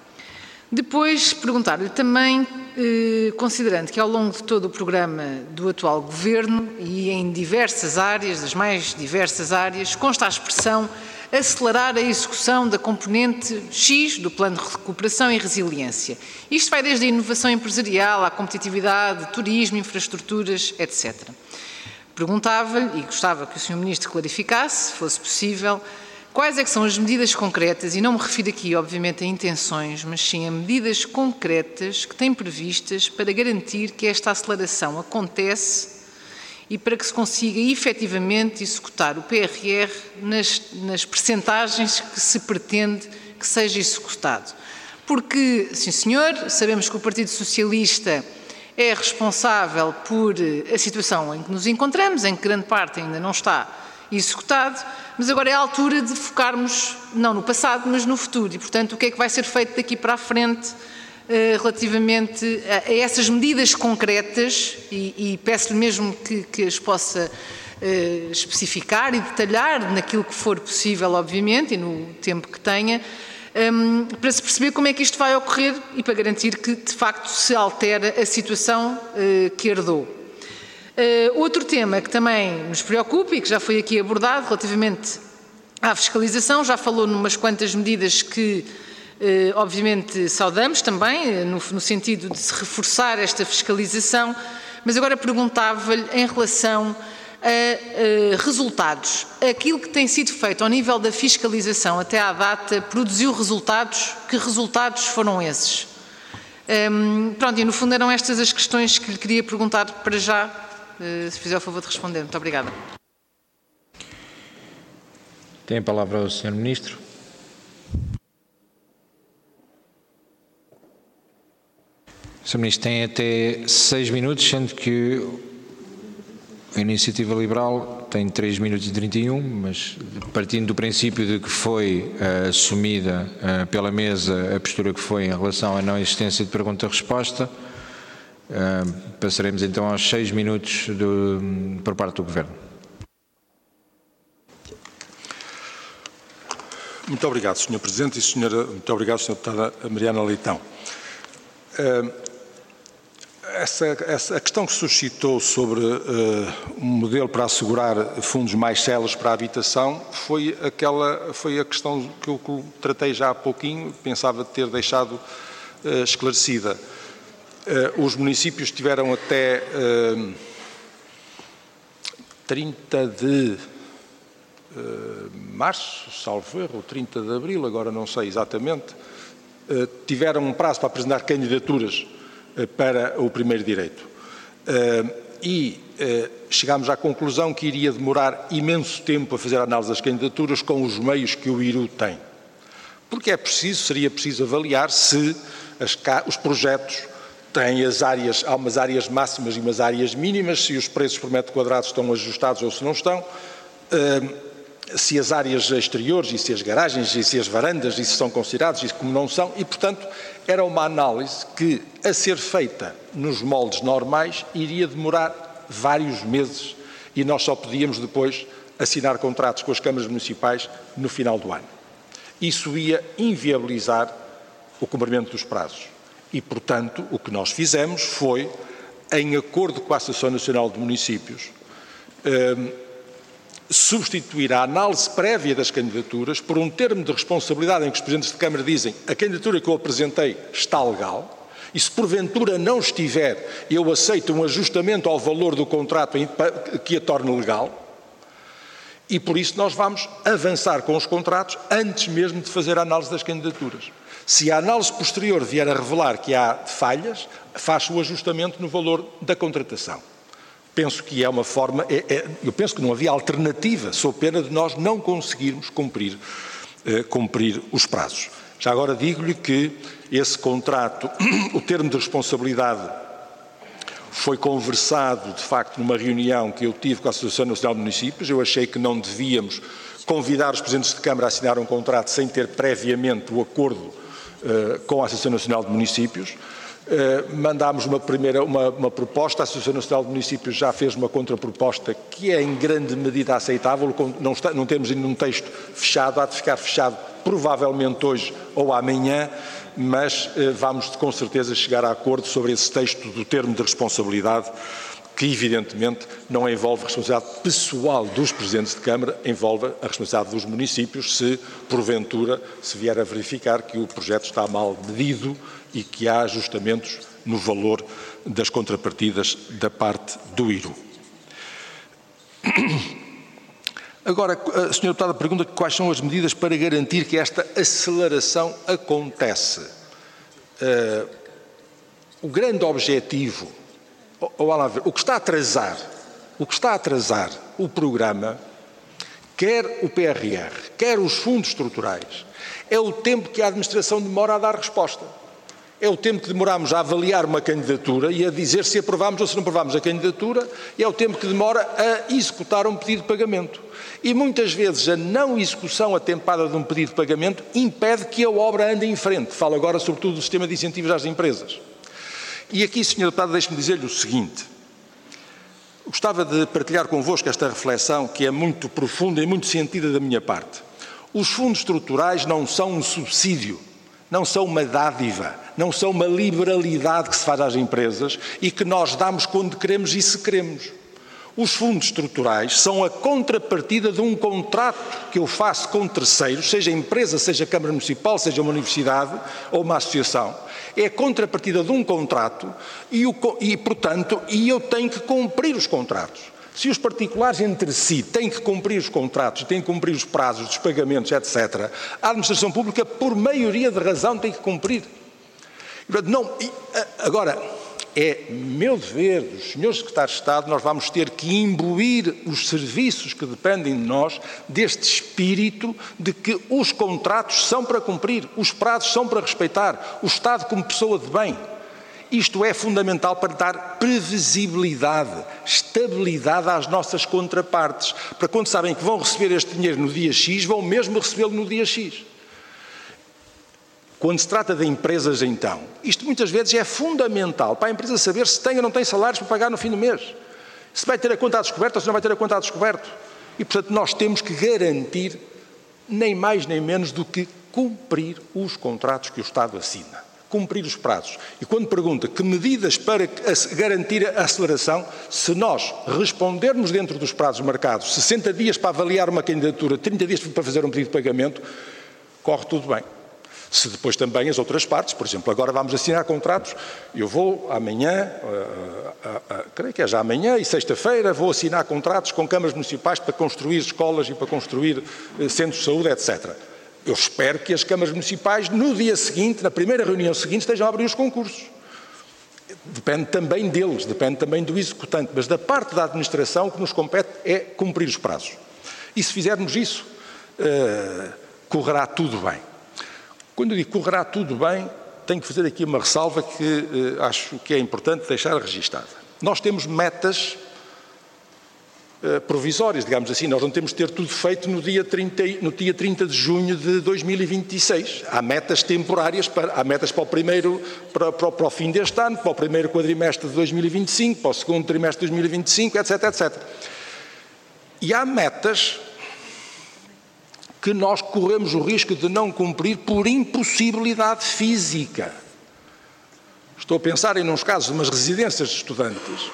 Depois, perguntar-lhe também, eh, considerando que ao longo de todo o programa do atual Governo e em diversas áreas, das mais diversas áreas, consta a expressão acelerar a execução da componente X do Plano de Recuperação e Resiliência. Isto vai desde a inovação empresarial à competitividade, turismo, infraestruturas, etcétera. Perguntava-lhe, e gostava que o senhor Ministro clarificasse, se fosse possível, quais é que são as medidas concretas, e não me refiro aqui, obviamente, a intenções, mas sim a medidas concretas que têm previstas para garantir que esta aceleração acontece e para que se consiga efetivamente executar o P R R nas, nas percentagens que se pretende que seja executado. Porque, sim senhor, sabemos que o Partido Socialista é responsável por a situação em que nos encontramos, em que grande parte ainda não está executado, mas agora é a altura de focarmos, não no passado, mas no futuro. E, portanto, o que é que vai ser feito daqui para a frente eh, relativamente a, a essas medidas concretas, e, e peço-lhe mesmo que, que as possa eh, especificar e detalhar naquilo que for possível, obviamente, e no tempo que tenha, um, para se perceber como é que isto vai ocorrer e para garantir que, de facto, se altera a situação eh, que herdou. Uh, outro tema que também nos preocupa e que já foi aqui abordado relativamente à fiscalização, já falou numas quantas medidas que, uh, obviamente, saudamos também, no, no sentido de se reforçar esta fiscalização, mas agora perguntava-lhe em relação a uh, resultados. Aquilo que tem sido feito ao nível da fiscalização até à data produziu resultados? Que resultados foram esses? Um, pronto, e no fundo eram estas as questões que lhe queria perguntar para já. Se fizer o favor de responder. Muito obrigada. Tem a palavra o senhor Ministro. O senhor Ministro tem até seis minutos, sendo que a Iniciativa Liberal tem três minutos e trinta e um, mas partindo do princípio de que foi uh, assumida uh, pela mesa a postura que foi em relação à não existência de pergunta-resposta, Uh, passaremos então aos seis minutos do, por parte do Governo. Muito obrigado, senhor Presidente, e senhora, muito obrigado, senhora Deputada Mariana Leitão. Uh, essa, essa, a questão que suscitou sobre uh, um modelo para assegurar fundos mais céleres para a habitação foi, aquela, foi a questão que eu tratei já há pouquinho, pensava ter deixado uh, esclarecida. Uh, os municípios tiveram até uh, trinta de uh, março, salvo erro, trinta de abril, agora não sei exatamente, uh, tiveram um prazo para apresentar candidaturas uh, para o primeiro direito. Uh, e uh, chegámos à conclusão que iria demorar imenso tempo a fazer a análise das candidaturas com os meios que o I R U tem. Porque é preciso, seria preciso avaliar se as, os projetos tem as áreas, há umas áreas máximas e umas áreas mínimas, se os preços por metro quadrado estão ajustados ou se não estão, se as áreas exteriores e se as garagens e se as varandas e se são considerados e como não são, e portanto era uma análise que, a ser feita nos moldes normais, iria demorar vários meses e nós só podíamos depois assinar contratos com as câmaras municipais no final do ano. Isso ia inviabilizar o cumprimento dos prazos. E, portanto, o que nós fizemos foi em acordo com a Associação Nacional de Municípios, eh, substituir a análise prévia das candidaturas por um termo de responsabilidade em que os Presidentes de Câmara dizem a candidatura que eu apresentei está legal e se porventura não estiver, eu aceito um ajustamento ao valor do contrato que a torne legal e por isso nós vamos avançar com os contratos antes mesmo de fazer a análise das candidaturas. Se a análise posterior vier a revelar que há falhas, faz-se o ajustamento no valor da contratação. Penso que é uma forma, é, é, eu penso que não havia alternativa, sou pena de nós não conseguirmos cumprir, eh, cumprir os prazos. Já agora digo-lhe que esse contrato, o termo de responsabilidade, foi conversado, de facto, numa reunião que eu tive com a Associação Nacional de Municípios. Eu achei que não devíamos convidar os Presidentes de Câmara a assinar um contrato sem ter previamente o acordo uh, com a Associação Nacional de Municípios. Uh, mandámos uma primeira uma, uma proposta, a Associação Nacional de Municípios já fez uma contraproposta que é em grande medida aceitável, não, está, não temos ainda um texto fechado, há de ficar fechado provavelmente hoje ou amanhã, mas uh, vamos com certeza chegar a acordo sobre esse texto do termo de responsabilidade, que evidentemente não envolve a responsabilidade pessoal dos Presidentes de Câmara, envolve a responsabilidade dos municípios se, porventura, se vier a verificar que o projeto está mal medido e que há ajustamentos no valor das contrapartidas da parte do I R U. Agora, a senhora Deputada pergunta quais são as medidas para garantir que esta aceleração acontece. Uh, o grande objetivo, ou, ou lá ver, o que está a atrasar, o que está a atrasar o programa, quer o P R R, quer os fundos estruturais, é o tempo que a administração demora a dar resposta. É o tempo que demoramos a avaliar uma candidatura e a dizer se aprovamos ou se não aprovamos a candidatura, e é o tempo que demora a executar um pedido de pagamento. E muitas vezes a não execução atempada de um pedido de pagamento impede que a obra ande em frente. Falo agora sobretudo do sistema de incentivos às empresas. E aqui, senhora Deputada, deixe-me dizer-lhe o seguinte. Gostava de partilhar convosco esta reflexão que é muito profunda e muito sentida da minha parte. Os fundos estruturais não são um subsídio, não são uma dádiva, não são uma liberalidade que se faz às empresas e que nós damos quando queremos e se queremos. Os fundos estruturais são a contrapartida de um contrato que eu faço com terceiros, seja empresa, seja Câmara Municipal, seja uma universidade ou uma associação. É a contrapartida de um contrato e, o, e portanto, e eu tenho que cumprir os contratos. Se os particulares entre si têm que cumprir os contratos, têm que cumprir os prazos dos pagamentos, etcétera, a administração pública, por maioria de razão, tem que cumprir. Não, agora, é meu dever, dos senhores secretários de Estado, nós vamos ter que imbuir os serviços que dependem de nós deste espírito de que os contratos são para cumprir, os prazos são para respeitar, o Estado como pessoa de bem. Isto é fundamental para dar previsibilidade, estabilidade às nossas contrapartes, para quando sabem que vão receber este dinheiro no dia X, vão mesmo recebê-lo no dia X. Quando se trata de empresas, então, isto muitas vezes é fundamental para a empresa saber se tem ou não tem salários para pagar no fim do mês, se vai ter a conta a descoberto ou se não vai ter a conta a descoberto. E, portanto, nós temos que garantir nem mais nem menos do que cumprir os contratos que o Estado assina, cumprir os prazos. E quando pergunta que medidas para garantir a aceleração, se nós respondermos dentro dos prazos marcados, sessenta dias para avaliar uma candidatura, trinta dias para fazer um pedido de pagamento, corre tudo bem. Se depois também as outras partes, por exemplo, agora vamos assinar contratos, eu vou amanhã, uh, uh, uh, creio que é já amanhã e sexta-feira, vou assinar contratos com câmaras municipais para construir escolas e para construir uh, centros de saúde, etcétera. Eu espero que as câmaras municipais, no dia seguinte, na primeira reunião seguinte, estejam a abrir os concursos. Depende também deles, depende também do executante, mas da parte da administração o que nos compete é cumprir os prazos. E se fizermos isso, uh, correrá tudo bem. Quando eu digo correrá tudo bem, tenho que fazer aqui uma ressalva que uh, acho que é importante deixar registada. Nós temos metas uh, provisórias, digamos assim, nós não temos de ter tudo feito no dia, trinta, no dia trinta de junho de dois mil e vinte e seis. Há metas temporárias, para, há metas para o, primeiro, para, para, para o fim deste ano, para o primeiro quadrimestre de dois mil e vinte e cinco, para o segundo trimestre de dois mil e vinte e cinco, etcétera, etcétera. E há metas que nós corremos o risco de não cumprir por impossibilidade física. Estou a pensar em uns casos de umas residências de estudantes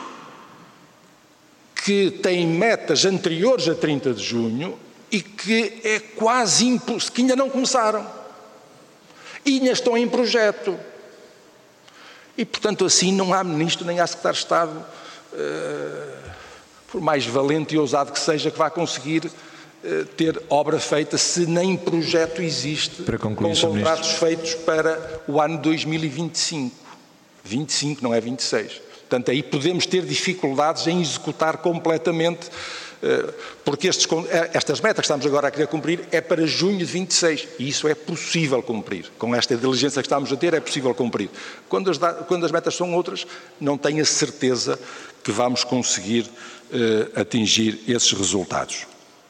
que têm metas anteriores a trinta de junho e que é quase impossível, que ainda não começaram. E ainda estão em projeto. E, portanto, assim não há ministro nem há secretário de Estado, uh, por mais valente e ousado que seja, que vá conseguir uh, ter obra feita se nem projeto existe para concluir, com contratos feitos para o ano dois mil e vinte e cinco. vinte e cinco, não é vinte e seis. Portanto, aí podemos ter dificuldades em executar completamente, uh, porque estes, estas metas que estamos agora a querer cumprir é para junho de vinte e seis, e isso é possível cumprir. Com esta diligência que estamos a ter, é possível cumprir. Quando as, quando as metas são outras, não tenho a certeza que vamos conseguir uh, atingir esses resultados.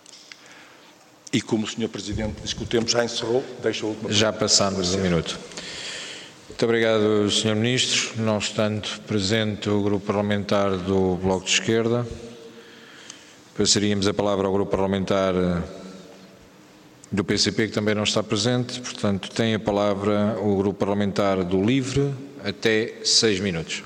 E como o senhor Presidente diz que o tempo já encerrou, deixo a última... Já passamos um minuto. Muito obrigado, senhor Ministro. Não estando presente o Grupo Parlamentar do Bloco de Esquerda, passaríamos a palavra ao Grupo Parlamentar do P C P, que também não está presente. Portanto, tem a palavra o Grupo Parlamentar do Livre, até seis minutos.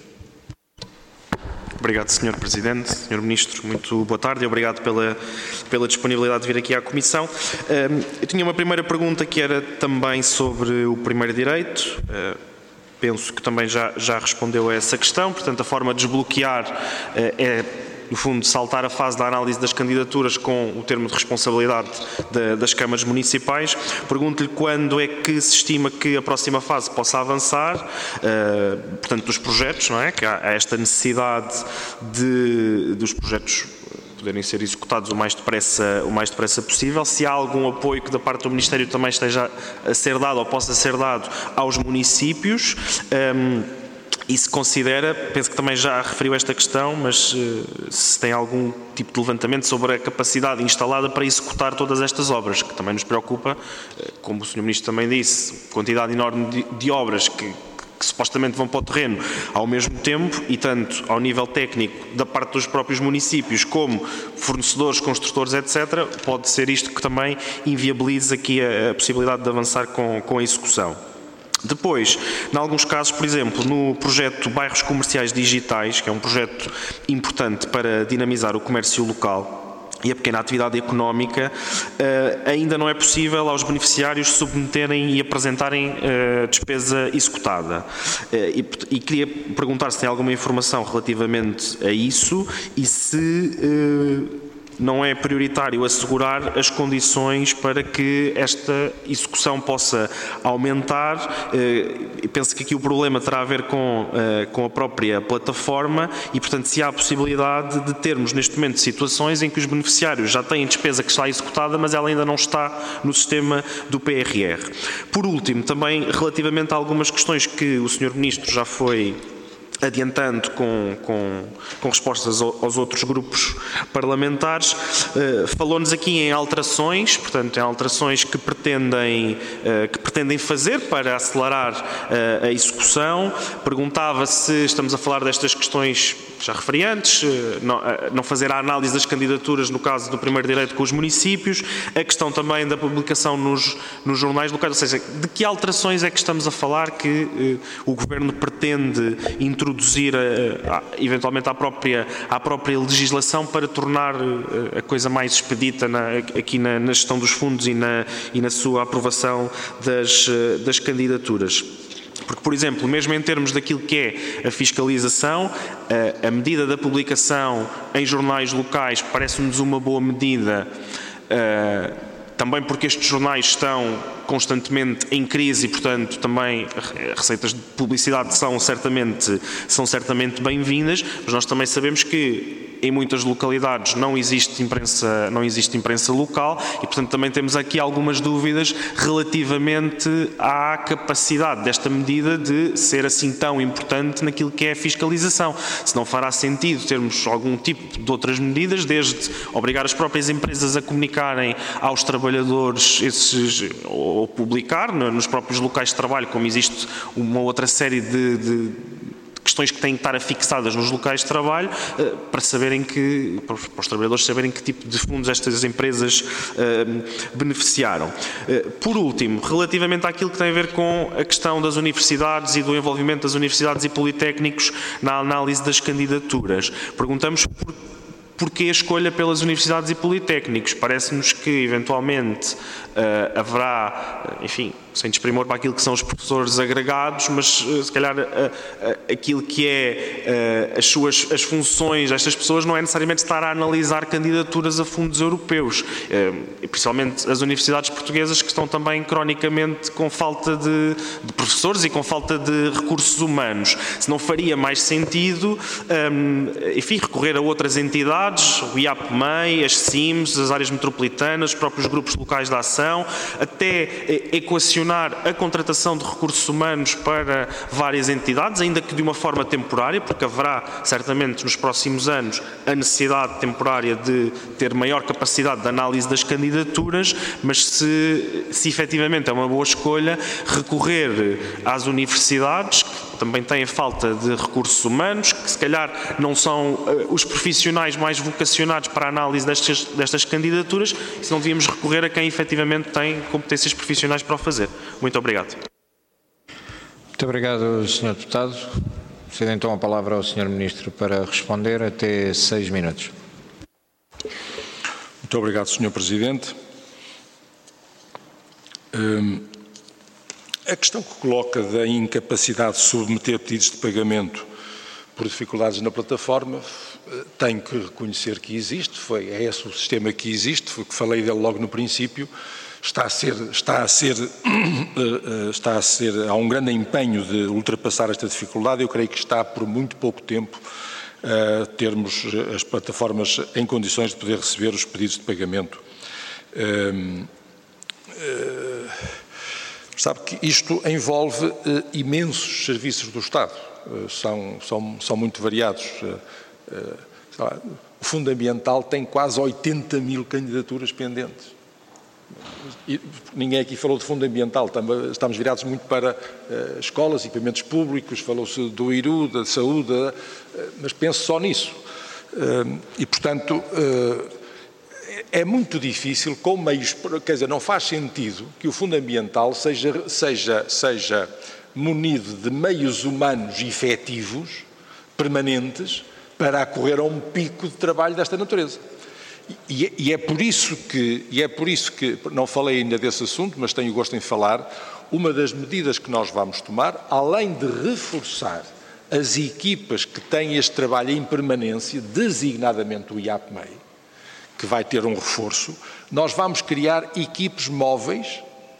Obrigado, senhor Presidente. senhor Ministro, muito boa tarde e obrigado pela, pela disponibilidade de vir aqui à Comissão. Eu tinha uma primeira pergunta que era também sobre o primeiro direito. Penso que também já, já respondeu a essa questão. Portanto, a forma de desbloquear é, no fundo, saltar a fase da análise das candidaturas com o termo de responsabilidade de, das câmaras municipais. Pergunto-lhe quando é que se estima que a próxima fase possa avançar, uh, portanto, dos projetos, não é? Que há, há esta necessidade de, dos projetos poderem ser executados o mais depressa, o mais depressa possível. Se há algum apoio que da parte do Ministério também esteja a ser dado ou possa ser dado aos municípios. Um, E se considera, penso que também já referiu esta questão, mas uh, se tem algum tipo de levantamento sobre a capacidade instalada para executar todas estas obras, que também nos preocupa, uh, como o senhor Ministro também disse, quantidade enorme de, de obras que, que supostamente vão para o terreno ao mesmo tempo, e tanto ao nível técnico da parte dos próprios municípios, como fornecedores, construtores, etcétera, pode ser isto que também inviabiliza aqui a, a possibilidade de avançar com, com a execução. Depois, em alguns casos, por exemplo, no projeto Bairros Comerciais Digitais, que é um projeto importante para dinamizar o comércio local e a pequena atividade económica, ainda não é possível aos beneficiários submeterem e apresentarem despesa executada. E queria perguntar se tem alguma informação relativamente a isso e se não é prioritário assegurar as condições para que esta execução possa aumentar. Eu penso que aqui o problema terá a ver com, com a própria plataforma e, portanto, se há a possibilidade de termos neste momento situações em que os beneficiários já têm despesa que está executada, mas ela ainda não está no sistema do P R R. Por último, também relativamente a algumas questões que o senhor Ministro já foi adiantando com, com, com respostas aos outros grupos parlamentares, uh, falou-nos aqui em alterações, portanto, em alterações que pretendem, uh, que pretendem fazer para acelerar uh, a execução. Perguntava se estamos a falar destas questões já referi antes, uh, não, uh, não fazer a análise das candidaturas no caso do primeiro direito com os municípios, a questão também da publicação nos, nos jornais locais, ou seja, de que alterações é que estamos a falar que uh, o Governo pretende introduzir introduzir a, a, eventualmente à própria, à própria legislação para tornar a, a coisa mais expedita na, aqui na, na gestão dos fundos e na, e na sua aprovação das, das candidaturas. Porque, por exemplo, mesmo em termos daquilo que é a fiscalização, a, a medida da publicação em jornais locais parece-nos uma boa medida, a, também porque estes jornais estão constantemente em crise e, portanto, também receitas de publicidade são certamente, são certamente bem-vindas, mas nós também sabemos que em muitas localidades não existe imprensa, não existe imprensa local e, portanto, também temos aqui algumas dúvidas relativamente à capacidade desta medida de ser assim tão importante naquilo que é a fiscalização. Se não fará sentido termos algum tipo de outras medidas, desde obrigar as próprias empresas a comunicarem aos trabalhadores esses, ou publicar nos próprios locais de trabalho, como existe uma outra série de, de questões que têm que estar afixadas nos locais de trabalho para saberem que, para os trabalhadores saberem que tipo de fundos estas empresas beneficiaram. Por último, relativamente àquilo que tem a ver com a questão das universidades e do envolvimento das universidades e politécnicos na análise das candidaturas, perguntamos por Porquê a escolha pelas universidades e politécnicos? Parece-nos que, eventualmente, uh, haverá, enfim, sem desprimor para aquilo que são os professores agregados, mas, uh, se calhar, uh, uh, aquilo que é uh, as suas as funções destas pessoas não é necessariamente estar a analisar candidaturas a fundos europeus, uh, e principalmente as universidades portuguesas que estão também, cronicamente, com falta de, de professores e com falta de recursos humanos. Se não faria mais sentido, um, enfim, recorrer a outras entidades, o I A P M E I, as C I M S, as áreas metropolitanas, os próprios grupos locais de ação, até equacionar a contratação de recursos humanos para várias entidades, ainda que de uma forma temporária, porque haverá certamente nos próximos anos a necessidade temporária de ter maior capacidade de análise das candidaturas, mas se, se efetivamente é uma boa escolha, recorrer às universidades, que também têm falta de recursos humanos, que se calhar não são uh, os profissionais mais vocacionados para a análise destas, destas candidaturas, se não devíamos recorrer a quem efetivamente tem competências profissionais para o fazer. Muito obrigado. Muito obrigado, senhor Deputado. Cedo então a palavra ao senhor Ministro para responder até seis minutos. Muito obrigado, senhor Presidente. Hum, a questão que coloca da incapacidade de submeter pedidos de pagamento por dificuldades na plataforma, tenho que reconhecer que existe, foi, é esse o sistema que existe, foi que falei dele logo no princípio, está a ser, está a ser, está a ser, há um grande empenho de ultrapassar esta dificuldade, eu creio que está por muito pouco tempo a termos as plataformas em condições de poder receber os pedidos de pagamento. Um, uh, sabe que isto envolve uh, imensos serviços do Estado, uh, são, são, são muito variados. Uh, uh, lá, o Fundo Ambiental tem quase oitenta mil candidaturas pendentes. E ninguém aqui falou de fundo ambiental, estamos virados muito para uh, escolas, equipamentos públicos, falou-se do I R U, da saúde, uh, mas penso só nisso. Uh, e, portanto, uh, é muito difícil, com meios, quer dizer, não faz sentido que o fundo ambiental seja, seja, seja munido de meios humanos efetivos, permanentes, para acorrer a um pico de trabalho desta natureza. E, e, é por isso que, e é por isso que, não falei ainda desse assunto, mas tenho gosto em falar, uma das medidas que nós vamos tomar, além de reforçar as equipas que têm este trabalho em permanência, designadamente o I A P M E I, que vai ter um reforço, nós vamos criar equipes móveis,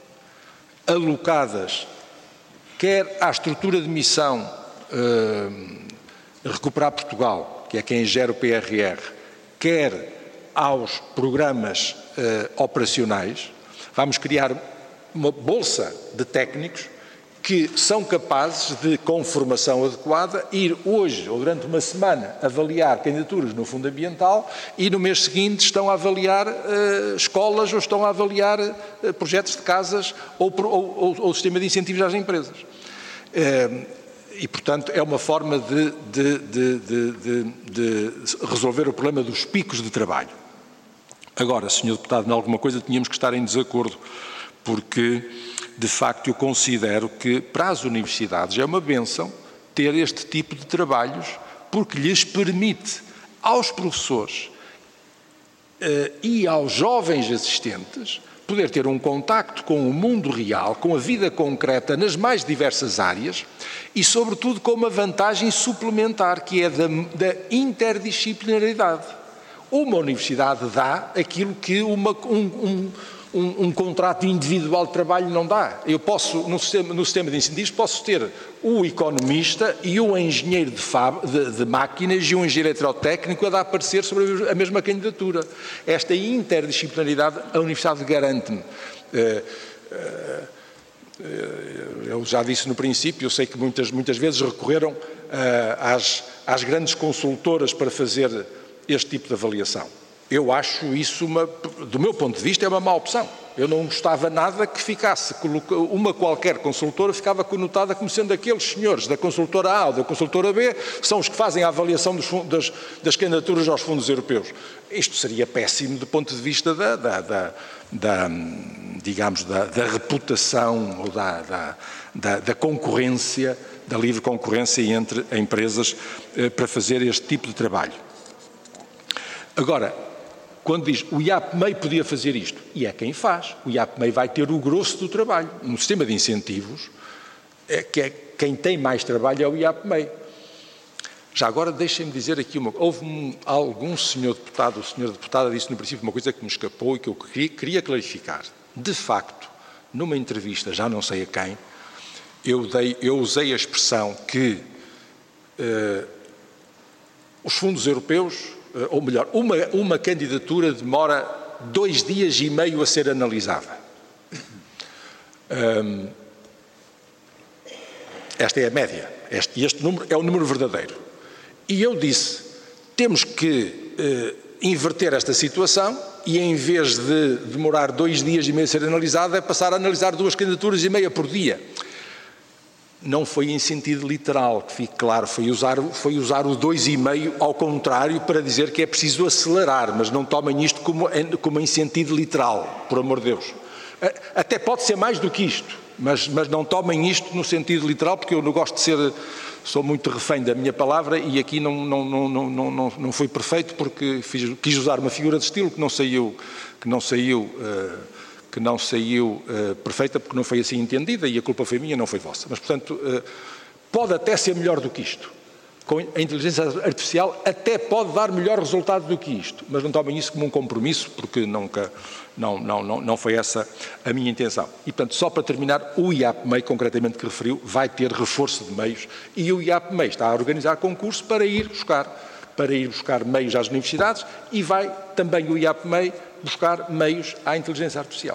alocadas, quer à estrutura de missão uh, Recuperar Portugal, que é quem gera o P R R, quer aos programas uh, operacionais, vamos criar uma bolsa de técnicos que são capazes de, com formação adequada, ir hoje ou durante uma semana avaliar candidaturas no Fundo Ambiental e no mês seguinte estão a avaliar uh, escolas ou estão a avaliar uh, projetos de casas ou, ou, ou, ou sistema de incentivos às empresas. Uh, E, portanto, é uma forma de, de, de, de, de, de resolver o problema dos picos de trabalho. Agora, senhor Deputado, em alguma coisa tínhamos que estar em desacordo, porque, de facto, eu considero que, para as universidades, é uma bênção ter este tipo de trabalhos, porque lhes permite aos professores uh, e aos jovens assistentes poder ter um contacto com o mundo real, com a vida concreta nas mais diversas áreas e, sobretudo, com uma vantagem suplementar, que é da, da interdisciplinaridade. Uma universidade dá aquilo que uma, um, um, um, um contrato individual de trabalho não dá. Eu posso, no sistema, no sistema de incentivos, posso ter o economista e o engenheiro de, fab, de, de máquinas e um engenheiro eletrotécnico a dar parecer sobre a mesma candidatura. Esta interdisciplinaridade a universidade garante-me. Uh, uh, eu já disse no princípio, eu sei que muitas, muitas vezes recorreram uh, às, às grandes consultoras para fazer este tipo de avaliação. Eu acho isso, uma, do meu ponto de vista, é uma má opção. Eu não gostava nada que ficasse, uma qualquer consultora ficava conotada como sendo aqueles senhores da consultora A ou da consultora B, são os que fazem a avaliação dos, das, das candidaturas aos fundos europeus. Isto seria péssimo do ponto de vista da, da, da, da digamos, da, da reputação ou da, da, da, da concorrência, da livre concorrência entre empresas eh, para fazer este tipo de trabalho. Agora, quando diz o I A P M E I podia fazer isto, e é quem faz, o I A P M E I vai ter o grosso do trabalho. No sistema de incentivos, é, que é quem tem mais trabalho é o I A P M E I. Já agora deixem-me dizer aqui uma coisa. Houve um, algum senhor deputado, o senhor deputado disse no princípio uma coisa que me escapou e que eu queria, queria clarificar. De facto, numa entrevista, já não sei a quem, eu, dei, eu usei a expressão que uh, os fundos europeus, uh, ou melhor, uma, uma candidatura demora dois dias e meio a ser analisada. Um, esta é a média. Este, este número é o número verdadeiro. E eu disse, temos que uh, inverter esta situação e em vez de demorar dois dias e meio a ser analisada, é passar a analisar duas candidaturas e meia por dia. Não foi em sentido literal, que fique claro, foi usar, foi usar o dois e meio ao contrário para dizer que é preciso acelerar, mas não tomem isto como, como em sentido literal, por amor de Deus. Até pode ser mais do que isto, mas, mas não tomem isto no sentido literal, porque eu não gosto de ser, sou muito refém da minha palavra e aqui não, não, não, não, não, não foi perfeito porque fiz, quis usar uma figura de estilo que não saiu, que não saiu, uh, que não saiu uh, perfeita porque não foi assim entendida e a culpa foi minha, não foi vossa. Mas, portanto, uh, pode até ser melhor do que isto. Com a inteligência artificial até pode dar melhor resultado do que isto, mas não tomem isso como um compromisso, porque nunca, não, não, não, não foi essa a minha intenção. E, portanto, só para terminar, o I A P M E I, concretamente que referiu, vai ter reforço de meios e o I A P M E I está a organizar concurso para ir buscar, para ir buscar meios às universidades e vai também o I A P M E I buscar meios à inteligência artificial.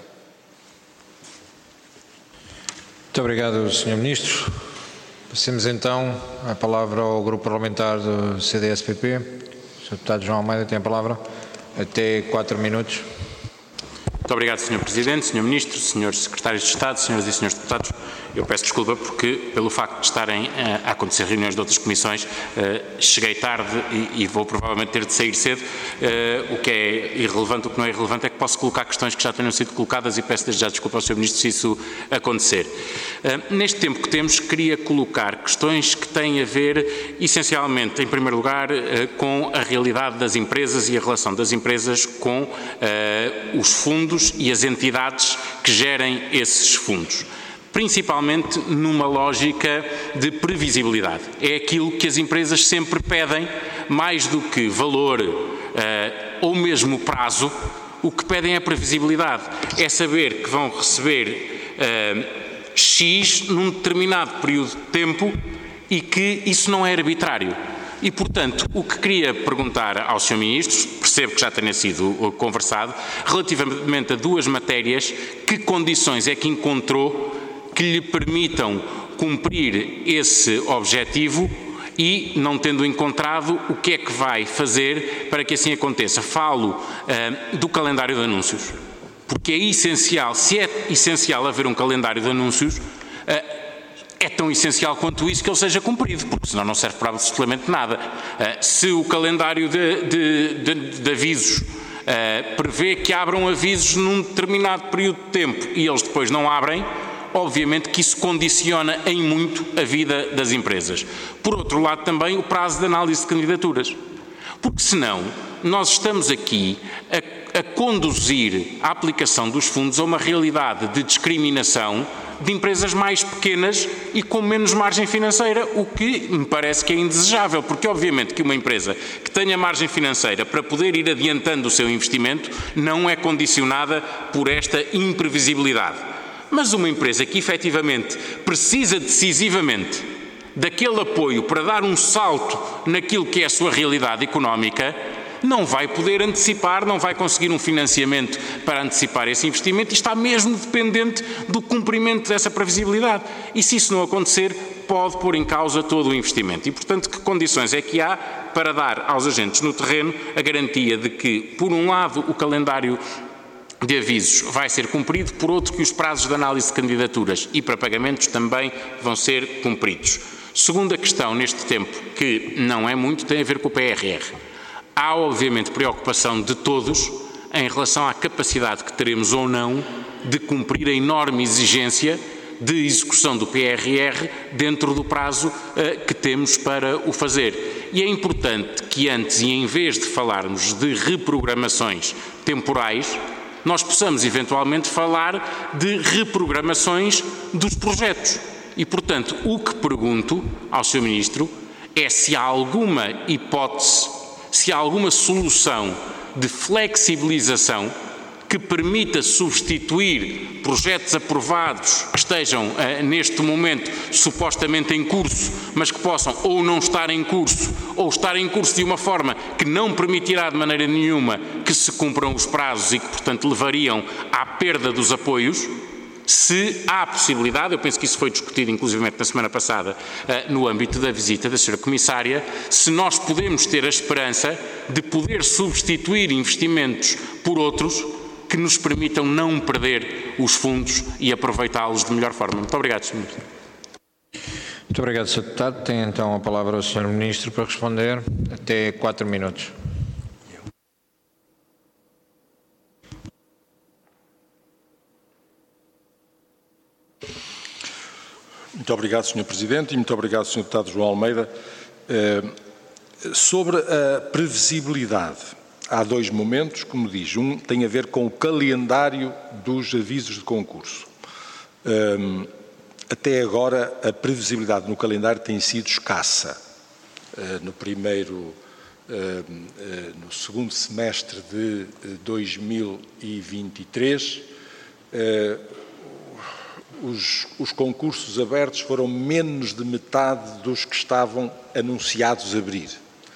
Muito obrigado, senhor Ministro. Passemos então a palavra ao Grupo Parlamentar do C D S P P. O senhor Deputado João Almeida tem a palavra. Até quatro minutos. Muito obrigado, senhor Presidente, senhor Ministro, senhores Secretários de Estado, senhoras e senhores Deputados. Eu peço desculpa porque, pelo facto de estarem a acontecer reuniões de outras comissões, cheguei tarde e vou provavelmente ter de sair cedo. O que é irrelevante, o que não é irrelevante é que posso colocar questões que já tenham sido colocadas e peço desde já desculpa ao senhor Ministro se isso acontecer. Neste tempo que temos, queria colocar questões que têm a ver, essencialmente, em primeiro lugar, com a realidade das empresas e a relação das empresas com os fundos e as entidades que gerem esses fundos, principalmente numa lógica de previsibilidade. É aquilo que as empresas sempre pedem, mais do que valor uh, ou mesmo prazo, o que pedem é previsibilidade. É saber que vão receber uh, X num determinado período de tempo e que isso não é arbitrário. E, portanto, o que queria perguntar ao senhor Ministro, percebo que já tenha sido conversado, relativamente a duas matérias, que condições é que encontrou que lhe permitam cumprir esse objetivo e, não tendo encontrado, o que é que vai fazer para que assim aconteça? Falo uh, do calendário de anúncios, porque é essencial, se é essencial haver um calendário de anúncios, uh, é tão essencial quanto isso que ele seja cumprido, porque senão não serve para absolutamente nada. Uh, se o calendário de, de, de, de avisos uh, prevê que abram avisos num determinado período de tempo e eles depois não abrem, obviamente que isso condiciona em muito a vida das empresas. Por outro lado, também o prazo de análise de candidaturas, porque senão nós estamos aqui a, a conduzir a aplicação dos fundos a uma realidade de discriminação de empresas mais pequenas e com menos margem financeira, o que me parece que é indesejável, porque obviamente que uma empresa que tenha margem financeira para poder ir adiantando o seu investimento não é condicionada por esta imprevisibilidade. Mas uma empresa que efetivamente precisa decisivamente daquele apoio para dar um salto naquilo que é a sua realidade económica, não vai poder antecipar, não vai conseguir um financiamento para antecipar esse investimento e está mesmo dependente do cumprimento dessa previsibilidade. E se isso não acontecer, pode pôr em causa todo o investimento. E, portanto, que condições é que há para dar aos agentes no terreno a garantia de que, por um lado, o calendário de avisos vai ser cumprido, por outro que os prazos de análise de candidaturas e para pagamentos também vão ser cumpridos. Segunda questão neste tempo, que não é muito, tem a ver com o P R R. Há, obviamente, preocupação de todos em relação à capacidade que teremos ou não de cumprir a enorme exigência de execução do P R R dentro do prazo uh, que temos para o fazer. E é importante que antes, e em vez de falarmos de reprogramações temporais, nós possamos eventualmente falar de reprogramações dos projetos. E, portanto, o que pergunto ao senhor Ministro é se há alguma hipótese, se há alguma solução de flexibilização que permita substituir projetos aprovados que estejam uh, neste momento supostamente em curso, mas que possam ou não estar em curso, ou estar em curso de uma forma que não permitirá de maneira nenhuma que se cumpram os prazos e que, portanto, levariam à perda dos apoios. Se há possibilidade, eu penso que isso foi discutido inclusivamente na semana passada uh, no âmbito da visita da senhora Comissária, se nós podemos ter a esperança de poder substituir investimentos por outros que nos permitam não perder os fundos e aproveitá-los de melhor forma. Muito obrigado, senhor Ministro. Muito obrigado, senhor Deputado. Tem então a palavra o senhor Ministro para responder. Até quatro minutos. Muito obrigado, senhor Presidente, e muito obrigado, senhor Deputado João Almeida. Sobre a previsibilidade, há dois momentos, como diz. Um tem a ver com o calendário dos avisos de concurso. Um, até agora, a previsibilidade no calendário tem sido escassa. Uh, no primeiro, uh, uh, no segundo semestre de dois mil e vinte e três, uh, os, os concursos abertos foram menos de metade dos que estavam anunciados a abrir.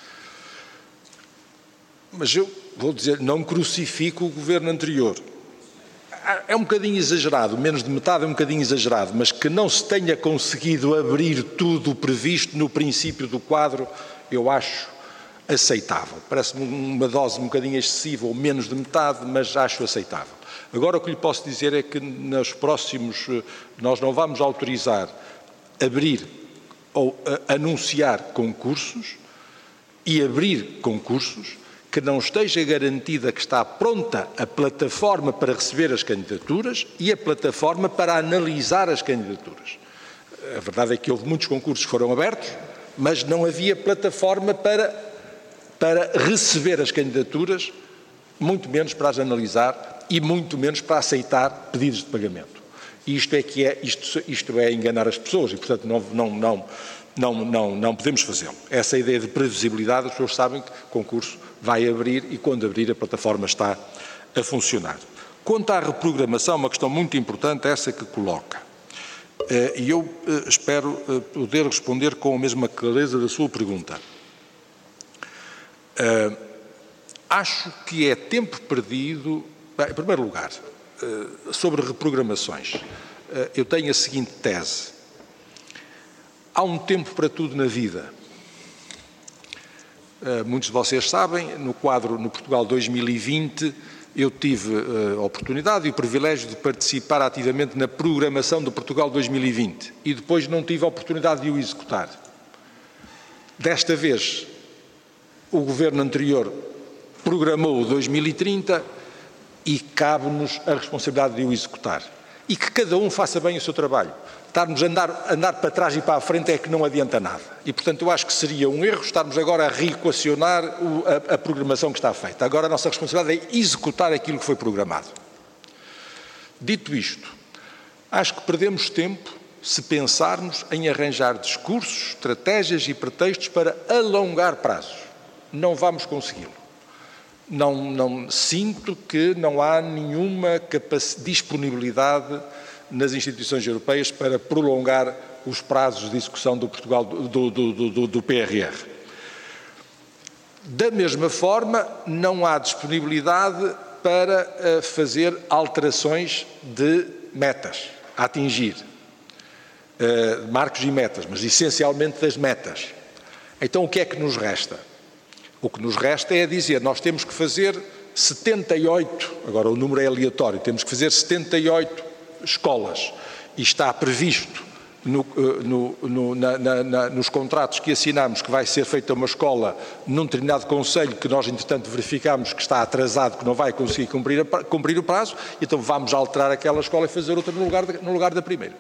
Mas eu vou dizer, não crucifico o governo anterior. É um bocadinho exagerado, menos de metade é um bocadinho exagerado, mas que não se tenha conseguido abrir tudo o previsto no princípio do quadro, eu acho aceitável. Parece-me uma dose um bocadinho excessiva, ou menos de metade, mas acho aceitável. Agora o que lhe posso dizer é que nos próximos, nós não vamos autorizar abrir ou anunciar concursos e abrir concursos que não esteja garantida que está pronta a plataforma para receber as candidaturas e a plataforma para analisar as candidaturas. A verdade é que houve muitos concursos que foram abertos, mas não havia plataforma para, para receber as candidaturas, muito menos para as analisar e muito menos para aceitar pedidos de pagamento. E isto é que é, isto, isto é enganar as pessoas e, portanto, não, não, não, não, não, não podemos fazê-lo. Essa ideia de previsibilidade, as pessoas sabem que o concurso vai abrir e, quando abrir, a plataforma está a funcionar. Quanto à reprogramação, uma questão muito importante, essa que coloca. E eu espero poder responder com a mesma clareza da sua pergunta. Acho que é tempo perdido. Bem, em primeiro lugar, sobre reprogramações, eu tenho a seguinte tese. Há um tempo para tudo na vida. Muitos de vocês sabem, no quadro no Portugal dois mil e vinte, eu tive a oportunidade e o privilégio de participar ativamente na programação do Portugal dois mil e vinte e depois não tive a oportunidade de o executar. Desta vez, o governo anterior programou o dois mil e trinta e cabe-nos a responsabilidade de o executar. E que cada um faça bem o seu trabalho. Estarmos a andar, andar para trás e para a frente é que não adianta nada. E, portanto, eu acho que seria um erro estarmos agora a reequacionar o, a, a programação que está feita. Agora a nossa responsabilidade é executar aquilo que foi programado. Dito isto, acho que perdemos tempo se pensarmos em arranjar discursos, estratégias e pretextos para alongar prazos. Não vamos consegui-lo. Não, não, sinto que não há nenhuma disponibilidade nas instituições europeias para prolongar os prazos de execução do, Portugal, do, do, do, do P R R. Da mesma forma, não há disponibilidade para uh, fazer alterações de metas a atingir, uh, marcos e metas, mas essencialmente das metas. Então, o que é que nos resta? O que nos resta é dizer, nós temos que fazer setenta e oito, agora o número é aleatório, temos que fazer setenta e oito escolas e está previsto no, no, no, na, na, na, nos contratos que assinamos que vai ser feita uma escola num determinado concelho que nós entretanto verificamos que está atrasado, que não vai conseguir cumprir, a, cumprir o prazo, então vamos alterar aquela escola e fazer outra no lugar, de, no lugar da primeira.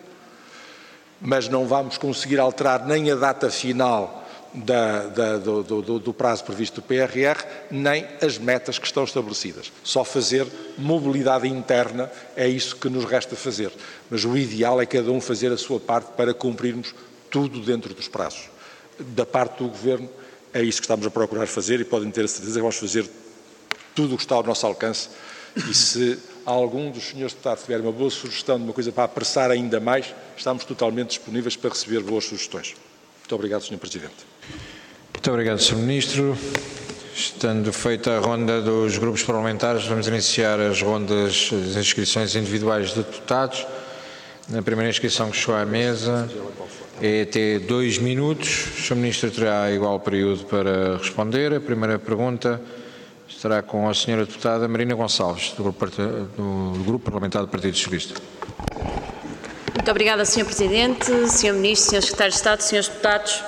Mas não vamos conseguir alterar nem a data final Da, da, do, do, do prazo previsto do P R R, nem as metas que estão estabelecidas. Só fazer mobilidade interna é isso que nos resta fazer. Mas o ideal é cada um fazer a sua parte para cumprirmos tudo dentro dos prazos. Da parte do Governo, é isso que estamos a procurar fazer e podem ter a certeza que vamos fazer tudo o que está ao nosso alcance. E se algum dos senhores deputados tiver uma boa sugestão de uma coisa para apressar ainda mais, estamos totalmente disponíveis para receber boas sugestões. Muito obrigado, senhor Presidente. Muito obrigado, senhor Ministro. Estando feita a ronda dos grupos parlamentares, vamos iniciar as rondas, as inscrições individuais de deputados. Na primeira inscrição que chegou à mesa é até dois minutos. O senhor Ministro terá igual período para responder. A primeira pergunta estará com a senhora deputada Marina Gonçalves, do Grupo, do grupo Parlamentar do Partido Socialista. Muito obrigada, senhor Presidente, senhor Ministro, senhores Secretários de Estado, senhores deputados.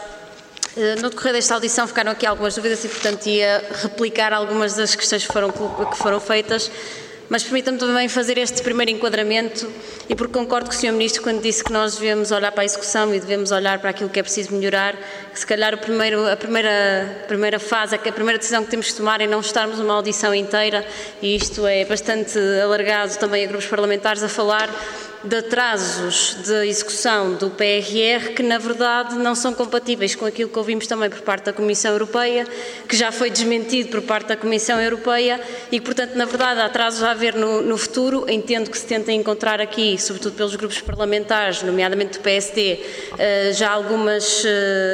No decorrer desta audição ficaram aqui algumas dúvidas e, portanto, ia replicar algumas das questões que foram, que foram feitas, mas permitam-me também fazer este primeiro enquadramento e porque concordo com o senhor Ministro quando disse que nós devemos olhar para a execução e devemos olhar para aquilo que é preciso melhorar, que se calhar o primeiro, a primeira, a primeira fase, a primeira decisão que temos que tomar é não estarmos uma audição inteira, e isto é bastante alargado também a grupos parlamentares, a falar de atrasos de execução do P R R que, na verdade, não são compatíveis com aquilo que ouvimos também por parte da Comissão Europeia, que já foi desmentido por parte da Comissão Europeia e que, portanto, na verdade, há atrasos a haver no, no futuro. Entendo que se tenta encontrar aqui, sobretudo pelos grupos parlamentares, nomeadamente do P S D, já algumas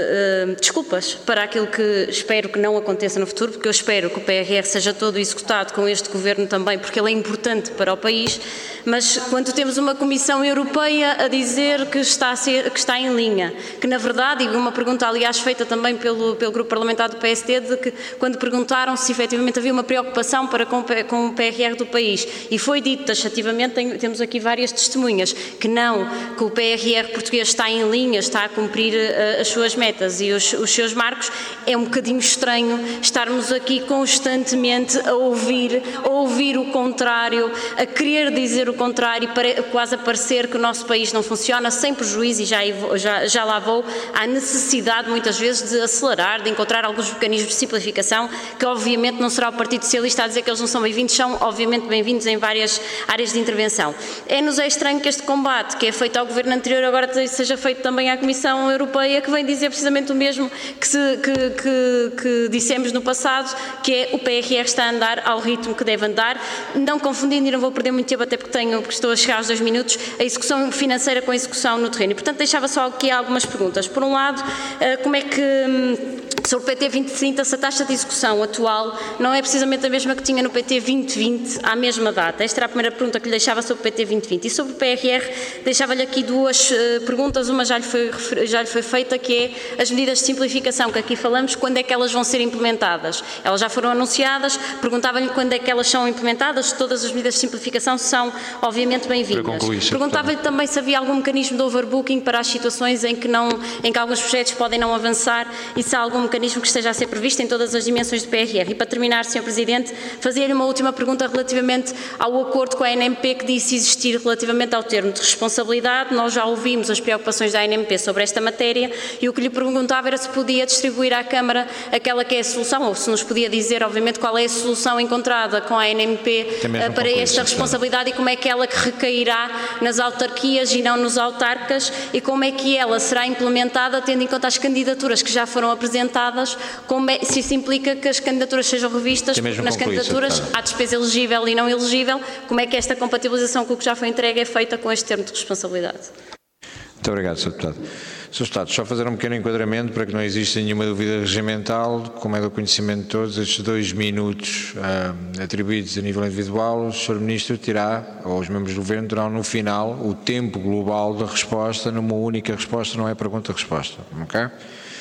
desculpas para aquilo que espero que não aconteça no futuro, porque eu espero que o P R R seja todo executado com este Governo também, porque ele é importante para o país, mas quando temos uma Comissão Comissão Europeia a dizer que está, a ser, que está em linha, que na verdade, e uma pergunta aliás feita também pelo, pelo grupo parlamentar do P S D, de que quando perguntaram se efetivamente havia uma preocupação para com, com o P R R do país, e foi dito taxativamente, tem, temos aqui várias testemunhas, que não, que o P R R português está em linha, está a cumprir uh, as suas metas e os, os seus marcos, é um bocadinho estranho estarmos aqui constantemente a ouvir, a ouvir o contrário, a querer dizer o contrário, para, quase a parecer que o nosso país não funciona, sem prejuízo, e já, já, já lá vou, há necessidade muitas vezes de acelerar, de encontrar alguns mecanismos de simplificação, que obviamente não será o Partido Socialista a dizer que eles não são bem-vindos, são obviamente bem-vindos em várias áreas de intervenção. É-nos é estranho que este combate que é feito ao Governo anterior agora seja feito também à Comissão Europeia, que vem dizer precisamente o mesmo que, se, que, que, que dissemos no passado, que é o P R R está a andar ao ritmo que deve andar, não confundindo, e não vou perder muito tempo até porque, tenho, porque estou a chegar aos dois minutos, a execução financeira com a execução no terreno. E, portanto, deixava só aqui algumas perguntas. Por um lado, como é que, sobre o P T vinte trinta, se a taxa de execução atual não é precisamente a mesma que tinha no P T vinte vinte à mesma data? Esta era a primeira pergunta que lhe deixava sobre o P T vinte vinte. E sobre o P R R, deixava-lhe aqui duas perguntas. Uma já lhe, foi, já lhe foi feita, que é as medidas de simplificação que aqui falamos, quando é que elas vão ser implementadas? Elas já foram anunciadas, perguntava-lhe quando é que elas são implementadas. Todas as medidas de simplificação são, obviamente, bem-vindas. Perguntava-lhe também se havia algum mecanismo de overbooking para as situações em que, não, em que alguns projetos podem não avançar e se há algum mecanismo que esteja a ser previsto em todas as dimensões do P R R. E para terminar, senhor Presidente, fazia-lhe uma última pergunta relativamente ao acordo com a A N M P que disse existir relativamente ao termo de responsabilidade. Nós já ouvimos as preocupações da A N M P sobre esta matéria e o que lhe perguntava era se podia distribuir à Câmara aquela que é a solução, ou se nos podia dizer, obviamente, qual é a solução encontrada com a A N M P para esta responsabilidade e como é que ela que recairá nas autarquias e não nos autarcas e como é que ela será implementada tendo em conta as candidaturas que já foram apresentadas, como é, se isso implica que as candidaturas sejam revistas, porque nas candidaturas há despesa elegível e não elegível, como é que esta compatibilização com o que já foi entregue é feita com este termo de responsabilidade? Muito obrigado, senhor Deputado. senhor Deputado, só fazer um pequeno enquadramento para que não exista nenhuma dúvida regimental, como é do conhecimento de todos, estes dois minutos uh, atribuídos a nível individual, o senhor Ministro terá, ou os membros do Governo terão no final o tempo global da resposta numa única resposta, não é pergunta-resposta, ok?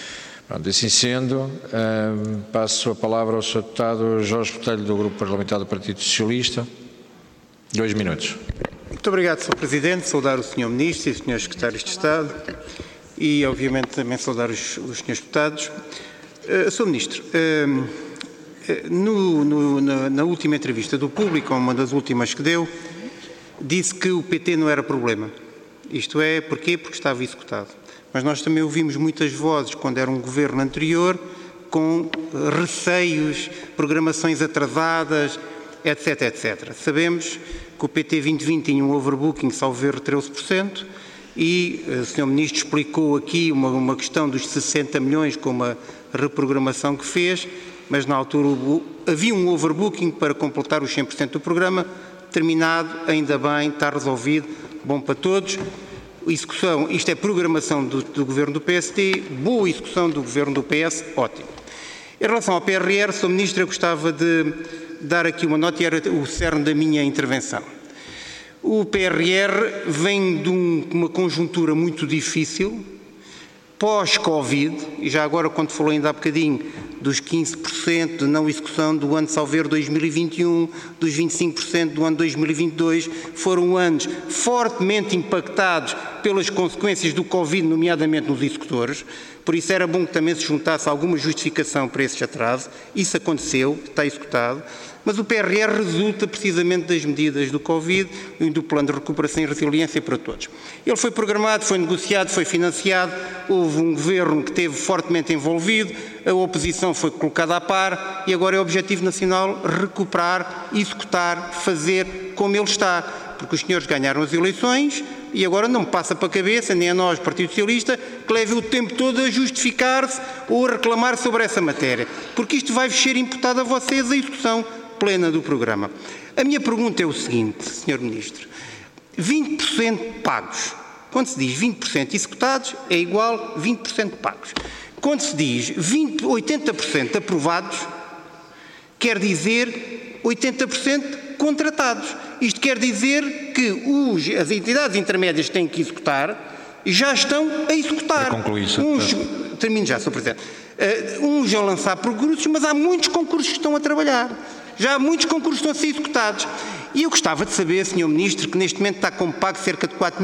Pronto, assim sendo, um, passo a palavra ao senhor Deputado Jorge Botelho, do Grupo Parlamentar do Partido Socialista. Dois minutos. Muito obrigado, senhor Presidente. Saudar o senhor Ministro e os senhores Secretários de Estado e, obviamente, também saudar os, os senhores Deputados. Uh, senhor Ministro, uh, no, no, na, na última entrevista do Público, uma das últimas que deu, disse que o P T não era problema. Isto é, porquê? Porque estava executado. Mas nós também ouvimos muitas vozes, quando era um governo anterior, com receios, programações atrasadas, etc, etcétera. Sabemos que o P T vinte vinte tinha um overbooking, salvo erro, treze por cento, e o senhor Ministro explicou aqui uma, uma questão dos sessenta milhões com uma reprogramação que fez, mas na altura havia um overbooking para completar os cem por cento do programa, terminado, ainda bem, está resolvido, bom para todos. Execução, isto é programação do, do Governo do P S D, boa execução do Governo do P S, ótimo. Em relação ao P R R, senhor Ministro, eu gostava de dar aqui uma nota e era o cerne da minha intervenção. O P R R vem de um, uma conjuntura muito difícil, pós-Covid, e já agora quando falou ainda há bocadinho dos quinze por cento de não execução do ano salvo erro dois mil e vinte e um, dos vinte e cinco por cento do ano dois mil e vinte e dois, foram anos fortemente impactados pelas consequências do Covid, nomeadamente nos executores, por isso era bom que também se juntasse alguma justificação para esse atraso. Isso aconteceu, está executado, mas o P R R resulta precisamente das medidas do Covid e do Plano de Recuperação e Resiliência para todos. Ele foi programado, foi negociado, foi financiado, houve um governo que esteve fortemente envolvido, a oposição foi colocada à par e agora é o Objetivo Nacional recuperar, executar, fazer como ele está, porque os senhores ganharam as eleições e agora não me passa para a cabeça, nem a nós, Partido Socialista, que leve o tempo todo a justificar-se ou a reclamar sobre essa matéria, porque isto vai ser imputado a vocês a execução plena do programa. A minha pergunta é o seguinte, senhor Ministro, vinte por cento pagos, quando se diz vinte por cento executados, é igual a vinte por cento pagos. Quando se diz vinte, oitenta por cento aprovados, quer dizer oitenta por cento contratados. Isto quer dizer que os, as entidades intermédias que têm que executar já estão a executar. Uns, termino já, senhor Presidente. Uh, uns a lançar concursos, mas há muitos concursos que estão a trabalhar. Já há muitos concursos que estão a ser executados. E eu gostava de saber, senhor Ministro, que neste momento está como pago cerca de quatro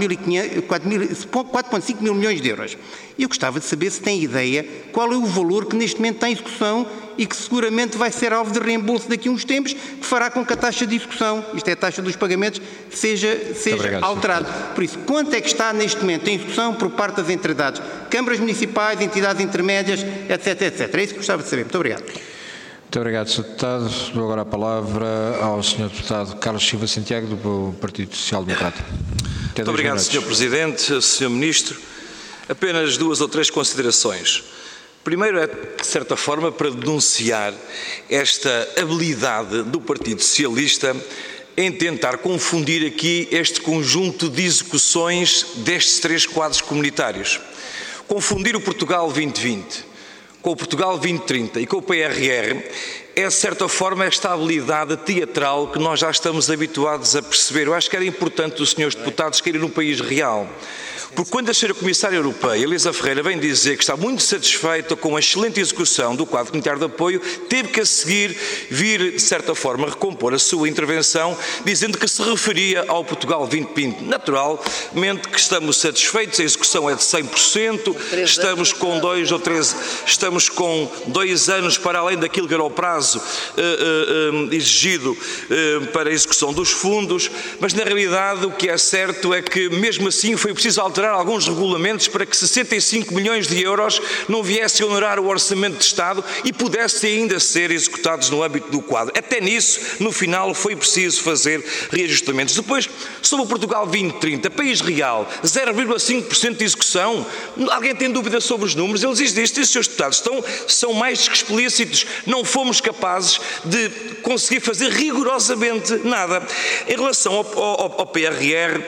vírgula cinco mil milhões de euros. E eu gostava de saber se tem ideia qual é o valor que neste momento está em execução e que seguramente vai ser alvo de reembolso daqui a uns tempos, que fará com que a taxa de execução, isto é a taxa dos pagamentos, seja, seja alterada. Por isso, quanto é que está neste momento em execução por parte das entidades, câmaras municipais, entidades intermédias, etc, etcétera. É isso que gostava de saber. Muito obrigado. Muito obrigado, senhor Deputado. Dou agora a palavra ao senhor Deputado Carlos Silva Santiago, do Partido Social Democrata. Muito obrigado, senhor Presidente, senhor Ministro. Apenas duas ou três considerações. Primeiro é, de certa forma, para denunciar esta habilidade do Partido Socialista em tentar confundir aqui este conjunto de execuções destes três quadros comunitários. Confundir o Portugal vinte vinte com o Portugal vinte trinta e com o P R R é, de certa forma, esta habilidade teatral que nós já estamos habituados a perceber. Eu acho que era importante os senhores deputados querem no país real. Porque quando a senhora Comissária Europeia, Elisa Ferreira, vem dizer que está muito satisfeita com a excelente execução do quadro comunitário de apoio, teve que a seguir vir, de certa forma, recompor a sua intervenção, dizendo que se referia ao Portugal vinte vinte. Naturalmente que estamos satisfeitos, a execução é de cem por cento, estamos com dois ou três, estamos com dois anos para além daquilo que era o prazo uh, uh, uh, exigido uh, para a execução dos fundos, mas na realidade o que é certo é que mesmo assim foi preciso alterar alguns regulamentos para que sessenta e cinco milhões de euros não viessem a onerar o orçamento de Estado e pudessem ainda ser executados no âmbito do quadro. Até nisso, no final, foi preciso fazer reajustamentos. Depois, sobre o Portugal vinte trinta, país real, zero vírgula cinco por cento de execução. Alguém tem dúvida sobre os números? Eles dizem isto, os seus deputados estão, são mais que explícitos. Não fomos capazes de conseguir fazer rigorosamente nada. Em relação ao, ao, ao P R R,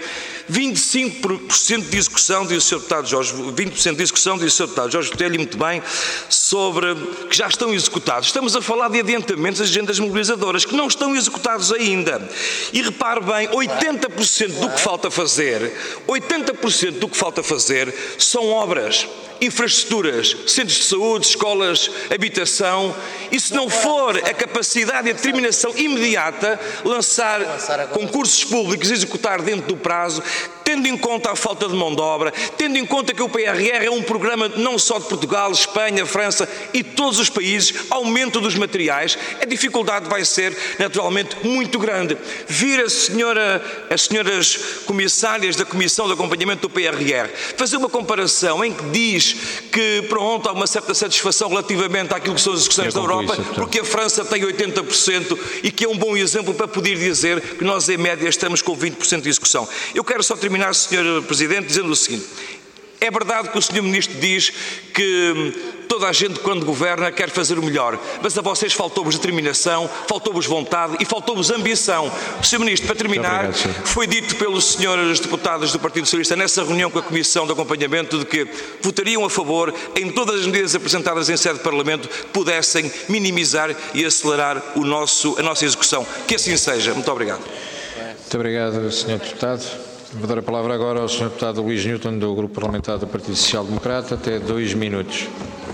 vinte e cinco por cento de execução, diz o senhor Deputado Jorge, vinte por cento de execução, diz o senhor Deputado Jorge Botelho, muito bem, sobre que já estão executados. Estamos a falar de adiantamentos das agendas mobilizadoras que não estão executados ainda. E repare bem, oitenta por cento do que falta fazer, oitenta por cento do que falta fazer são obras, infraestruturas, centros de saúde, escolas, habitação, e se não for a capacidade e a determinação imediata, lançar concursos públicos e executar dentro do prazo, tendo em conta a falta de mão de obra, tendo em conta que o P R R é um programa não só de Portugal, Espanha, França e todos os países, aumento dos materiais, a dificuldade vai ser naturalmente muito grande. Vir a senhora, as senhoras comissárias da Comissão de Acompanhamento do P R R fazer uma comparação em que diz que, pronto, há uma certa satisfação relativamente àquilo que são as execuções da Europa, porque a França tem oitenta por cento e que é um bom exemplo para poder dizer que nós, em média, estamos com vinte por cento de execução. Eu quero só terminar, senhor Presidente, dizendo o seguinte. É verdade que o senhor Ministro diz que toda a gente, quando governa, quer fazer o melhor, mas a vocês faltou-vos determinação, faltou-vos vontade e faltou-vos ambição. senhor Ministro, para terminar, obrigado, foi dito pelos senhores deputados do Partido Socialista nessa reunião com a Comissão de Acompanhamento de que votariam a favor em todas as medidas apresentadas em sede de Parlamento que pudessem minimizar e acelerar o nosso, a nossa execução. Que assim seja. Muito obrigado. Muito obrigado, senhor Deputado. Vou dar a palavra agora ao senhor Deputado Luís Newton, do Grupo Parlamentar do Partido Social Democrata, até dois minutos.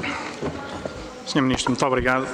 senhor Ministro, muito obrigado.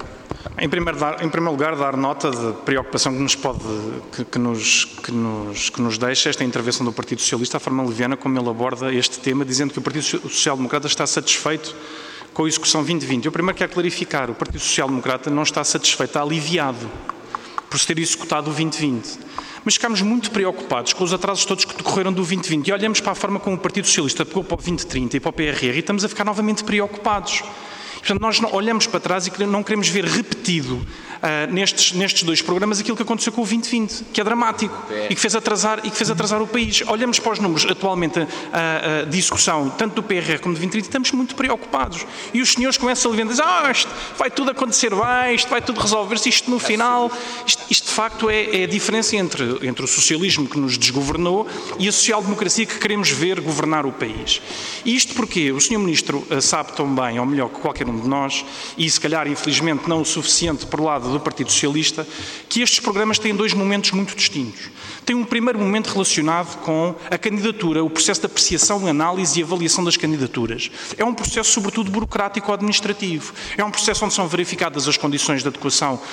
Em primeiro, dar, em primeiro lugar, dar nota de preocupação que nos, pode, que, que, nos, que, nos, que nos deixa esta intervenção do Partido Socialista, a forma leviana como ele aborda este tema, dizendo que o Partido Social Democrata está satisfeito com a execução vinte vinte. Eu primeiro quero clarificar, o Partido Social Democrata não está satisfeito, está aliviado por se ter executado o vinte vinte. Mas ficámos muito preocupados com os atrasos todos que decorreram do vinte vinte e olhamos para a forma como o Partido Socialista pegou para o vinte trinta e para o P R R e estamos a ficar novamente preocupados. Portanto, nós olhamos para trás e não queremos ver repetido uh, nestes, nestes dois programas aquilo que aconteceu com o vinte vinte, que é dramático e que fez atrasar, e que fez atrasar o país. Olhamos para os números atualmente uh, uh, de execução, tanto do P R R como do vinte trinta, e estamos muito preocupados. E os senhores começam a levar e dizem, ah, isto vai tudo acontecer bem, isto vai tudo resolver-se, isto no final, isto, isto de facto é, é a diferença entre, entre o socialismo que nos desgovernou e a social-democracia que queremos ver governar o país. E isto porque o senhor Ministro uh, sabe tão bem, ou melhor que qualquer um de nós, e se calhar infelizmente não o suficiente por lado do Partido Socialista, que estes programas têm dois momentos muito distintos. Tem um primeiro momento relacionado com a candidatura, o processo de apreciação, análise e avaliação das candidaturas. É um processo sobretudo burocrático-administrativo. É um processo onde são verificadas as condições de adequação uh, uh,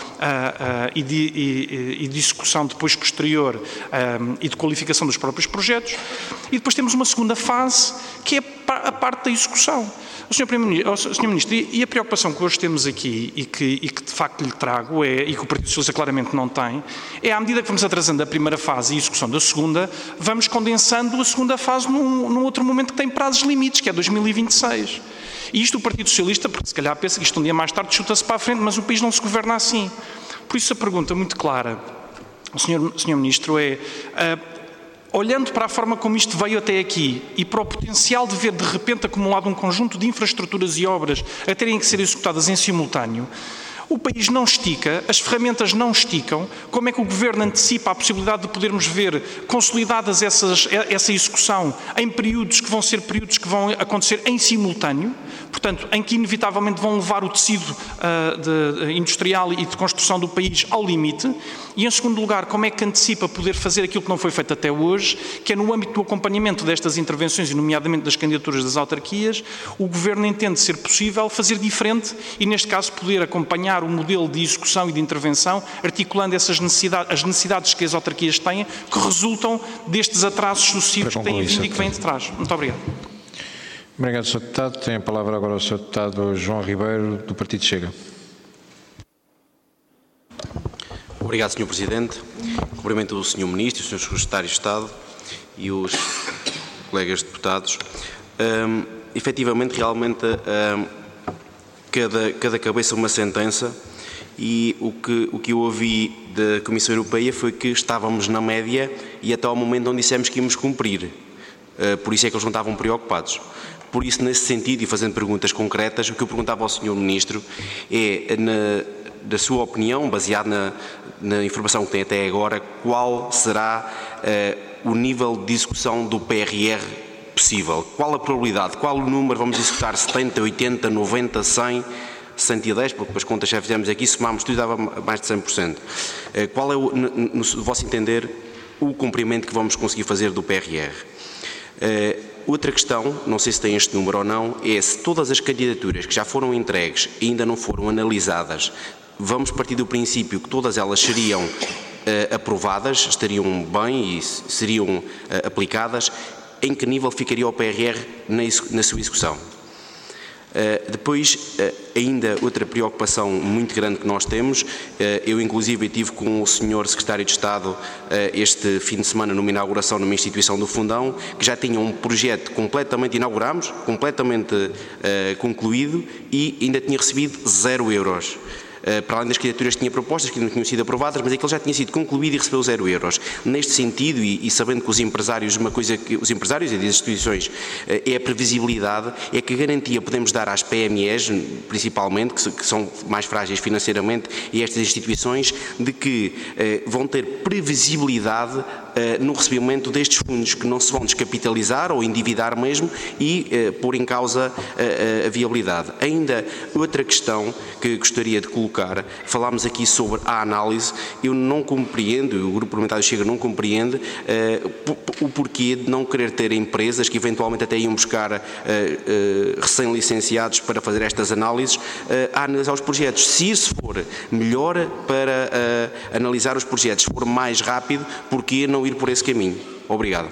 e, de, e, e de execução depois posterior uh, e de qualificação dos próprios projetos. E depois temos uma segunda fase, que é a parte da execução. O senhor Primeiro-Ministro, senhor Ministro, e a preocupação que hoje temos aqui e que, e que de facto lhe trago, é, e que o Partido Socialista claramente não tem, é à medida que vamos atrasando a primeira fase e a execução da segunda, vamos condensando a segunda fase num, num outro momento que tem prazos limites, que é dois mil e vinte e seis. E isto o Partido Socialista, porque se calhar pensa que isto um dia mais tarde chuta-se para a frente, mas o país não se governa assim. Por isso a pergunta muito clara ao senhor, senhor Ministro é... Uh, olhando para a forma como isto veio até aqui e para o potencial de ver de repente acumulado um conjunto de infraestruturas e obras a terem que ser executadas em simultâneo, o país não estica, as ferramentas não esticam. Como é que o Governo antecipa a possibilidade de podermos ver consolidadas essas, essa execução em períodos que vão ser períodos que vão acontecer em simultâneo, portanto, em que inevitavelmente vão levar o tecido uh, de, industrial e de construção do país ao limite? E, em segundo lugar, como é que antecipa poder fazer aquilo que não foi feito até hoje, que é no âmbito do acompanhamento destas intervenções, e nomeadamente das candidaturas das autarquias, o Governo entende ser possível fazer diferente e, neste caso, poder acompanhar o modelo de execução e de intervenção, articulando essas necessidades, as necessidades que as autarquias têm, que resultam destes atrasos sucessivos que têm vindo e que vêm de trás. Muito obrigado. Obrigado, senhor Deputado. Tem a palavra agora o senhor Deputado João Ribeiro, do Partido Chega. Obrigado, senhor Presidente. Cumprimento o senhor Ministro, os senhores Secretários de Estado e os colegas deputados. Um, efetivamente, realmente, um, cada, cada cabeça uma sentença, e o que, o que eu ouvi da Comissão Europeia foi que estávamos na média e até ao momento não dissemos que íamos cumprir. Uh, por isso é que eles não estavam preocupados. Por isso, nesse sentido, e fazendo perguntas concretas, o que eu perguntava ao senhor Ministro é, na, da sua opinião, baseado na, na informação que tem até agora, qual será uh, o nível de execução do P R R possível? Qual a probabilidade? Qual o número? Vamos executar setenta, oitenta, noventa, cem, cento e dez, porque as contas já fizemos aqui, somámos tudo e dava mais de cem por cento. Qual é, o, no, no vosso entender, o cumprimento que vamos conseguir fazer do P R R? Uh, outra questão, não sei se tem este número ou não, é se todas as candidaturas que já foram entregues e ainda não foram analisadas, vamos partir do princípio que todas elas seriam uh, aprovadas, estariam bem e seriam uh, aplicadas, em que nível ficaria o P R R na, na sua execução? Uh, depois, uh, ainda outra preocupação muito grande que nós temos, uh, eu inclusive estive com o senhor Secretário de Estado uh, este fim de semana numa inauguração numa instituição do Fundão, que já tinha um projeto completamente, inauguramos, completamente uh, concluído e ainda tinha recebido zero euros. Para além das candidaturas que tinha propostas, que não tinham sido aprovadas, mas aquilo já tinha sido concluído e recebeu zero euros. Neste sentido, e, e sabendo que os empresários, uma coisa que os empresários e as instituições é a previsibilidade, é que a garantia podemos dar às P M Es, principalmente, que, que são mais frágeis financeiramente, e estas instituições, de que eh, vão ter previsibilidade eh, no recebimento destes fundos, que não se vão descapitalizar ou endividar mesmo e eh, pôr em causa eh, a viabilidade. Ainda outra questão que gostaria de colocar, falámos aqui sobre a análise, eu não compreendo, o Grupo Parlamentar do Chega não compreende uh, o porquê de não querer ter empresas que eventualmente até iam buscar uh, uh, recém-licenciados para fazer estas análises, uh, a analisar os projetos. Se isso for melhor para uh, analisar os projetos, for mais rápido, porquê não ir por esse caminho? Obrigado.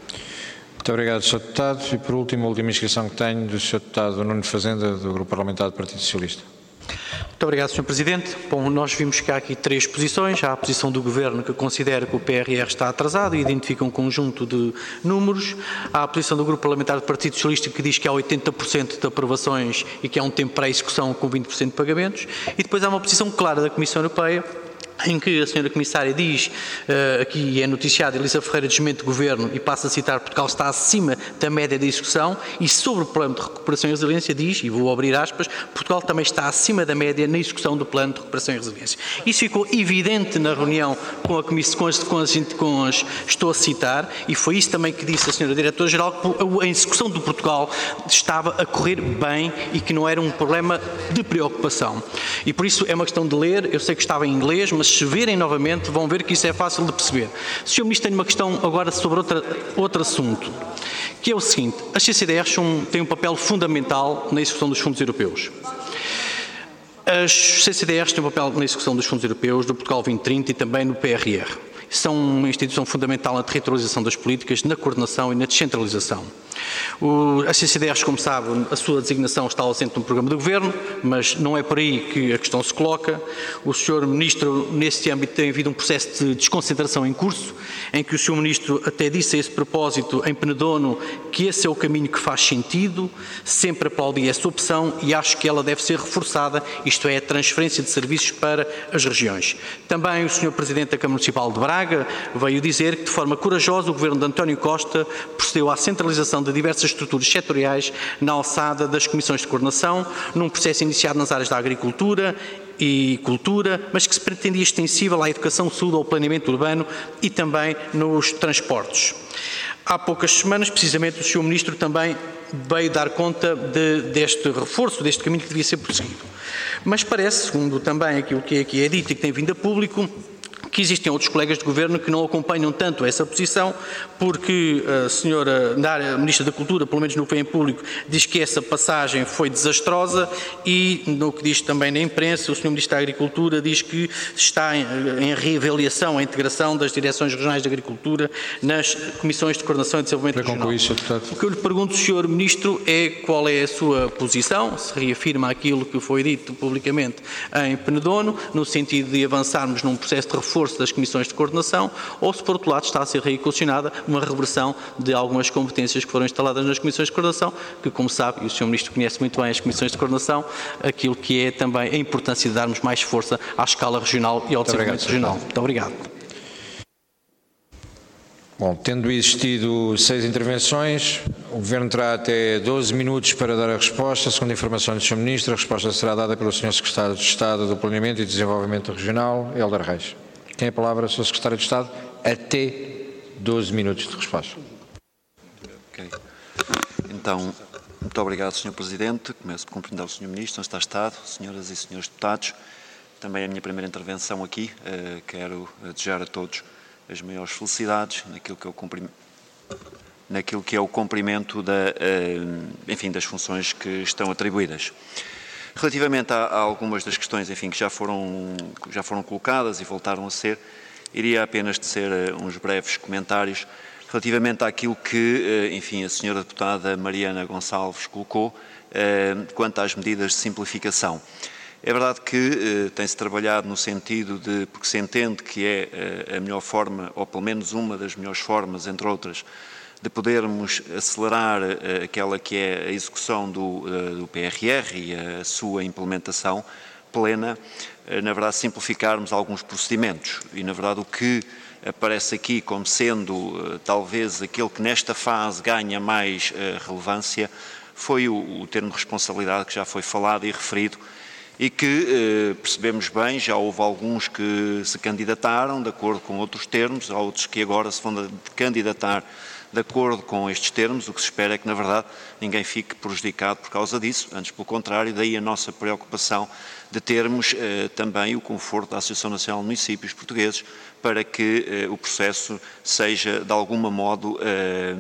Muito obrigado, senhor Deputado. E por último, a última inscrição que tenho do senhor Deputado Nuno Fazenda, do Grupo Parlamentar do Partido Socialista. Muito obrigado, senhor Presidente. Bom, nós vimos que há aqui três posições. Há a posição do Governo, que considera que o P R R está atrasado e identifica um conjunto de números. Há a posição do Grupo Parlamentar do Partido Socialista, que diz que há oitenta por cento de aprovações e que há um tempo para a execução com vinte por cento de pagamentos. E depois há uma posição clara da Comissão Europeia, em que a senhora Comissária diz, uh, aqui é noticiado, Elisa Ferreira desmente o Governo e passa a citar, Portugal está acima da média de execução, e sobre o plano de recuperação e resiliência diz, e vou abrir aspas, Portugal também está acima da média na execução do plano de recuperação e resiliência. Isso ficou evidente na reunião com a Comissão, com as, com as, com as, estou a citar, e foi isso também que disse a senhora Diretora-Geral, que a execução do Portugal estava a correr bem e que não era um problema de preocupação. E por isso é uma questão de ler, eu sei que estava em inglês, mas se verem novamente vão ver que isso é fácil de perceber. senhor Ministro, tenho uma questão agora sobre outra, outro assunto, que é o seguinte: as C C D Rs são, têm um papel fundamental na execução dos fundos europeus. As C C D Rs têm um papel na execução dos fundos europeus, do Portugal vinte trinta e também no P R R. São uma instituição fundamental na territorialização das políticas, na coordenação e na descentralização. O, as C C D Rs, como sabe, a sua designação está ausente no programa do Governo, mas não é por aí que a questão se coloca. O senhor Ministro, nesse âmbito, tem havido um processo de desconcentração em curso, em que o senhor Ministro até disse a esse propósito, em Penedono, que esse é o caminho que faz sentido, sempre aplaudi essa opção e acho que ela deve ser reforçada, isto é, a transferência de serviços para as regiões. Também o senhor Presidente da Câmara Municipal de Braga veio dizer que, de forma corajosa, o Governo de António Costa procedeu à centralização de diversas estruturas setoriais na alçada das comissões de coordenação, num processo iniciado nas áreas da agricultura e cultura, mas que se pretendia extensível à educação, saúde, ao planeamento urbano e também nos transportes. Há poucas semanas, precisamente, o senhor Ministro também veio dar conta de, deste reforço, deste caminho que devia ser prosseguido. Mas parece, segundo também aquilo que aqui é dito e que tem vindo a público, que existem outros colegas de Governo que não acompanham tanto essa posição, porque a senhora a Ministra da Cultura, pelo menos no que vem em público, diz que essa passagem foi desastrosa e, no que diz também na imprensa, o senhor Ministro da Agricultura diz que está em, em reavaliação a integração das Direções Regionais de Agricultura nas Comissões de Coordenação e Desenvolvimento Regional. Isso, o que eu lhe pergunto, senhor Ministro, é qual é a sua posição, se reafirma aquilo que foi dito publicamente em Penedono, no sentido de avançarmos num processo de reforço das comissões de coordenação, ou se por outro lado está a ser reequacionada uma reversão de algumas competências que foram instaladas nas comissões de coordenação, que, como sabe, e o senhor Ministro conhece muito bem as comissões de coordenação, aquilo que é também a importância de darmos mais força à escala regional e ao desenvolvimento regional. Muito obrigado. Bom, tendo existido seis intervenções, o Governo terá até doze minutos para dar a resposta. Segundo a informação do senhor Ministro, a resposta será dada pelo senhor Secretário de Estado do Planeamento e Desenvolvimento Regional, Hélder Reis. Tem a palavra o senhor Secretário de Estado, até doze minutos de resposta. Okay. Então, muito obrigado, senhor Presidente. Começo por cumprimentar o senhor Ministro, Senhor Estado, senhoras e senhores deputados. Também é a minha primeira intervenção aqui. Uh, quero desejar a todos as maiores felicidades naquilo que é o cumprimento, naquilo que é o cumprimento da, uh, enfim, das funções que estão atribuídas. Relativamente a, a algumas das questões, enfim, que já foram, já foram colocadas e voltaram a ser, iria apenas tecer uh, uns breves comentários relativamente àquilo que, uh, enfim, a senhora deputada Mariana Gonçalves colocou uh, quanto às medidas de simplificação. É verdade que uh, tem-se trabalhado no sentido de, porque se entende que é uh, a melhor forma, ou pelo menos uma das melhores formas, entre outras, de podermos acelerar uh, aquela que é a execução do, uh, do P R R e a sua implementação plena, uh, na verdade simplificarmos alguns procedimentos. E na verdade o que aparece aqui como sendo uh, talvez aquele que nesta fase ganha mais uh, relevância foi o, o termo de responsabilidade que já foi falado e referido, e que eh, percebemos bem, já houve alguns que se candidataram de acordo com outros termos, há outros que agora se vão candidatar de acordo com estes termos. O que se espera é que, na verdade, ninguém fique prejudicado por causa disso, antes pelo contrário, daí a nossa preocupação de termos eh, também o conforto da Associação Nacional de Municípios Portugueses para que eh, o processo seja, de alguma modo, eh,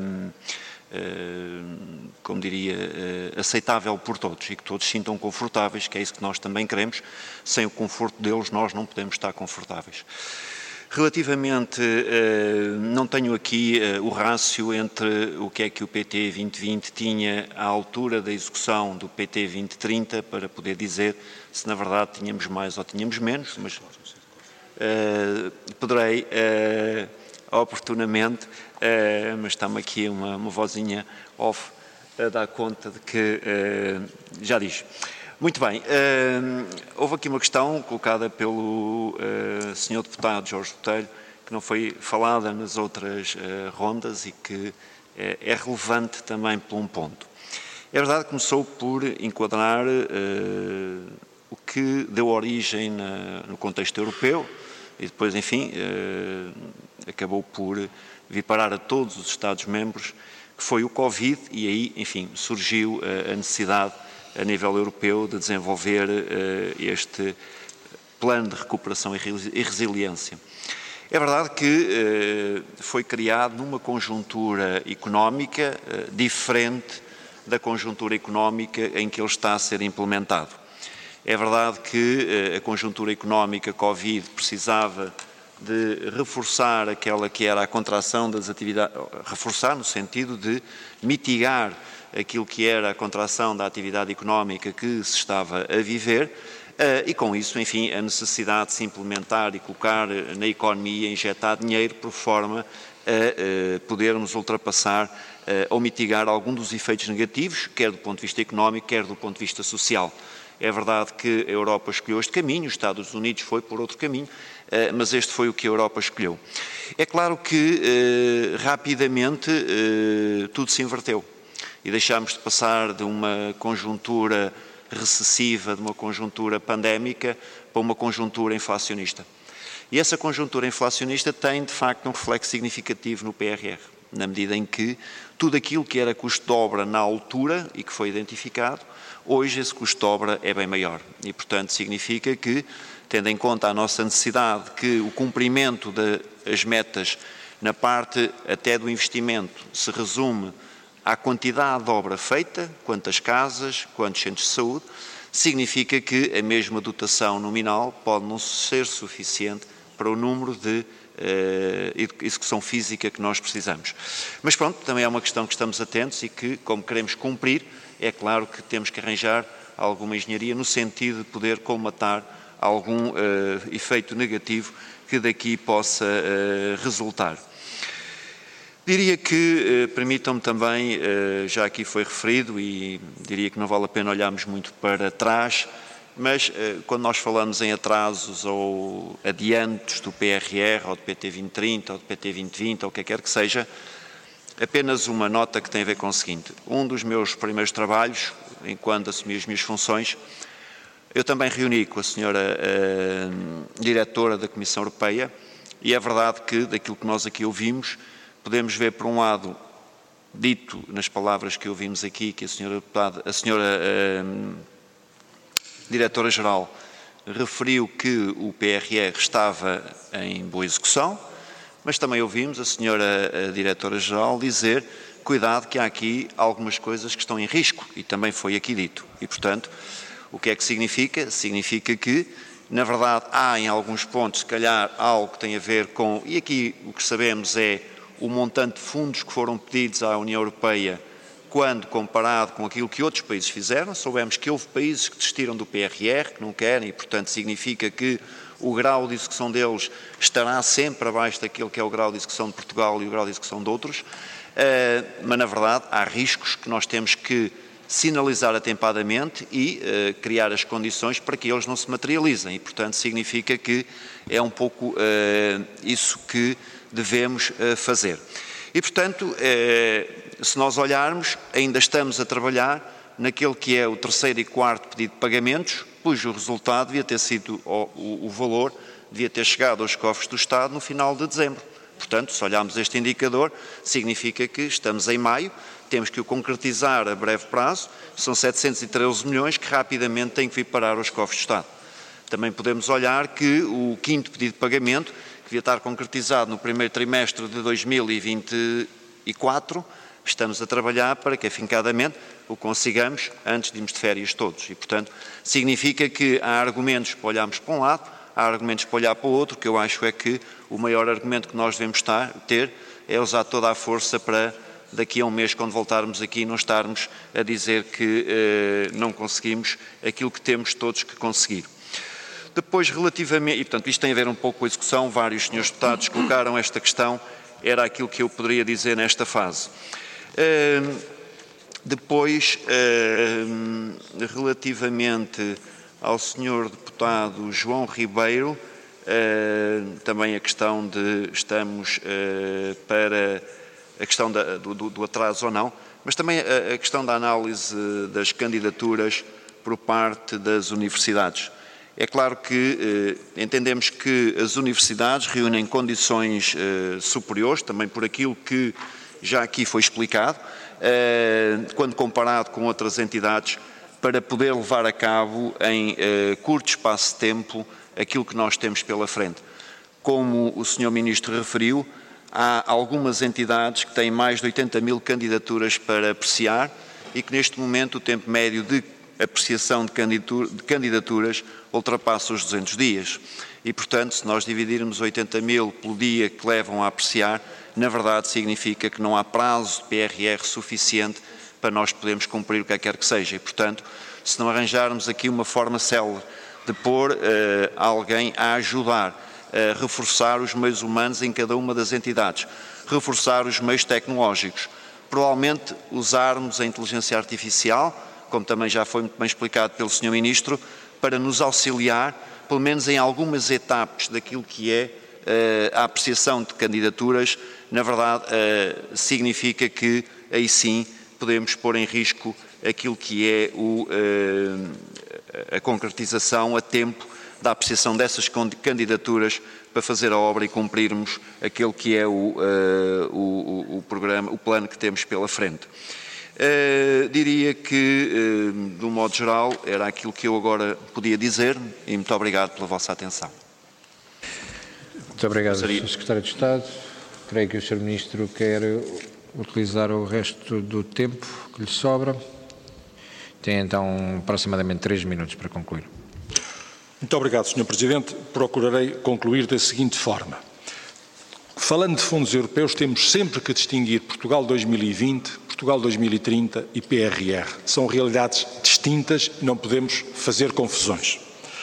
Uh, como diria, uh, aceitável por todos e que todos se sintam confortáveis, que é isso que nós também queremos. Sem o conforto deles nós não podemos estar confortáveis. Relativamente, uh, não tenho aqui uh, o rácio entre o que é que o P T vinte vinte tinha à altura da execução do P T vinte trinta para poder dizer se na verdade tínhamos mais ou tínhamos menos, mas uh, poderei uh, oportunamente, uh, mas está-me aqui uma, uma vozinha off a dar conta de que uh, já diz. Muito bem, uh, houve aqui uma questão colocada pelo uh, senhor deputado Jorge Botelho, que não foi falada nas outras uh, rondas e que é, é relevante também por um ponto. É verdade que começou por enquadrar uh, o que deu origem na, no contexto europeu e depois, enfim, uh, acabou por vir parar a todos os Estados-membros, que foi o Covid, e aí, enfim, surgiu a necessidade a nível europeu de desenvolver este plano de recuperação e resiliência. É verdade que foi criado numa conjuntura económica diferente da conjuntura económica em que ele está a ser implementado. É verdade que a conjuntura económica Covid precisava de reforçar aquela que era a contração das atividades, reforçar no sentido de mitigar aquilo que era a contração da atividade económica que se estava a viver, e com isso, enfim, a necessidade de se implementar e colocar na economia, injetar dinheiro por forma a podermos ultrapassar ou mitigar algum dos efeitos negativos, quer do ponto de vista económico, quer do ponto de vista social. É verdade que a Europa escolheu este caminho, os Estados Unidos foi por outro caminho, mas este foi o que a Europa escolheu. É claro que rapidamente tudo se inverteu e deixámos de passar de uma conjuntura recessiva, de uma conjuntura pandémica, para uma conjuntura inflacionista. E essa conjuntura inflacionista tem, de facto, um reflexo significativo no P R R, na medida em que tudo aquilo que era custo de obra na altura e que foi identificado, hoje esse custo de obra é bem maior e, portanto, significa que, tendo em conta a nossa necessidade que o cumprimento das metas na parte até do investimento se resume à quantidade de obra feita, quantas casas, quantos centros de saúde, significa que a mesma dotação nominal pode não ser suficiente para o número de uh, execução física que nós precisamos. Mas pronto, também é uma questão que estamos atentos e que, como queremos cumprir, é claro que temos que arranjar alguma engenharia no sentido de poder colmatar algum uh, efeito negativo que daqui possa uh, resultar. Diria que, uh, permitam-me também, uh, já aqui foi referido e diria que não vale a pena olharmos muito para trás, mas uh, quando nós falamos em atrasos ou adiantos do P R R ou do P T vinte trinta ou do P T vinte vinte ou o que quer que seja, apenas uma nota que tem a ver com o seguinte. Um dos meus primeiros trabalhos, enquanto assumi as minhas funções, eu também reuni com a senhora uh, diretora da Comissão Europeia e é verdade que, daquilo que nós aqui ouvimos, podemos ver, por um lado, dito nas palavras que ouvimos aqui, que a senhora deputada, a senhora uh, Diretora-Geral referiu que o P R R estava em boa execução, mas também ouvimos a senhora Diretora-Geral dizer, cuidado que há aqui algumas coisas que estão em risco, e também foi aqui dito. E, portanto, o que é que significa? Significa que, na verdade, há em alguns pontos, se calhar, algo que tem a ver com, e aqui o que sabemos é o montante de fundos que foram pedidos à União Europeia quando comparado com aquilo que outros países fizeram. Soubemos que houve países que desistiram do P R R, que não querem, e, portanto, significa que o grau de execução deles estará sempre abaixo daquele que é o grau de execução de Portugal e o grau de execução de outros. Uh, mas, na verdade, há riscos que nós temos que sinalizar atempadamente e uh, criar as condições para que eles não se materializem. E, portanto, significa que é um pouco uh, isso que devemos uh, fazer. E, portanto, uh, se nós olharmos, ainda estamos a trabalhar naquele que é o terceiro e quarto pedido de pagamentos, cujo resultado devia ter sido, o, o, o valor devia ter chegado aos cofres do Estado no final de dezembro. Portanto, se olharmos este indicador, significa que estamos em maio, temos que o concretizar a breve prazo, são setecentos e treze milhões que rapidamente têm que vir parar aos cofres do Estado. Também podemos olhar que o quinto pedido de pagamento, que devia estar concretizado no primeiro trimestre de dois mil e vinte e quatro, estamos a trabalhar para que, afincadamente, o consigamos antes de irmos de férias todos. E, portanto, significa que há argumentos para olharmos para um lado, há argumentos para olhar para o outro, que eu acho é que o maior argumento que nós devemos estar, ter é usar toda a força para, daqui a um mês, quando voltarmos aqui, não estarmos a dizer que eh, não conseguimos aquilo que temos todos que conseguir. Depois, relativamente, e portanto isto tem a ver um pouco com a execução, vários senhores deputados colocaram esta questão, era aquilo que eu poderia dizer nesta fase. Uh, depois, uh, relativamente ao senhor deputado João Ribeiro, uh, também a questão de estamos uh, para a questão da, do, do atraso ou não, mas também a, a questão da análise das candidaturas por parte das universidades. É claro que eh, entendemos que as universidades reúnem condições eh, superiores, também por aquilo que já aqui foi explicado, eh, quando comparado com outras entidades, para poder levar a cabo em eh, curto espaço de tempo aquilo que nós temos pela frente. Como o senhor Ministro referiu, há algumas entidades que têm mais de oitenta mil candidaturas para apreciar e que neste momento o tempo médio de apreciação de candidaturas ultrapassa os duzentos dias. E, portanto, se nós dividirmos oitenta mil pelo dia que levam a apreciar, na verdade significa que não há prazo de P R R suficiente para nós podermos cumprir o que quer que seja. E, portanto, se não arranjarmos aqui uma forma célere de pôr uh, alguém a ajudar a reforçar os meios humanos em cada uma das entidades, reforçar os meios tecnológicos, provavelmente usarmos a inteligência artificial, como também já foi muito bem explicado pelo senhor Ministro, para nos auxiliar, pelo menos em algumas etapas daquilo que é uh, a apreciação de candidaturas, na verdade uh, significa que aí sim podemos pôr em risco aquilo que é o, uh, a concretização a tempo da apreciação dessas candidaturas para fazer a obra e cumprirmos aquele que é o, uh, o, o programa, o plano que temos pela frente. Uh, diria que, uh, de um modo geral, era aquilo que eu agora podia dizer e muito obrigado pela vossa atenção. Muito obrigado, senhor Secretário de Estado. Creio que o senhor Ministro quer utilizar o resto do tempo que lhe sobra. Tem então aproximadamente três minutos para concluir. Muito obrigado, senhor Presidente. Procurarei concluir da seguinte forma. Falando de fundos europeus, temos sempre que distinguir Portugal dois mil e vinte, Portugal dois mil e trinta e P R R. São realidades distintas e não podemos fazer confusões.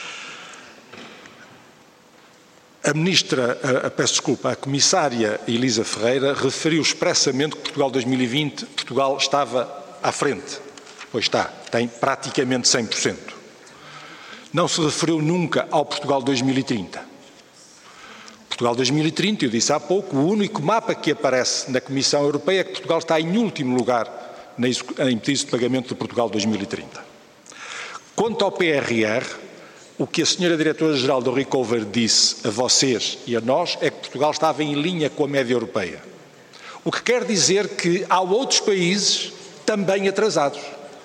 A Ministra, a, a, peço desculpa, a Comissária Elisa Ferreira referiu expressamente que Portugal dois mil e vinte, Portugal estava à frente. Pois está, tem praticamente cem por cento. Não se referiu nunca ao Portugal dois mil e trinta. Portugal dois mil e trinta, eu disse há pouco, o único mapa que aparece na Comissão Europeia é que Portugal está em último lugar em pedidos de pagamento de Portugal dois mil e trinta. Quanto ao P R R, o que a senhora Diretora-Geral do Recover disse a vocês e a nós é que Portugal estava em linha com a média europeia. O que quer dizer que há outros países também atrasados.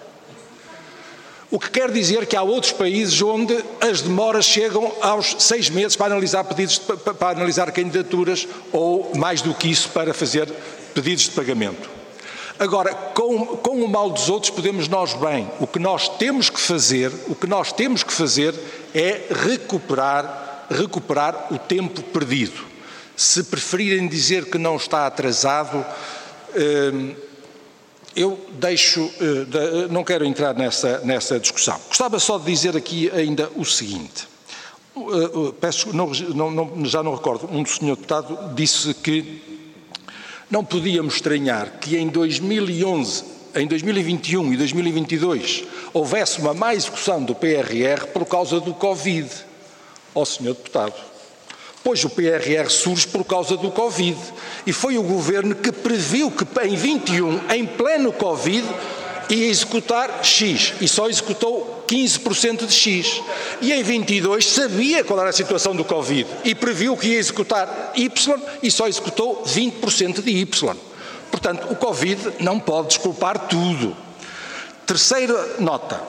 O que quer dizer que há outros países onde as demoras chegam aos seis meses para analisar pedidos, de, para analisar candidaturas ou mais do que isso para fazer pedidos de pagamento. Agora, com, com o mal dos outros podemos nós bem. O que nós temos que fazer, o que nós temos que fazer é recuperar, recuperar o tempo perdido. Se preferirem dizer que não está atrasado, eh, eu deixo, eh, não quero entrar nessa, nessa discussão. Gostava só de dizer aqui ainda o seguinte. Uh, peço, não, não, não, já não recordo, um senhor deputado disse que não podíamos estranhar que em dois mil e onze, em dois mil e vinte e um e dois mil e vinte e dois houvesse uma má execução do P R R por causa do Covid. Ó senhor deputado, pois o P R R surge por causa do Covid e foi o Governo que previu que em vinte e um, em pleno Covid, ia executar X e só executou quinze por cento de X. E em vinte e dois sabia qual era a situação do Covid e previu que ia executar Y e só executou vinte por cento de Y. Portanto, o Covid não pode desculpar tudo. Terceira nota.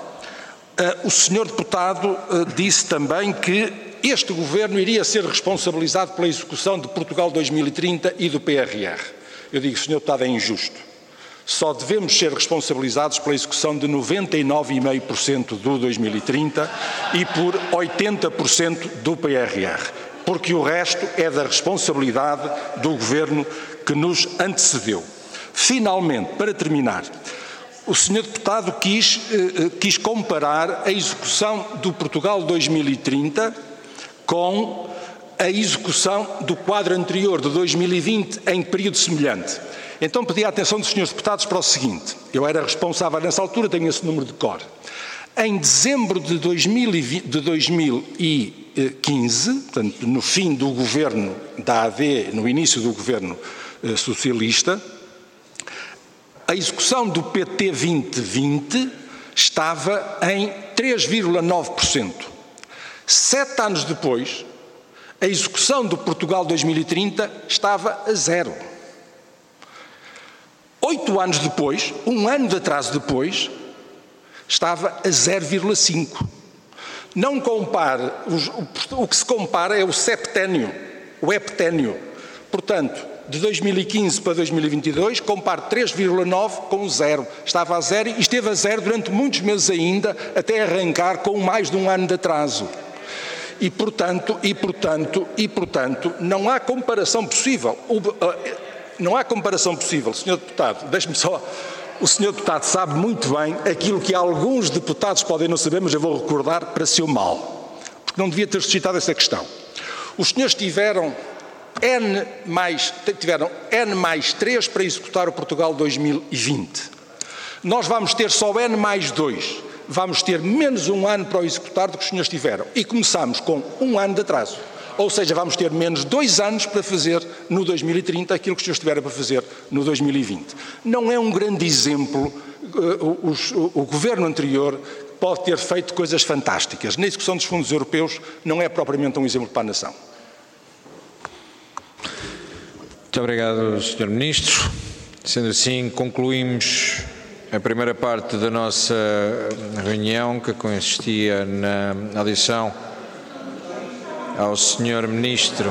O senhor deputado disse também que este Governo iria ser responsabilizado pela execução de Portugal dois mil e trinta e do P R R. Eu digo, senhor deputado, é injusto. Só devemos ser responsabilizados pela execução de noventa e nove vírgula cinco por cento do dois mil e trinta e por oitenta por cento do P R R, porque o resto é da responsabilidade do Governo que nos antecedeu. Finalmente, para terminar, o senhor deputado quis, eh, quis comparar a execução do Portugal dois mil e trinta com a execução do quadro anterior de dois mil e vinte em período semelhante. Então pedi a atenção dos senhores deputados para o seguinte, eu era responsável nessa altura, tenho esse número de cor. Em dezembro de dois mil e quinze, portanto, no fim do governo da A D, no início do governo eh, socialista, a execução do P T vinte vinte estava em três vírgula nove por cento. Sete anos depois, a execução do Portugal dois mil e trinta estava a zero. Oito anos depois, um ano de atraso depois, estava a zero vírgula cinco. Não compare, o, o que se compara é o septénio, o hepténio. Portanto, de dois mil e quinze para dois mil e vinte e dois, compare três vírgula nove com zero. Estava a zero e esteve a zero durante muitos meses ainda, até arrancar com mais de um ano de atraso. E, portanto, e, portanto, e, portanto, não há comparação possível. O, uh, Não há comparação possível, senhor deputado, deixe-me só, o senhor deputado sabe muito bem aquilo que alguns deputados podem não saber, mas eu vou recordar para seu mal, porque não devia ter suscitado essa questão. Os senhores tiveram N mais, tiveram N mais três para executar o Portugal dois mil e vinte. Nós vamos ter só N mais dois, vamos ter menos um ano para o executar do que os senhores tiveram. E começamos com um ano de atraso. Ou seja, vamos ter menos dois anos para fazer no dois mil e trinta aquilo que os senhores tiveram para fazer no dois mil e vinte. Não é um grande exemplo, uh, os, o, o governo anterior pode ter feito coisas fantásticas. Na execução dos fundos europeus não é propriamente um exemplo para a nação. Muito obrigado, senhor Ministro. Sendo assim, concluímos a primeira parte da nossa reunião, que consistia na audição ao senhor Ministro.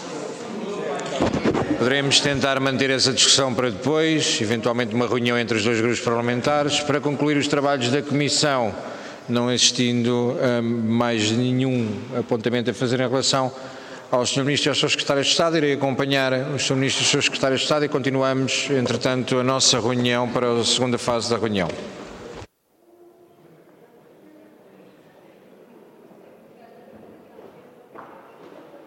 Poderemos tentar manter essa discussão para depois, eventualmente uma reunião entre os dois grupos parlamentares, para concluir os trabalhos da Comissão, não existindo hum, mais nenhum apontamento a fazer em relação ao senhor Ministro e aos seus secretários de Estado. Irei acompanhar os senhor Ministro e os seus secretários de Estado e continuamos, entretanto, a nossa reunião para a segunda fase da reunião.